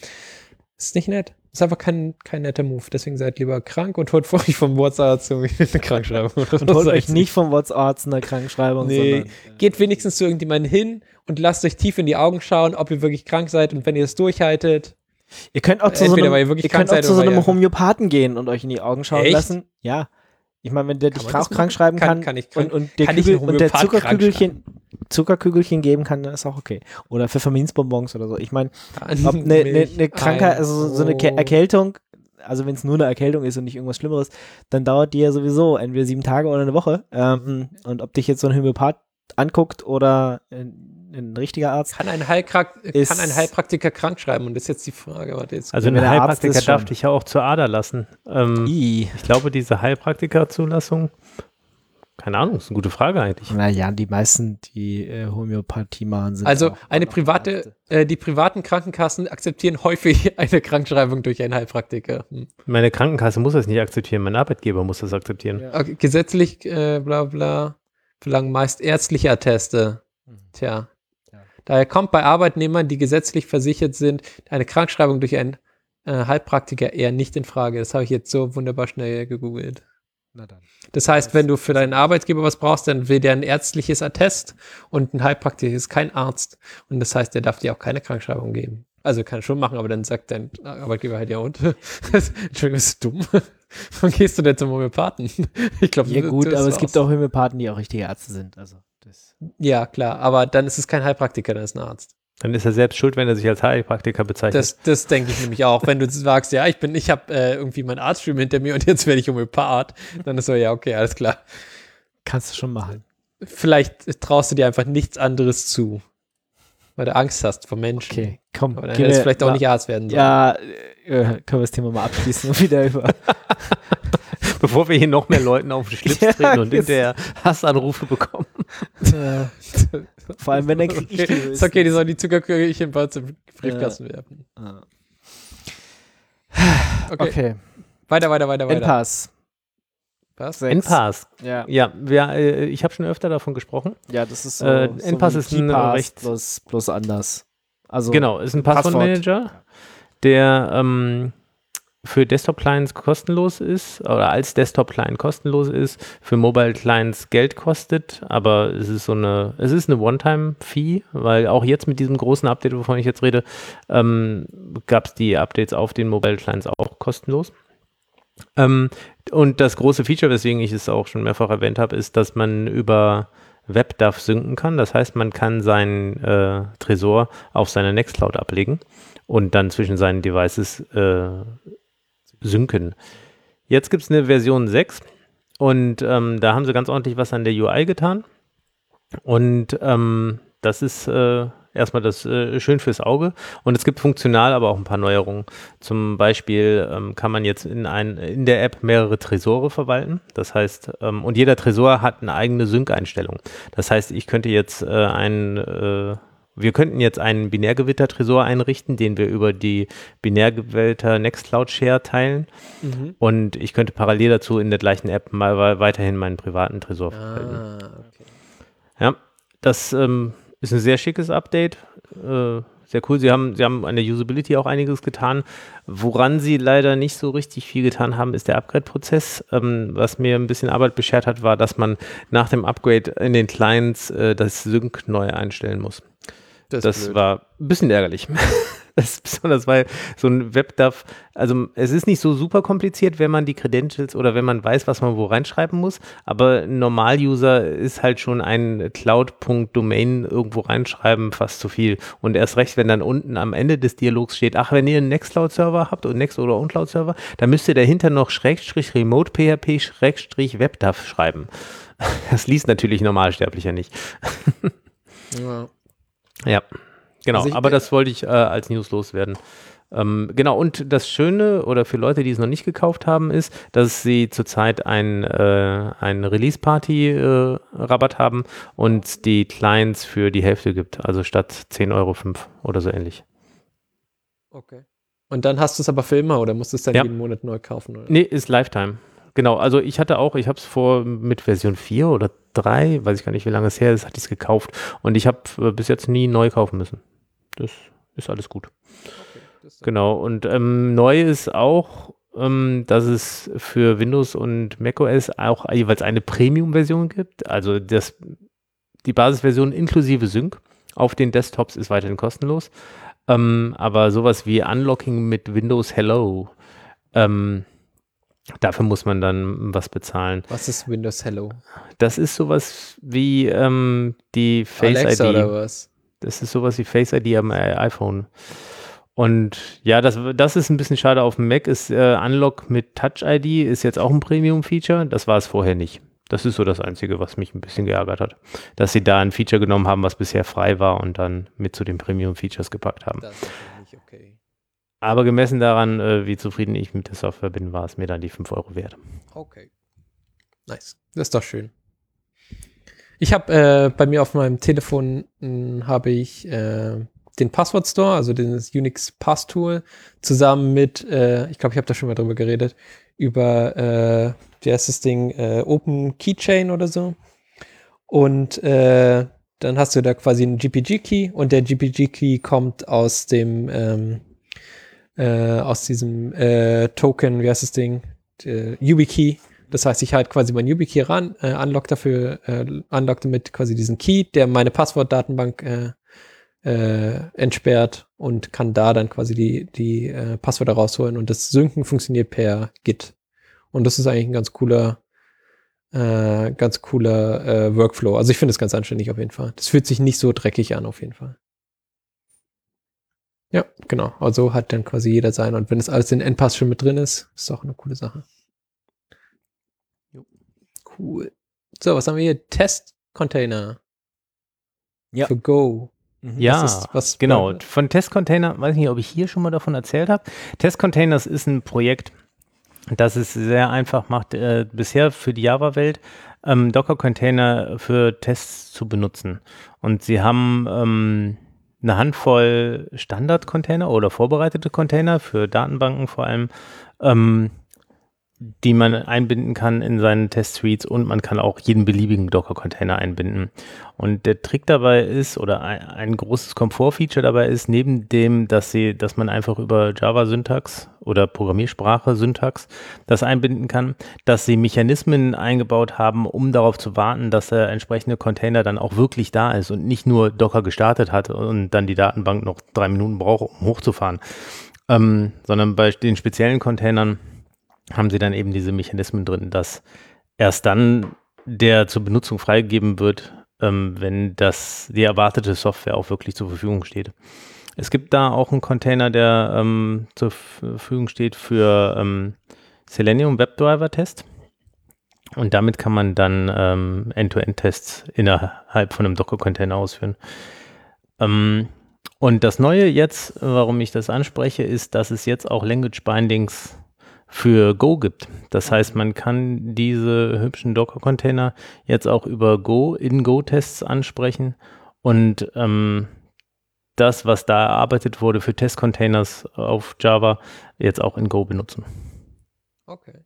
es ist nicht nett. Ist einfach kein, kein netter Move. Deswegen seid lieber krank und holt vor euch vom Wortarzt irgendwie eine Krankschreibung. Und holt euch nicht vom Wortarzt eine Krankschreibung, Nee, sondern geht wenigstens zu irgendjemandem hin und lasst euch tief in die Augen schauen, ob ihr wirklich krank seid und wenn ihr es durchhaltet. Ihr könnt auch zu so Entweder einem, weil ihr wirklich ihr krank könnt auch seid zu so oder weil einem ihr- Homöopathen gehen und euch in die Augen schauen Echt? lassen. Ja. Ich meine, wenn der dich man das auch krank machen? schreiben Kann- kann, kann ich krank- und, und der, kann ich Kügel, einen und der Homöopath Zuckerkügelchen, Zuckerkügelchen geben kann, dann ist auch okay. Oder Pfefferminzbonbons oder so. Ich meine, ob eine ne, Milch, ne Krankheit, Ei. also so eine Ke- Oh. Erkältung, also wenn es nur eine Erkältung ist und nicht irgendwas Schlimmeres, dann dauert die ja sowieso entweder sieben Tage oder eine Woche. Ähm, und ob dich jetzt so ein Homöopath anguckt oder ein, ein richtiger Arzt, Kann ein, Heilkrank Ist- kann ein Heilpraktiker krank schreiben? Und das ist jetzt die Frage. Warte, jetzt. Also Wenn ein der Arzt Heilpraktiker ist schon. darf dich ja auch zur Ader lassen. Ähm, I. ich glaube, diese Heilpraktiker-Zulassung, keine Ahnung, ist eine gute Frage eigentlich. Naja, die meisten, die äh, Homöopathie machen, sind Also auch eine auch private, Ärzte. äh, die privaten Krankenkassen akzeptieren häufig eine Krankschreibung durch einen Heilpraktiker. Hm. Meine Krankenkasse muss das nicht akzeptieren, mein Arbeitgeber muss das akzeptieren. Ja. Okay, gesetzlich, äh, bla bla, verlangen meist ärztliche Atteste. Tja. Ja. Daher kommt bei Arbeitnehmern, die gesetzlich versichert sind, eine Krankschreibung durch einen äh, Heilpraktiker eher nicht in Frage. Das habe ich jetzt so wunderbar schnell gegoogelt. Na dann. Das heißt, wenn du für deinen Arbeitgeber was brauchst, dann will der ein ärztliches Attest und ein Heilpraktiker ist kein Arzt. Und das heißt, der darf dir auch keine Krankschreibung geben. Also kann er schon machen, aber dann sagt dein Arbeitgeber halt, ja und? Entschuldigung, bist du dumm? Wann gehst du denn zum Homöopathen? Ich glaube, Ja gut, aber es gibt auch Homöopathen, die auch richtige Ärzte sind. Also das. Ja, klar, aber dann ist es kein Heilpraktiker, dann ist es ein Arzt. Dann ist er selbst schuld, wenn er sich als Heilpraktiker bezeichnet. Das, das denke ich nämlich auch. Wenn du sagst, ja, ich bin, ich habe äh, irgendwie mein Arztstudium hinter mir und jetzt werde ich Homöopath, dann ist so, ja, okay, alles klar. Kannst du schon machen. Vielleicht traust du dir einfach nichts anderes zu, weil du Angst hast vor Menschen. Okay, komm. Aber dann gehen hättest wir du vielleicht auch mal- nicht Arzt werden sollen. Ja, äh, können wir das Thema mal abschließen und wieder über. Bevor wir hier noch mehr Leuten auf den Schlips Ja, treten und jetzt- hinterher Hassanrufe bekommen. äh, vor allem, wenn der Krieg Okay, die ist okay, die sollen die Zuckerkügelchen bei uns im Briefkasten werfen. Ah. Okay. Okay, Weiter, weiter, weiter, weiter. Endpass. Was? Sechs. Endpass. Ja. Ja, wir, äh, ich habe schon öfter davon gesprochen. Ja, das ist so. Äh, so Endpass wie ist ein Keypass recht- Plus, plus anders. Also, Genau, ist ein Passwort. Passwortmanager, der ähm, für Desktop-Clients kostenlos ist oder als Desktop-Client kostenlos ist, für Mobile-Clients Geld kostet, aber es ist so eine, es ist eine One-Time-Fee, weil auch jetzt mit diesem großen Update, wovon ich jetzt rede, ähm, gab es die Updates auf den Mobile-Clients auch kostenlos. Ähm, und das große Feature, weswegen ich es auch schon mehrfach erwähnt habe, ist, dass man über WebDAV synken kann. Das heißt, man kann seinen äh, Tresor auf seine Nextcloud ablegen und dann zwischen seinen Devices äh, synken. Jetzt gibt es eine Version sechs und ähm, da haben sie ganz ordentlich was an der U I getan. Und ähm, das ist äh, erstmal das äh, schön fürs Auge. Und es gibt funktional aber auch ein paar Neuerungen. Zum Beispiel ähm, kann man jetzt in, ein, in der App mehrere Tresore verwalten. Das heißt, ähm, und jeder Tresor hat eine eigene Sync-Einstellung. Das heißt, ich könnte jetzt äh, einen äh, Wir könnten jetzt einen Binärgewitter-Tresor einrichten, den wir über die Binärgewitter Nextcloud Share teilen. Mhm. Und ich könnte parallel dazu in der gleichen App mal weiterhin meinen privaten Tresor verwalten. Ah, okay. Ja, das ähm, ist ein sehr schickes Update. Äh, sehr cool. Sie haben, sie haben an der Usability auch einiges getan. Woran sie leider nicht so richtig viel getan haben, ist der Upgrade-Prozess. Ähm, was mir ein bisschen Arbeit beschert hat, war, dass man nach dem Upgrade in den Clients äh, das Sync neu einstellen muss. Das, Das, ist blöd. war ein bisschen ärgerlich. Das ist besonders, weil so ein WebDAV, also es ist nicht so super kompliziert, wenn man die Credentials oder wenn man weiß, was man wo reinschreiben muss, aber ein Normal-User ist halt schon ein Cloud.Domain irgendwo reinschreiben fast zu viel. Und erst recht, wenn dann unten am Ende des Dialogs steht, ach, wenn ihr einen Nextcloud-Server habt und Next- oder Uncloud-Server, dann müsst ihr dahinter noch Schrägstrich Remote P H P Schrägstrich WebDAV schreiben. Das liest natürlich Normalsterblicher nicht. Ja. Ja, genau, Also ich- aber das wollte ich äh, als News loswerden. Ähm, genau, und das Schöne oder für Leute, die es noch nicht gekauft haben, ist, dass sie zurzeit ein, äh, ein Release-Party-Rabatt haben und die Clients für die Hälfte gibt, also statt zehn Euro fünf oder so ähnlich. Okay. Und dann hast du es aber für immer oder musst du es dann Ja. jeden Monat neu kaufen? Oder? Nee, ist Lifetime. Genau, also ich hatte auch, ich habe es vor mit Version vier oder drei, weiß ich gar nicht, wie lange es her ist, hatte ich es gekauft und ich habe äh, bis jetzt nie neu kaufen müssen. Das ist alles gut. Okay, das ist Genau, und ähm, neu ist auch, ähm, dass es für Windows und macOS auch jeweils eine Premium-Version gibt. Also das, die Basisversion inklusive Sync auf den Desktops ist weiterhin kostenlos. Ähm, aber sowas wie Unlocking mit Windows Hello, ähm, dafür muss man dann was bezahlen. Was ist Windows Hello? Das ist sowas wie ähm, die Face Alexa I D. oder was? Das ist sowas wie Face I D am äh, iPhone. Und ja, das, das ist ein bisschen schade. Auf dem Mac ist äh, Unlock mit Touch I D ist jetzt auch ein Premium-Feature. Das war es vorher nicht. Das ist so das Einzige, was mich ein bisschen geärgert hat. Dass sie da ein Feature genommen haben, was bisher frei war und dann mit zu den Premium-Features gepackt haben. Das ist nicht okay. Aber gemessen daran, äh, wie zufrieden ich mit der Software bin, war es mir dann die fünf Euro wert. Okay. Nice. Das ist doch schön. Ich habe äh, bei mir auf meinem Telefon habe ich äh, den Passwort Store, also das Unix Pass Tool, zusammen mit, äh, ich glaube, ich habe da schon mal drüber geredet, über, äh, wie heißt das Ding, äh, Open Keychain oder so. Und äh, dann hast du da quasi einen G P G-Key und der G P G-Key kommt aus dem, ähm, äh, aus diesem äh, Token, wie heißt das Ding, äh, YubiKey. Das heißt, ich halte quasi mein YubiKey ran, äh, unlock dafür, äh, unlock damit quasi diesen Key, der meine Passwortdatenbank äh, äh, entsperrt und kann da dann quasi die, die äh, Passwörter rausholen und das Synken funktioniert per Git. Und das ist eigentlich ein ganz cooler, äh, ganz cooler äh, Workflow. Also ich finde es ganz anständig auf jeden Fall. Das fühlt sich nicht so dreckig an auf jeden Fall. Ja, genau. Also hat dann quasi jeder sein. Und wenn das alles in N P A S schon mit drin ist, ist auch eine coole Sache. Cool. So, was haben wir hier? Test-Container. Ja. Für Go. Ja, Was ist- was- genau. Von Testcontainer, weiß nicht, ob ich hier schon mal davon erzählt habe. Testcontainers ist ein Projekt, das es sehr einfach macht, äh, bisher für die Java-Welt ähm, Docker-Container für Tests zu benutzen. Und sie haben ähm, eine Handvoll Standard-Container oder vorbereitete Container für Datenbanken vor allem, ähm, die man einbinden kann in seinen Test-Suites und man kann auch jeden beliebigen Docker-Container einbinden. Und der Trick dabei ist, oder ein, ein großes Komfort-Feature dabei ist, neben dem, dass sie, dass man einfach über Java-Syntax oder Programmiersprache-Syntax das einbinden kann, dass sie Mechanismen eingebaut haben, um darauf zu warten, dass der entsprechende Container dann auch wirklich da ist und nicht nur Docker gestartet hat und dann die Datenbank noch drei Minuten braucht, um hochzufahren, ähm, sondern bei den speziellen Containern haben sie dann eben diese Mechanismen drin, dass erst dann der zur Benutzung freigegeben wird, ähm, wenn das die erwartete Software auch wirklich zur Verfügung steht. Es gibt da auch einen Container, der ähm, zur Verfügung steht für ähm, Selenium WebDriver Test und damit kann man dann ähm, End-to-End-Tests innerhalb von einem Docker-Container ausführen. Ähm, und das Neue jetzt, warum ich das anspreche, ist, dass es jetzt auch Language Bindings für Go gibt. Das heißt, man kann diese hübschen Docker-Container jetzt auch über Go in Go-Tests ansprechen und ähm, das, was da erarbeitet wurde für Testcontainers auf Java, jetzt auch in Go benutzen. Okay.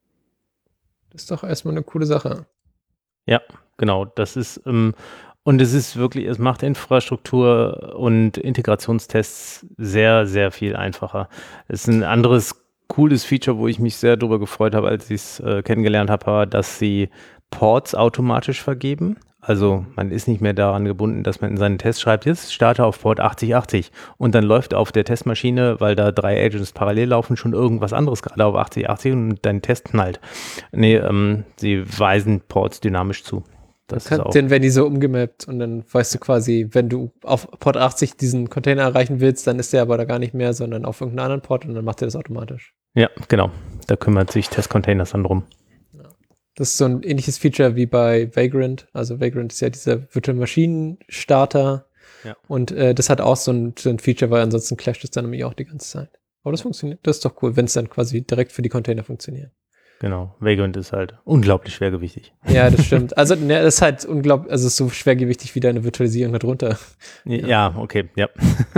Das ist doch erstmal eine coole Sache. Ja, genau. Das ist, ähm, und es ist wirklich, es macht Infrastruktur und Integrationstests sehr, sehr viel einfacher. Es ist ein anderes cooles Feature, wo ich mich sehr darüber gefreut habe, als ich es äh, kennengelernt habe, war, dass sie Ports automatisch vergeben. Also man ist nicht mehr daran gebunden, dass man in seinen Test schreibt, jetzt starte auf Port achtzig achtzig und dann läuft auf der Testmaschine, weil da drei Agents parallel laufen, schon irgendwas anderes gerade auf achtzig achtzig und dein Test knallt. Nee, ähm, sie weisen Ports dynamisch zu. Das kann, ist auch dann werden die so umgemappt und dann weißt du quasi, wenn du auf Port achtzig diesen Container erreichen willst, dann ist der aber da gar nicht mehr, sondern auf irgendeinem anderen Port und dann macht er das automatisch. Ja, genau. Da kümmert sich Test-Containers dann drum. Das ist so ein ähnliches Feature wie bei Vagrant. Also Vagrant ist ja dieser Virtual Maschinen Starter. Ja. Und äh, das hat auch so ein, so ein Feature, weil ansonsten clasht es dann nämlich auch die ganze Zeit. Aber das funktioniert, das ist doch cool, wenn es dann quasi direkt für die Container funktioniert. Genau, Vagrant ist halt unglaublich schwergewichtig. Ja, das stimmt. Also ne, das ist halt unglaublich, also es ist so schwergewichtig wie deine Virtualisierung darunter. Ja, ja okay, ja.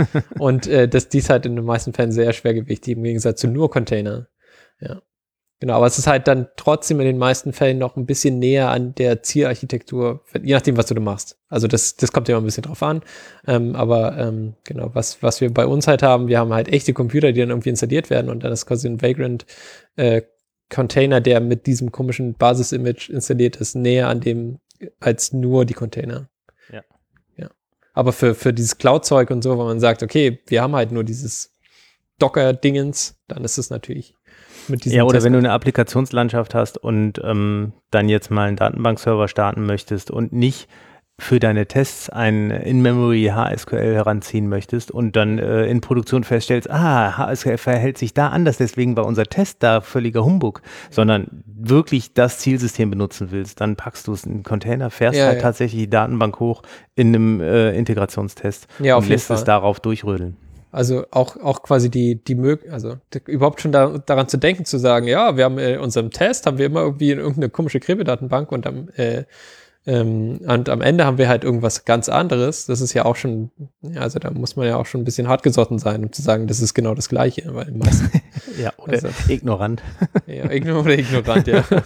Und äh, das, die ist halt in den meisten Fällen sehr schwergewichtig im Gegensatz zu nur Container. Ja. Genau, aber es ist halt dann trotzdem in den meisten Fällen noch ein bisschen näher an der Zielarchitektur, je nachdem, was du da machst. Also das, das kommt ja immer ein bisschen drauf an. Ähm, aber ähm, genau, was, was wir bei uns halt haben, wir haben halt echte Computer, die dann irgendwie installiert werden und dann ist quasi ein Vagrant äh, Container, der mit diesem komischen Basis-Image installiert ist, näher an dem als nur die Container. Ja. Ja. Aber für, für dieses Cloud-Zeug und so, wo man sagt, okay, wir haben halt nur dieses Docker-Dingens, dann ist es natürlich mit diesem Ja, oder Test- wenn du eine Applikationslandschaft hast und ähm, dann jetzt mal einen Datenbankserver starten möchtest und nicht für deine Tests ein In-Memory H S Q L heranziehen möchtest und dann äh, in Produktion feststellst, ah, H S Q L verhält sich da anders, deswegen war unser Test da völliger Humbug, sondern wirklich das Zielsystem benutzen willst, dann packst du es in einen Container, fährst Ja, halt ja. tatsächlich die Datenbank hoch in einem äh, Integrationstest Ja, auf und jeden lässt Fall. es darauf durchrödeln. Also auch, auch quasi die, die Möglichkeit, also d- überhaupt schon da, daran zu denken, zu sagen, ja, wir haben in unserem Test, haben wir immer irgendwie irgendeine komische Krebe-Datenbank und am, äh, ähm, und am Ende haben wir halt irgendwas ganz anderes. Das ist ja auch schon, ja, also da muss man ja auch schon ein bisschen hartgesotten sein, um zu sagen, das ist genau das Gleiche, weil meistens, Ja, oder Also- ignorant. ja, ignorant oder ignorant, ja. ja, das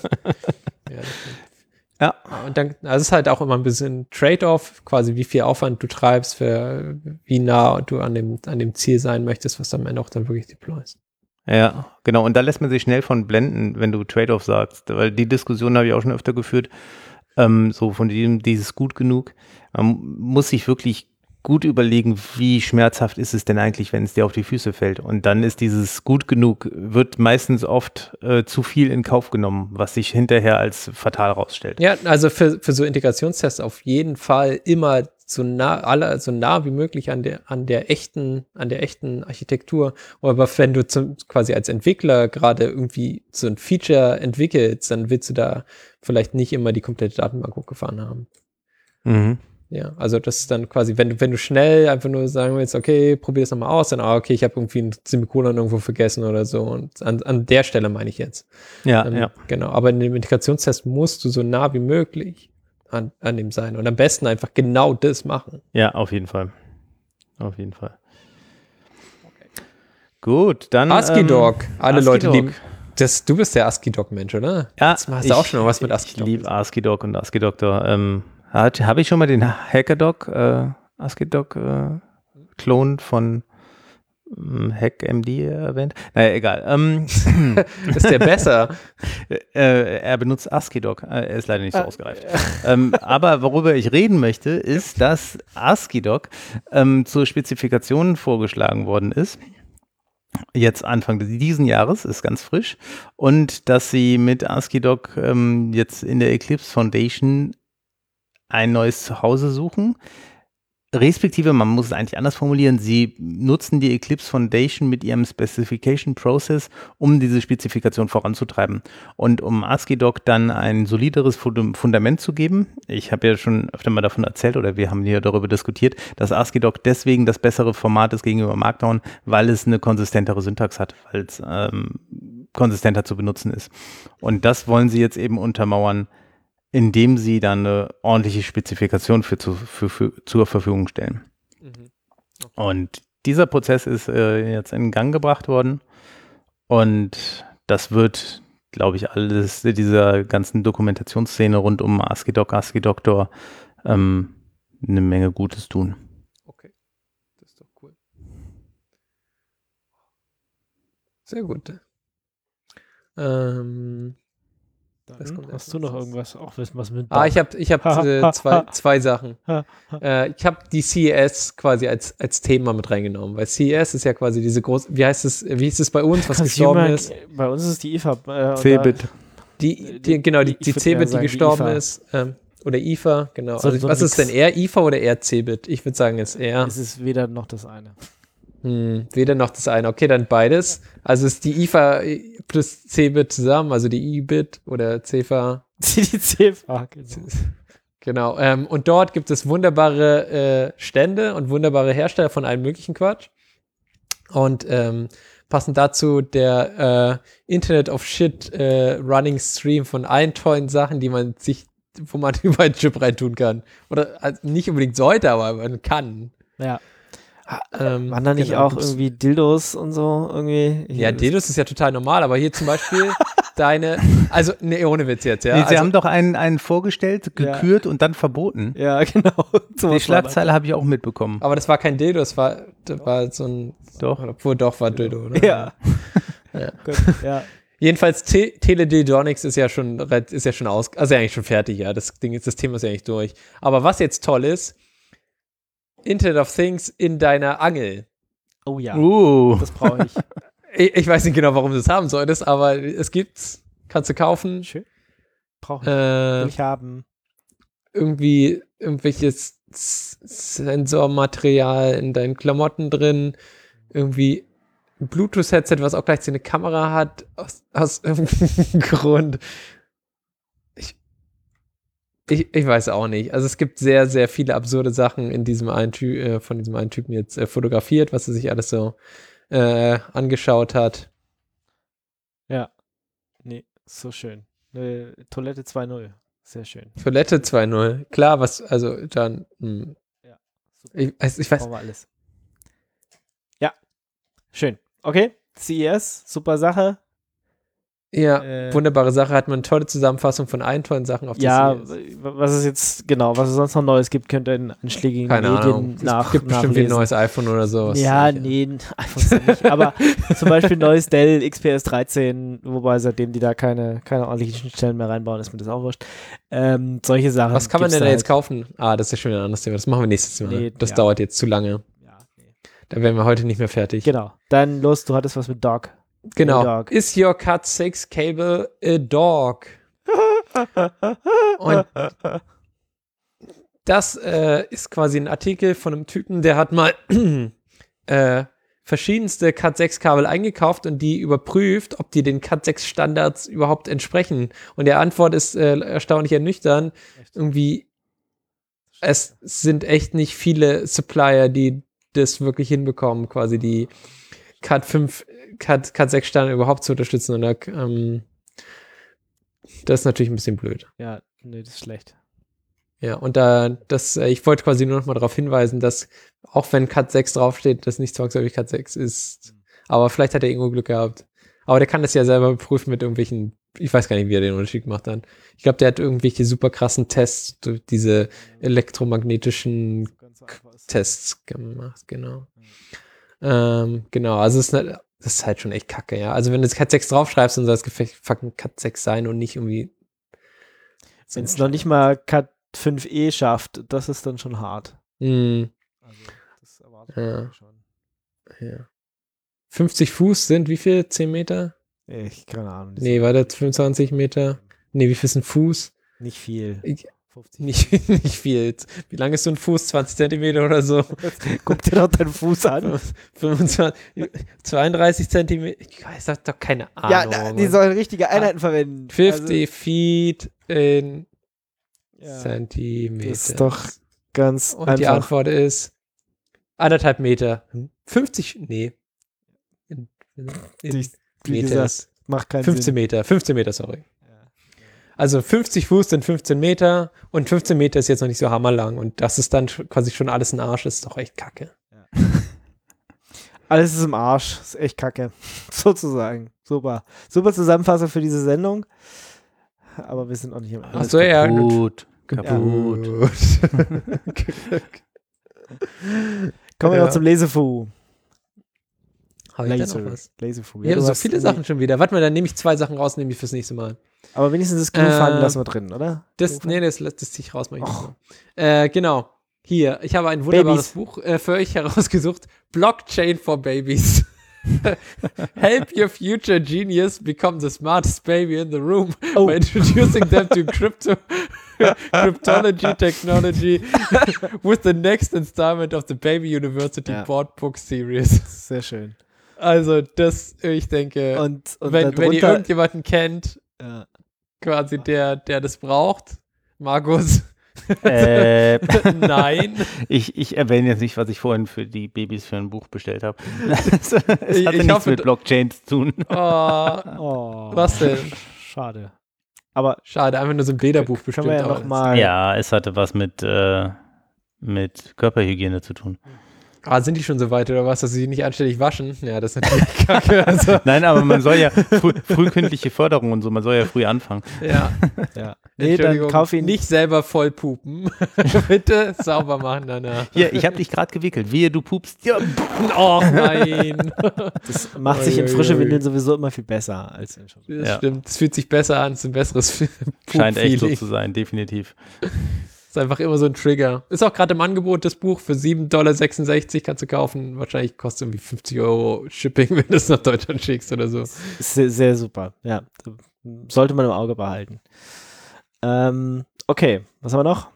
stimmt. Ja. Und dann, also es ist halt auch immer ein bisschen Trade-off, quasi wie viel Aufwand du treibst, für wie nah du an dem, an dem Ziel sein möchtest, was du am Ende auch dann wirklich deployst. Ja, genau. Und da lässt man sich schnell von blenden, wenn du Trade-off sagst. Weil die Diskussion habe ich auch schon öfter geführt. Ähm, so von diesem, dieses gut genug. Man muss sich wirklich gut überlegen, wie schmerzhaft ist es denn eigentlich, wenn es dir auf die Füße fällt. Und dann ist dieses gut genug, wird meistens oft äh, zu viel in Kauf genommen, was sich hinterher als fatal rausstellt. Ja, also für, für so Integrationstests auf jeden Fall immer so nah, alle, so nah wie möglich an der, an der echten, an der echten Architektur. Aber wenn du zum, quasi als Entwickler gerade irgendwie so ein Feature entwickelst, dann willst du da vielleicht nicht immer die komplette Datenbank hochgefahren haben. Mhm. Ja, also das ist dann quasi, wenn du, wenn du schnell einfach nur sagen willst, okay, probier es nochmal aus, dann, ah, okay, ich habe irgendwie ein Semikolon irgendwo vergessen oder so. Und an, an der Stelle meine ich jetzt. Ja, Ähm, ja. Genau, aber in dem Integrationstest musst du so nah wie möglich an, an dem sein und am besten einfach genau das machen. Ja, auf jeden Fall. Auf jeden Fall. Gut, dann. ASCII-Doc, ähm, alle Leute ASCII-Doc. lieben. Das, du bist der ASCII-Doc-Mensch, oder? Ja, Jetzt hast du auch schon mal was mit ASCII-Doc. Ich liebe ASCII-Doc und ASCII-Doctor. Ähm, Habe ich schon mal den HackerDoc, äh, ASCII-Doc-Klon äh, von ähm, HackMD erwähnt? Naja, egal. Ähm, Ist der besser? äh, er benutzt ASCII-Doc. Äh, er ist leider nicht so ausgereift. ähm, aber worüber ich reden möchte, ist, dass ASCII-Doc ähm, zur Spezifikation vorgeschlagen worden ist. Jetzt Anfang diesen Jahres, ist ganz frisch. Und dass sie mit ASCII-Doc ähm, jetzt in der Eclipse Foundation ein neues Zuhause suchen. Respektive, man muss es eigentlich anders formulieren, sie nutzen die Eclipse Foundation mit ihrem Specification Process, um diese Spezifikation voranzutreiben und um ASCII-Doc dann ein solideres Fundament zu geben. Ich habe ja schon öfter mal davon erzählt oder wir haben hier darüber diskutiert, dass ASCII-Doc deswegen das bessere Format ist gegenüber Markdown, weil es eine konsistentere Syntax hat, weil es ähm, konsistenter zu benutzen ist. Und das wollen sie jetzt eben untermauern, indem sie dann eine ordentliche Spezifikation für, zu, für, für zur Verfügung stellen. Mhm. Und dieser Prozess ist äh, jetzt in Gang gebracht worden und das wird, glaube ich, alles dieser ganzen Dokumentationsszene rund um ASCII-Doc, ASCII-Doctor ähm, eine Menge Gutes tun. Okay, das ist doch cool. Sehr gut. Ähm, das Dann kommt hast erst du noch als- irgendwas, auch wissen, was mit Ah, ich habe ich hab, äh, zwei, zwei Sachen. Ha, Äh, ich habe die C E S quasi als, als Thema mit reingenommen, weil C E S ist ja quasi diese große, wie heißt es, wie hieß es bei uns, was gestorben ist? Bei uns ist es die I F A. Äh, Cebit. Die, die, genau, die, Ich die würd Cebit, eher die sagen, die gestorben I F A. ist. Ähm, oder I F A, genau. So- Also, so ein was ist Mix. denn eher I F A oder eher Cebit? Ich würde sagen, es ist eher Es ist weder noch das eine. hm, weder noch das eine. Okay, dann beides. Also ist die I F A plus Cebit zusammen, also die I-Bit oder C F A. Die C F A, genau. Genau. Ähm, und dort gibt es wunderbare äh, Stände und wunderbare Hersteller von allem möglichen Quatsch. Und ähm, passend dazu der äh, Internet of Shit äh, Running Stream von allen tollen Sachen, die man sich, wo man über einen Chip reintun kann. Oder also nicht unbedingt sollte, aber man kann. Ja. Ähm, Waren da nicht genau, auch gibt's- irgendwie Dildos und so irgendwie? Ich- Ja, Dildos ist ja total normal, aber hier zum Beispiel deine, also, nee, ohne Witz jetzt, ja. Nee, Sie also, haben doch einen, einen vorgestellt, Ja. gekürt und dann verboten. Ja, genau. So Die was war das. Schlagzeile habe ich auch mitbekommen. aber das war kein Dildo, das war, das war so ein, Doch. obwohl doch war Dildo, oder? Ja. Ja. Gut, ja. Jedenfalls, Te Teledildonics ist ja schon, red- ist ja schon aus, also eigentlich schon fertig, ja. Das Ding ist, das Thema ist ja eigentlich durch. Aber was jetzt toll ist, Internet of Things in deiner Angel. Oh ja, Uh. das brauche ich. Ich, ich weiß nicht genau, warum du es haben solltest, aber es gibt's, kannst du kaufen. Schön. Brauche ich. Will Äh, ich haben. irgendwie irgendwelches S- Sensormaterial in deinen Klamotten drin, irgendwie ein Bluetooth-Headset, was auch gleichzeitig eine Kamera hat, aus, aus irgendeinem Grund. Ich, ich, ich weiß auch nicht. Also es gibt sehr, sehr viele absurde Sachen in diesem einen Ty äh, von diesem einen Typen jetzt äh, fotografiert, was er sich alles so äh, angeschaut hat. Ja. Nee, so schön. Äh, Toilette zwei null. Sehr schön. Toilette zwei null. Klar, was, also dann, hm. Ja, super. ich, also ich weiß, Brauchen wir alles. Ja. Schön. Okay. C E S, super Sache. ja, Äh, wunderbare Sache, hat man eine tolle Zusammenfassung von allen tollen Sachen auf der Ja, C E S. was es jetzt, genau, was es sonst noch Neues gibt, könnt ihr in anschlägigen Keine Medien Ahnung. nach, es gibt bestimmt wie ein nachlesen. neues iPhone oder sowas. Ja, Sicher. nee, iPhones ja nicht. Aber zum Beispiel neues Dell X P S dreizehn, wobei seitdem die da keine, keine ordentlichen Schnittstellen mehr reinbauen, ist mir das auch wurscht. Ähm, solche Sachen. Was kann man gibt's denn da jetzt halt. kaufen? Ah, das ist schon wieder ein anderes Thema. Das machen wir nächstes Mal. Nee, das ja. dauert jetzt zu lange. Ja, nee. Da werden wir heute nicht mehr fertig. Genau. Dann los, du hattest was mit Dog. Genau. Dog. Is your Cat six Cable a dog? Und das äh, ist quasi ein Artikel von einem Typen, der hat mal äh, verschiedenste Cat sechs Kabel eingekauft und die überprüft, ob die den Cat sechs Standards überhaupt entsprechen. Und der Antwort ist äh, erstaunlich ernüchternd. Irgendwie, es sind echt nicht viele Supplier, die das wirklich hinbekommen, quasi die Cat fünf, Cat, Cat sechs Standard überhaupt zu unterstützen. Und da, ähm, das ist natürlich ein bisschen blöd. Ja, nee, das ist schlecht. Ja, und da, das, äh, ich wollte quasi nur noch mal darauf hinweisen, dass auch wenn Cat sechs draufsteht, das nicht zwangsläufig Cat sechs ist. Aber vielleicht hat er irgendwo Glück gehabt. Aber der kann das ja selber prüfen mit irgendwelchen, ich weiß gar nicht, wie er den Unterschied macht dann. Ich glaube, der hat irgendwelche super krassen Tests, durch diese elektromagnetischen Ganz so einfach ist- Tests gemacht, genau. Ähm, genau, also es ist, ne, das ist halt schon echt kacke, ja. Also wenn du jetzt Cat sechs draufschreibst, dann soll es gefällt fucking Cat sechs sein und nicht irgendwie. Wenn es noch nicht mal Cat fünf E schafft, das ist dann schon hart. Hm, Also, das erwartet Ja. man schon. ja. fünfzig Fuß sind wie viel? zehn Meter? Ich, keine Ahnung. Nee, war das fünfundzwanzig Meter? Nee, wie viel ist ein Fuß? Nicht viel. Ich- fünfzig. Nicht, nicht viel. Wie lang ist so ein Fuß? zwanzig Zentimeter oder so? Guck dir doch deinen Fuß an. fünfundzwanzig, zweiunddreißig Zentimeter? Ich weiß doch, doch keine Ahnung. Ja, na, die sollen richtige Einheiten verwenden. fünfzig Feet in Also, ja, Zentimeter. das ist doch ganz Und einfach. die Antwort ist anderthalb Meter. fünfzig? Nee. In, in, in Die- wie Meters. gesagt, macht keinen fünfzehn Sinn. Meter. fünfzehn Meter, sorry. Ja. Also fünfzig Fuß sind fünfzehn Meter und fünfzehn Meter ist jetzt noch nicht so hammerlang und das ist dann sch- quasi schon alles ein Arsch, ist doch echt kacke. Alles ist im Arsch. Ist echt kacke. Sozusagen. Super. Super Zusammenfassung für diese Sendung. Aber wir sind auch nicht im Arsch. Ach so, ja. Kaputt. Kaputt. Kommen wir Ja. noch zum Lesefu. Habe ich da Laser. noch was? Laserfu. Wir Ja, haben du so hast viele irgendwie- Sachen schon wieder. Warte mal, dann nehme ich zwei Sachen raus, nehme ich fürs nächste Mal. Aber wenigstens das Glühfaden Ähm, lassen wir drin, oder? Das, Glühfaden? nee, das lässt es sich raus. Mach ich nicht Och. so. Äh, genau. Hier, ich habe ein wunderbares Babys. Buch äh, für euch herausgesucht. Blockchain for Babies. Help your future genius become the smartest baby in the room Oh. by introducing them to crypto cryptology technology with the next installment of the Baby University Ja. Board Book Series. Sehr schön. Also das, ich denke, Und, und wenn, wenn ihr darunter- irgendjemanden kennt, ja. quasi der, der das braucht, Markus, Äh, nein. ich, ich erwähne jetzt nicht, was ich vorhin für die Babys für ein Buch bestellt habe. es hatte Ich- ich nichts hoffe, mit d- Blockchain zu tun. Oh, Oh. was denn? Schade. Aber Schade, einfach nur so ein Bilderbuch können bestimmt. wir ja aber noch mal. Ja, es hatte was mit, äh, mit Körperhygiene zu tun. Ah, sind die schon so weit oder was, dass sie sich nicht anständig waschen? Ja, das ist natürlich kacke. Also, Nein, aber man soll ja früh, frühkindliche Förderung und so, man soll ja früh anfangen. ja. Ja. Nee, dann Entschuldigung, kauf ihn nicht selber voll pupen. Bitte sauber machen danach. Hier, ich habe dich gerade gewickelt. Wehe, du pupst. Ja. Oh nein. Das macht sich in Ui, frische ui, ui. Windeln sowieso immer viel besser als in Schuhe. Das Ja. stimmt. Es fühlt sich besser an, es ist ein besseres Scheint echt so Pup-Feeling. zu sein, definitiv. Ist einfach immer so ein Trigger. Ist auch gerade im Angebot, das Buch für sieben Komma sechsundsechzig Dollar kannst du kaufen. Wahrscheinlich kostet irgendwie fünfzig Euro Shipping, wenn du es nach Deutschland schickst oder so. Ist sehr, sehr super. Ja. Sollte man im Auge behalten. Ähm, okay, was haben wir noch?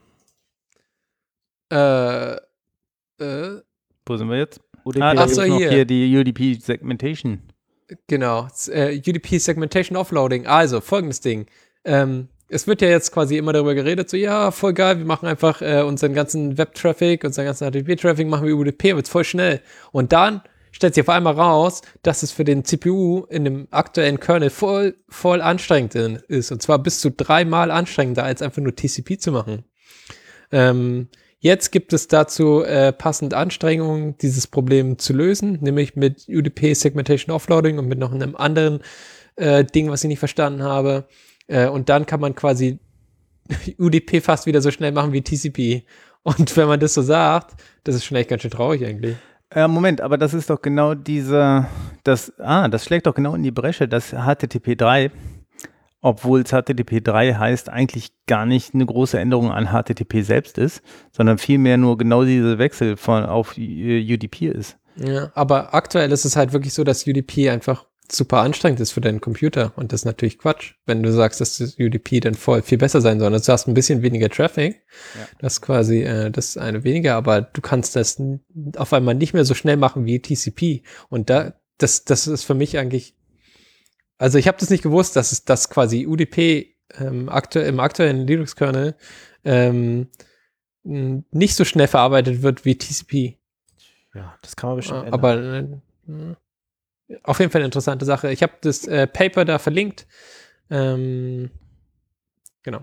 Äh, äh, Wo sind wir jetzt? U D P. Ah, da Ach gibt's so, noch hier. hier die U D P Segmentation. genau. S- Äh, U D P Segmentation Offloading. Also, folgendes Ding. Ähm, es wird ja jetzt quasi immer darüber geredet, so, ja, voll geil, wir machen einfach äh, unseren ganzen Web-Traffic, unseren ganzen H T T P-Traffic machen wir über U D P, wird's voll schnell. Und dann stellt sich auf einmal raus, dass es für den C P U in dem aktuellen Kernel voll, voll anstrengend ist. Und zwar bis zu dreimal anstrengender, als einfach nur T C P zu machen. Ähm, jetzt gibt es dazu äh, passend Anstrengungen, dieses Problem zu lösen, nämlich mit U D P Segmentation Offloading und mit noch einem anderen äh, Ding, was ich nicht verstanden habe. Äh, und dann kann man quasi U D P fast wieder so schnell machen wie T C P. Und wenn man das so sagt, das ist schon echt ganz schön traurig eigentlich. Äh, Moment, aber das ist doch genau dieser, das, ah, das schlägt doch genau in die Bresche, das H T T P drei, obwohl es H T T P drei heißt, eigentlich gar nicht eine große Änderung an H T T P selbst ist, sondern vielmehr nur genau dieser Wechsel von auf äh, U D P ist. Ja, aber aktuell ist es halt wirklich so, dass U D P einfach super anstrengend ist für deinen Computer. Und das ist natürlich Quatsch, wenn du sagst, dass das U D P dann voll viel besser sein soll. Also du hast ein bisschen weniger Traffic. Ja. Das ist quasi äh, das ist eine weniger, aber du kannst das n- auf einmal nicht mehr so schnell machen wie T C P. Und da, das, das ist für mich eigentlich, also ich habe das nicht gewusst, dass es das quasi U D P ähm, aktu im aktuellen Linux-Kernel ähm, n- nicht so schnell verarbeitet wird wie T C P. Ja, das kann man bestimmt ändern. Aber äh, mh, auf jeden Fall eine interessante Sache. Ich habe das äh, Paper da verlinkt. Ähm, genau.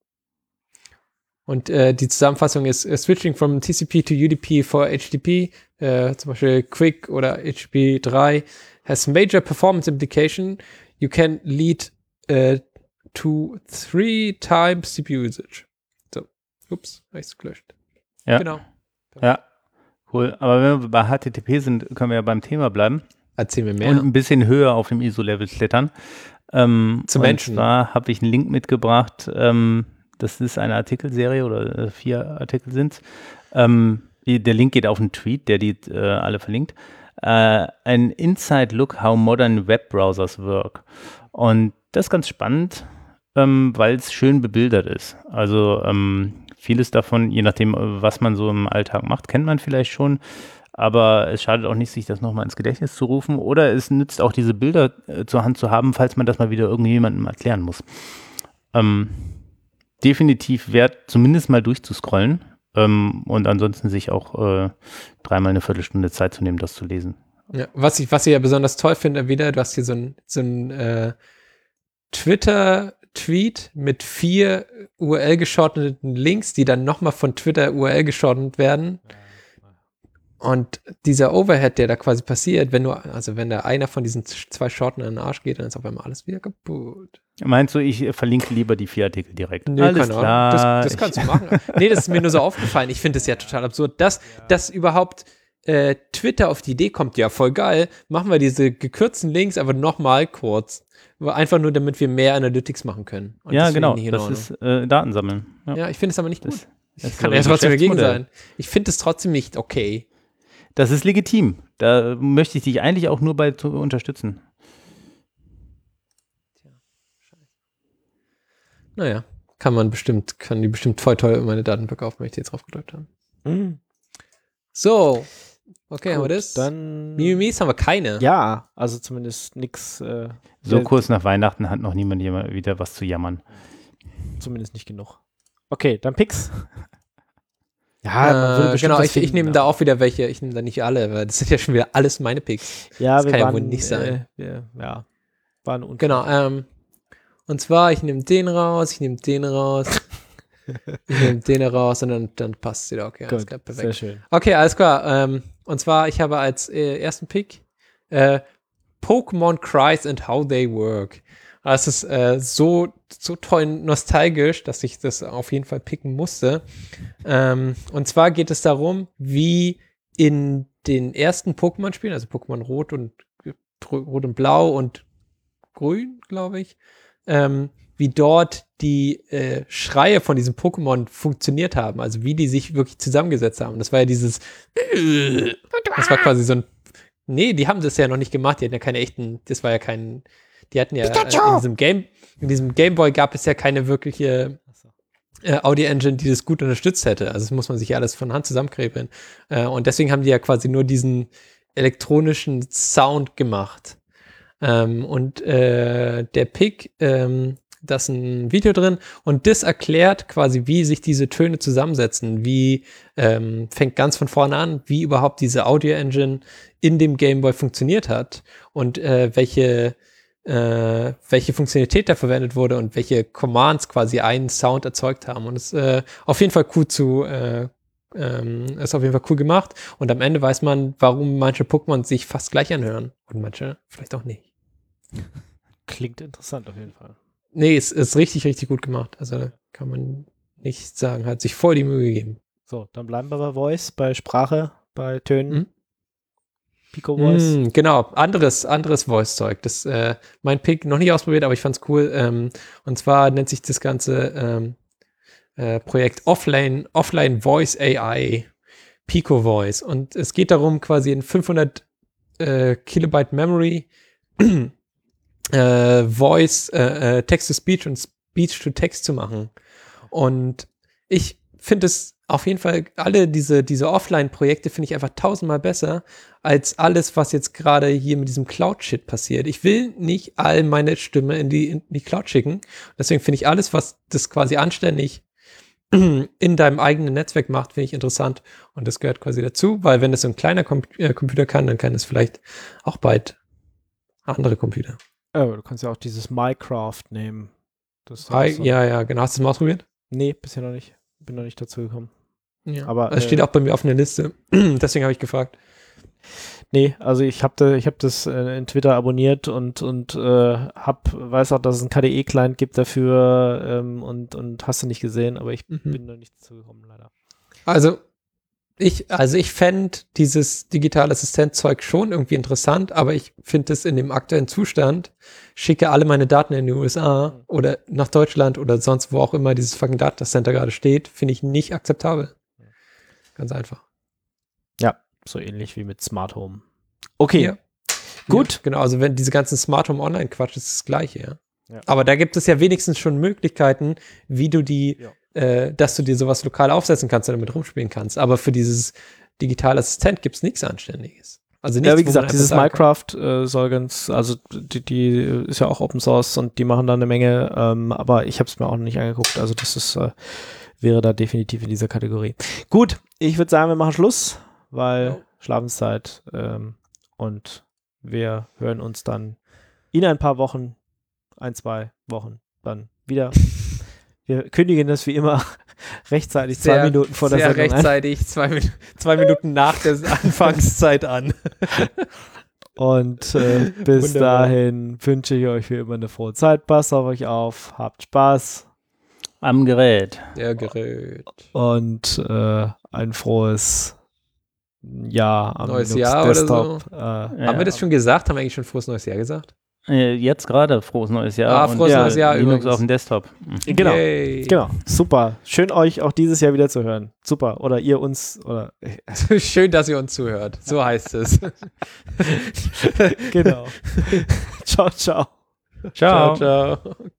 Und äh, die Zusammenfassung ist uh, Switching from T C P to U D P for H T T P, äh, zum Beispiel Quick oder H T T P drei, has major performance implication. You can lead äh, to three times C P U usage. So, ups, habe ich es gelöscht. Ja. Genau. Ja, cool. Aber wenn wir bei H T T P sind, können wir ja beim Thema bleiben Erzähl mir mehr. und ein bisschen höher auf dem I S O-Level klettern. Ähm, Zu und Menschen. zwar habe ich einen Link mitgebracht. Ähm, das ist eine Artikelserie oder äh, vier Artikel sind ähm, die, Der Link geht auf einen Tweet, der die äh, alle verlinkt. Äh, ein Inside Look How Modern Web Browsers Work. Und das ist ganz spannend, ähm, weil es schön bebildert ist. Also ähm, vieles davon, je nachdem, was man so im Alltag macht, kennt man vielleicht schon. Aber es schadet auch nicht, sich das nochmal ins Gedächtnis zu rufen. Oder es nützt auch, diese Bilder äh, zur Hand zu haben, falls man das mal wieder irgendjemandem erklären muss. Ähm, definitiv wert, zumindest mal durchzuscrollen. Ähm, und ansonsten sich auch äh, dreimal eine Viertelstunde Zeit zu nehmen, das zu lesen. Ja, was ich, was ich ja besonders toll finde, wieder, du hast hier so ein, so ein äh, Twitter-Tweet mit vier U R L-geschorteten Links, die dann nochmal von Twitter U R L geschortet werden. Und dieser Overhead, der da quasi passiert, wenn nur, also wenn da einer von diesen zwei Shorten in den Arsch geht, dann ist auf einmal alles wieder kaputt. Meinst du, ich verlinke lieber die vier Artikel direkt? Nö, Alles keine klar. Ahnung. Das, das kannst du machen. Nee, das ist mir nur so aufgefallen. Ich finde es ja total absurd, dass, dass überhaupt äh, Twitter auf die Idee kommt, ja, voll geil, machen wir diese gekürzten Links aber nochmal kurz. Einfach nur, damit wir mehr Analytics machen können. Und ja, das genau. ich Das ist äh, Daten sammeln. Ja, ja ich finde es aber nicht gut. Das, Ich das kann ist ja so ein trotzdem dagegen Geschäftsmodell. sein. Ich finde es trotzdem nicht okay. Das ist legitim. Da möchte ich dich eigentlich auch nur bei zu unterstützen. Naja, kann man bestimmt, kann die bestimmt voll teuer meine Daten verkaufen, wenn ich die jetzt drauf gedrückt habe. Mhm. So. Okay, Gut, haben wir das? Dann. Mimis haben wir keine. Ja, also zumindest nix. Äh, So äh, kurz nach Weihnachten hat noch niemand jemand wieder was zu jammern. Zumindest nicht genug. Okay, dann Picks. Ja, Äh, würde bestimmt genau, was ich, ich finden, nehme da aber- auch wieder welche. Ich nehme da nicht alle, weil das sind ja schon wieder alles meine Picks. Ja, das wir kann ja waren, wohl nicht sein. Äh, wir, ja, waren unfair. Genau, ähm, und zwar, ich nehme den raus, ich nehme den raus, ich nehme den raus und dann, dann passt es wieder. Okay, alles Gut, klar, sehr perfekt. schön. Okay, alles klar. Ähm, und zwar, ich habe als äh, ersten Pick äh, Pokémon Cries and How They Work. Es ist äh, so, so toll nostalgisch, dass ich das auf jeden Fall picken musste. Ähm, und zwar geht es darum, wie in den ersten Pokémon-Spielen, also Pokémon Rot und Rot und Blau und Grün, glaube ich, ähm, wie dort die äh, Schreie von diesem Pokémon funktioniert haben, also wie die sich wirklich zusammengesetzt haben. Das war ja dieses das war quasi so ein nee, die haben das ja noch nicht gemacht, die hatten ja keine echten, das war ja kein, die hatten ja äh, in diesem Game, in diesem Game Boy gab es ja keine wirkliche äh, Audio-Engine, die das gut unterstützt hätte. Also das muss man sich ja alles von Hand zusammenkrebeln. Äh, und deswegen haben die ja quasi nur diesen elektronischen Sound gemacht. Ähm, und äh, der Pick, ähm, da ist ein Video drin und das erklärt quasi, wie sich diese Töne zusammensetzen, wie ähm, fängt ganz von vorne an, wie überhaupt diese Audio-Engine in dem Game Boy funktioniert hat und äh, welche äh, welche Funktionalität da verwendet wurde und welche Commands quasi einen Sound erzeugt haben. Und es ist äh, auf jeden Fall cool zu äh, ähm, ist auf jeden Fall cool gemacht und am Ende weiß man, warum manche Pokémon sich fast gleich anhören und manche vielleicht auch nicht. Klingt interessant auf jeden Fall. Nee, es ist richtig, richtig gut gemacht. Also kann man nicht sagen, hat sich voll die Mühe gegeben. So, dann bleiben wir bei Voice, bei Sprache, bei Tönen. Mhm. Pico Voice. Mm, genau, anderes, anderes Voice-Zeug. Das äh, mein Pick noch nicht ausprobiert, aber ich fand's cool. Ähm, und zwar nennt sich das ganze ähm, äh, Projekt Offline, Offline Voice A I, Pico Voice. Und es geht darum, quasi in fünfhundert äh, Kilobyte Memory äh, Voice, äh, äh, Text-to-Speech und Speech-to-Text zu machen. Und ich finde es auf jeden Fall, alle diese, diese Offline-Projekte finde ich einfach tausendmal besser als alles, was jetzt gerade hier mit diesem Cloud-Shit passiert. Ich will nicht all meine Stimme in die, in die Cloud schicken. Deswegen finde ich alles, was das quasi anständig in deinem eigenen Netzwerk macht, finde ich interessant. Und das gehört quasi dazu, weil wenn es so ein kleiner Com- äh, Computer kann, dann kann es vielleicht auch bald andere Computer. Oh, du kannst ja auch dieses Minecraft nehmen. Das ist Ah, auch so. ja, ja, genau. Hast du es mal ausprobiert? Nee, bisher noch nicht. Bin noch nicht dazu gekommen. Ja. Aber, es äh, steht auch bei mir auf einer Liste. Deswegen habe ich gefragt. Nee, also ich habe da, ich hab das äh, in Twitter abonniert und, und äh, hab, weiß auch, dass es einen K D E-Client gibt dafür ähm, und, und hast du nicht gesehen, aber ich Mhm. bin noch nicht dazu gekommen, leider. Also ich, also ich fände dieses digitale Assistent-Zeug schon irgendwie interessant, aber ich finde es in dem aktuellen Zustand, schicke alle meine Daten in die U S A oder nach Deutschland oder sonst wo auch immer dieses fucking Datacenter gerade steht, finde ich nicht akzeptabel. Ganz einfach. Ja, so ähnlich wie mit Smart Home. Okay, Ja. gut. Ja, genau, also wenn diese ganzen Smart Home Online-Quatsch ist das Gleiche, ja. Ja. Aber da gibt es ja wenigstens schon Möglichkeiten, wie du die, Ja. äh, dass du dir sowas lokal aufsetzen kannst und damit rumspielen kannst. Aber für dieses digitale Assistent gibt es nichts Anständiges. Also nichts, Ja, wie wo man gesagt, einfach dieses sagen kann, Minecraft äh, soll ganz, also die, die ist ja auch Open Source und die machen da eine Menge, ähm, aber ich habe es mir auch noch nicht angeguckt, also das ist, äh, wäre da definitiv in dieser Kategorie. Gut, ich würde sagen, wir machen Schluss, weil Ja. Schlafenszeit ähm, und wir hören uns dann in ein paar Wochen, ein, zwei Wochen dann wieder. Wir kündigen das wie immer rechtzeitig, zwei Sehr- Minuten vor der Sehr Sendung ein. rechtzeitig, zwei, Min- zwei Minuten nach der Anfangszeit an. Und äh, bis Wunderbar. dahin wünsche ich euch wie immer eine frohe Zeit. Passt auf euch auf, habt Spaß Am Gerät. Der Gerät. und äh, ein frohes Jahr am Neues Linux Jahr oder Desktop. Äh, Haben wir das schon gesagt? Haben wir eigentlich schon frohes neues Jahr gesagt? Äh, Jetzt gerade frohes neues Jahr. Ah, und, frohes ja, neues Jahr Linux übrigens. auf dem Desktop. Genau, Yay. genau, super. Schön euch auch dieses Jahr wieder zu hören. Super. Oder ihr uns oder Schön, dass ihr uns zuhört. So heißt es. genau. Ciao, ciao. Ciao. ciao. ciao.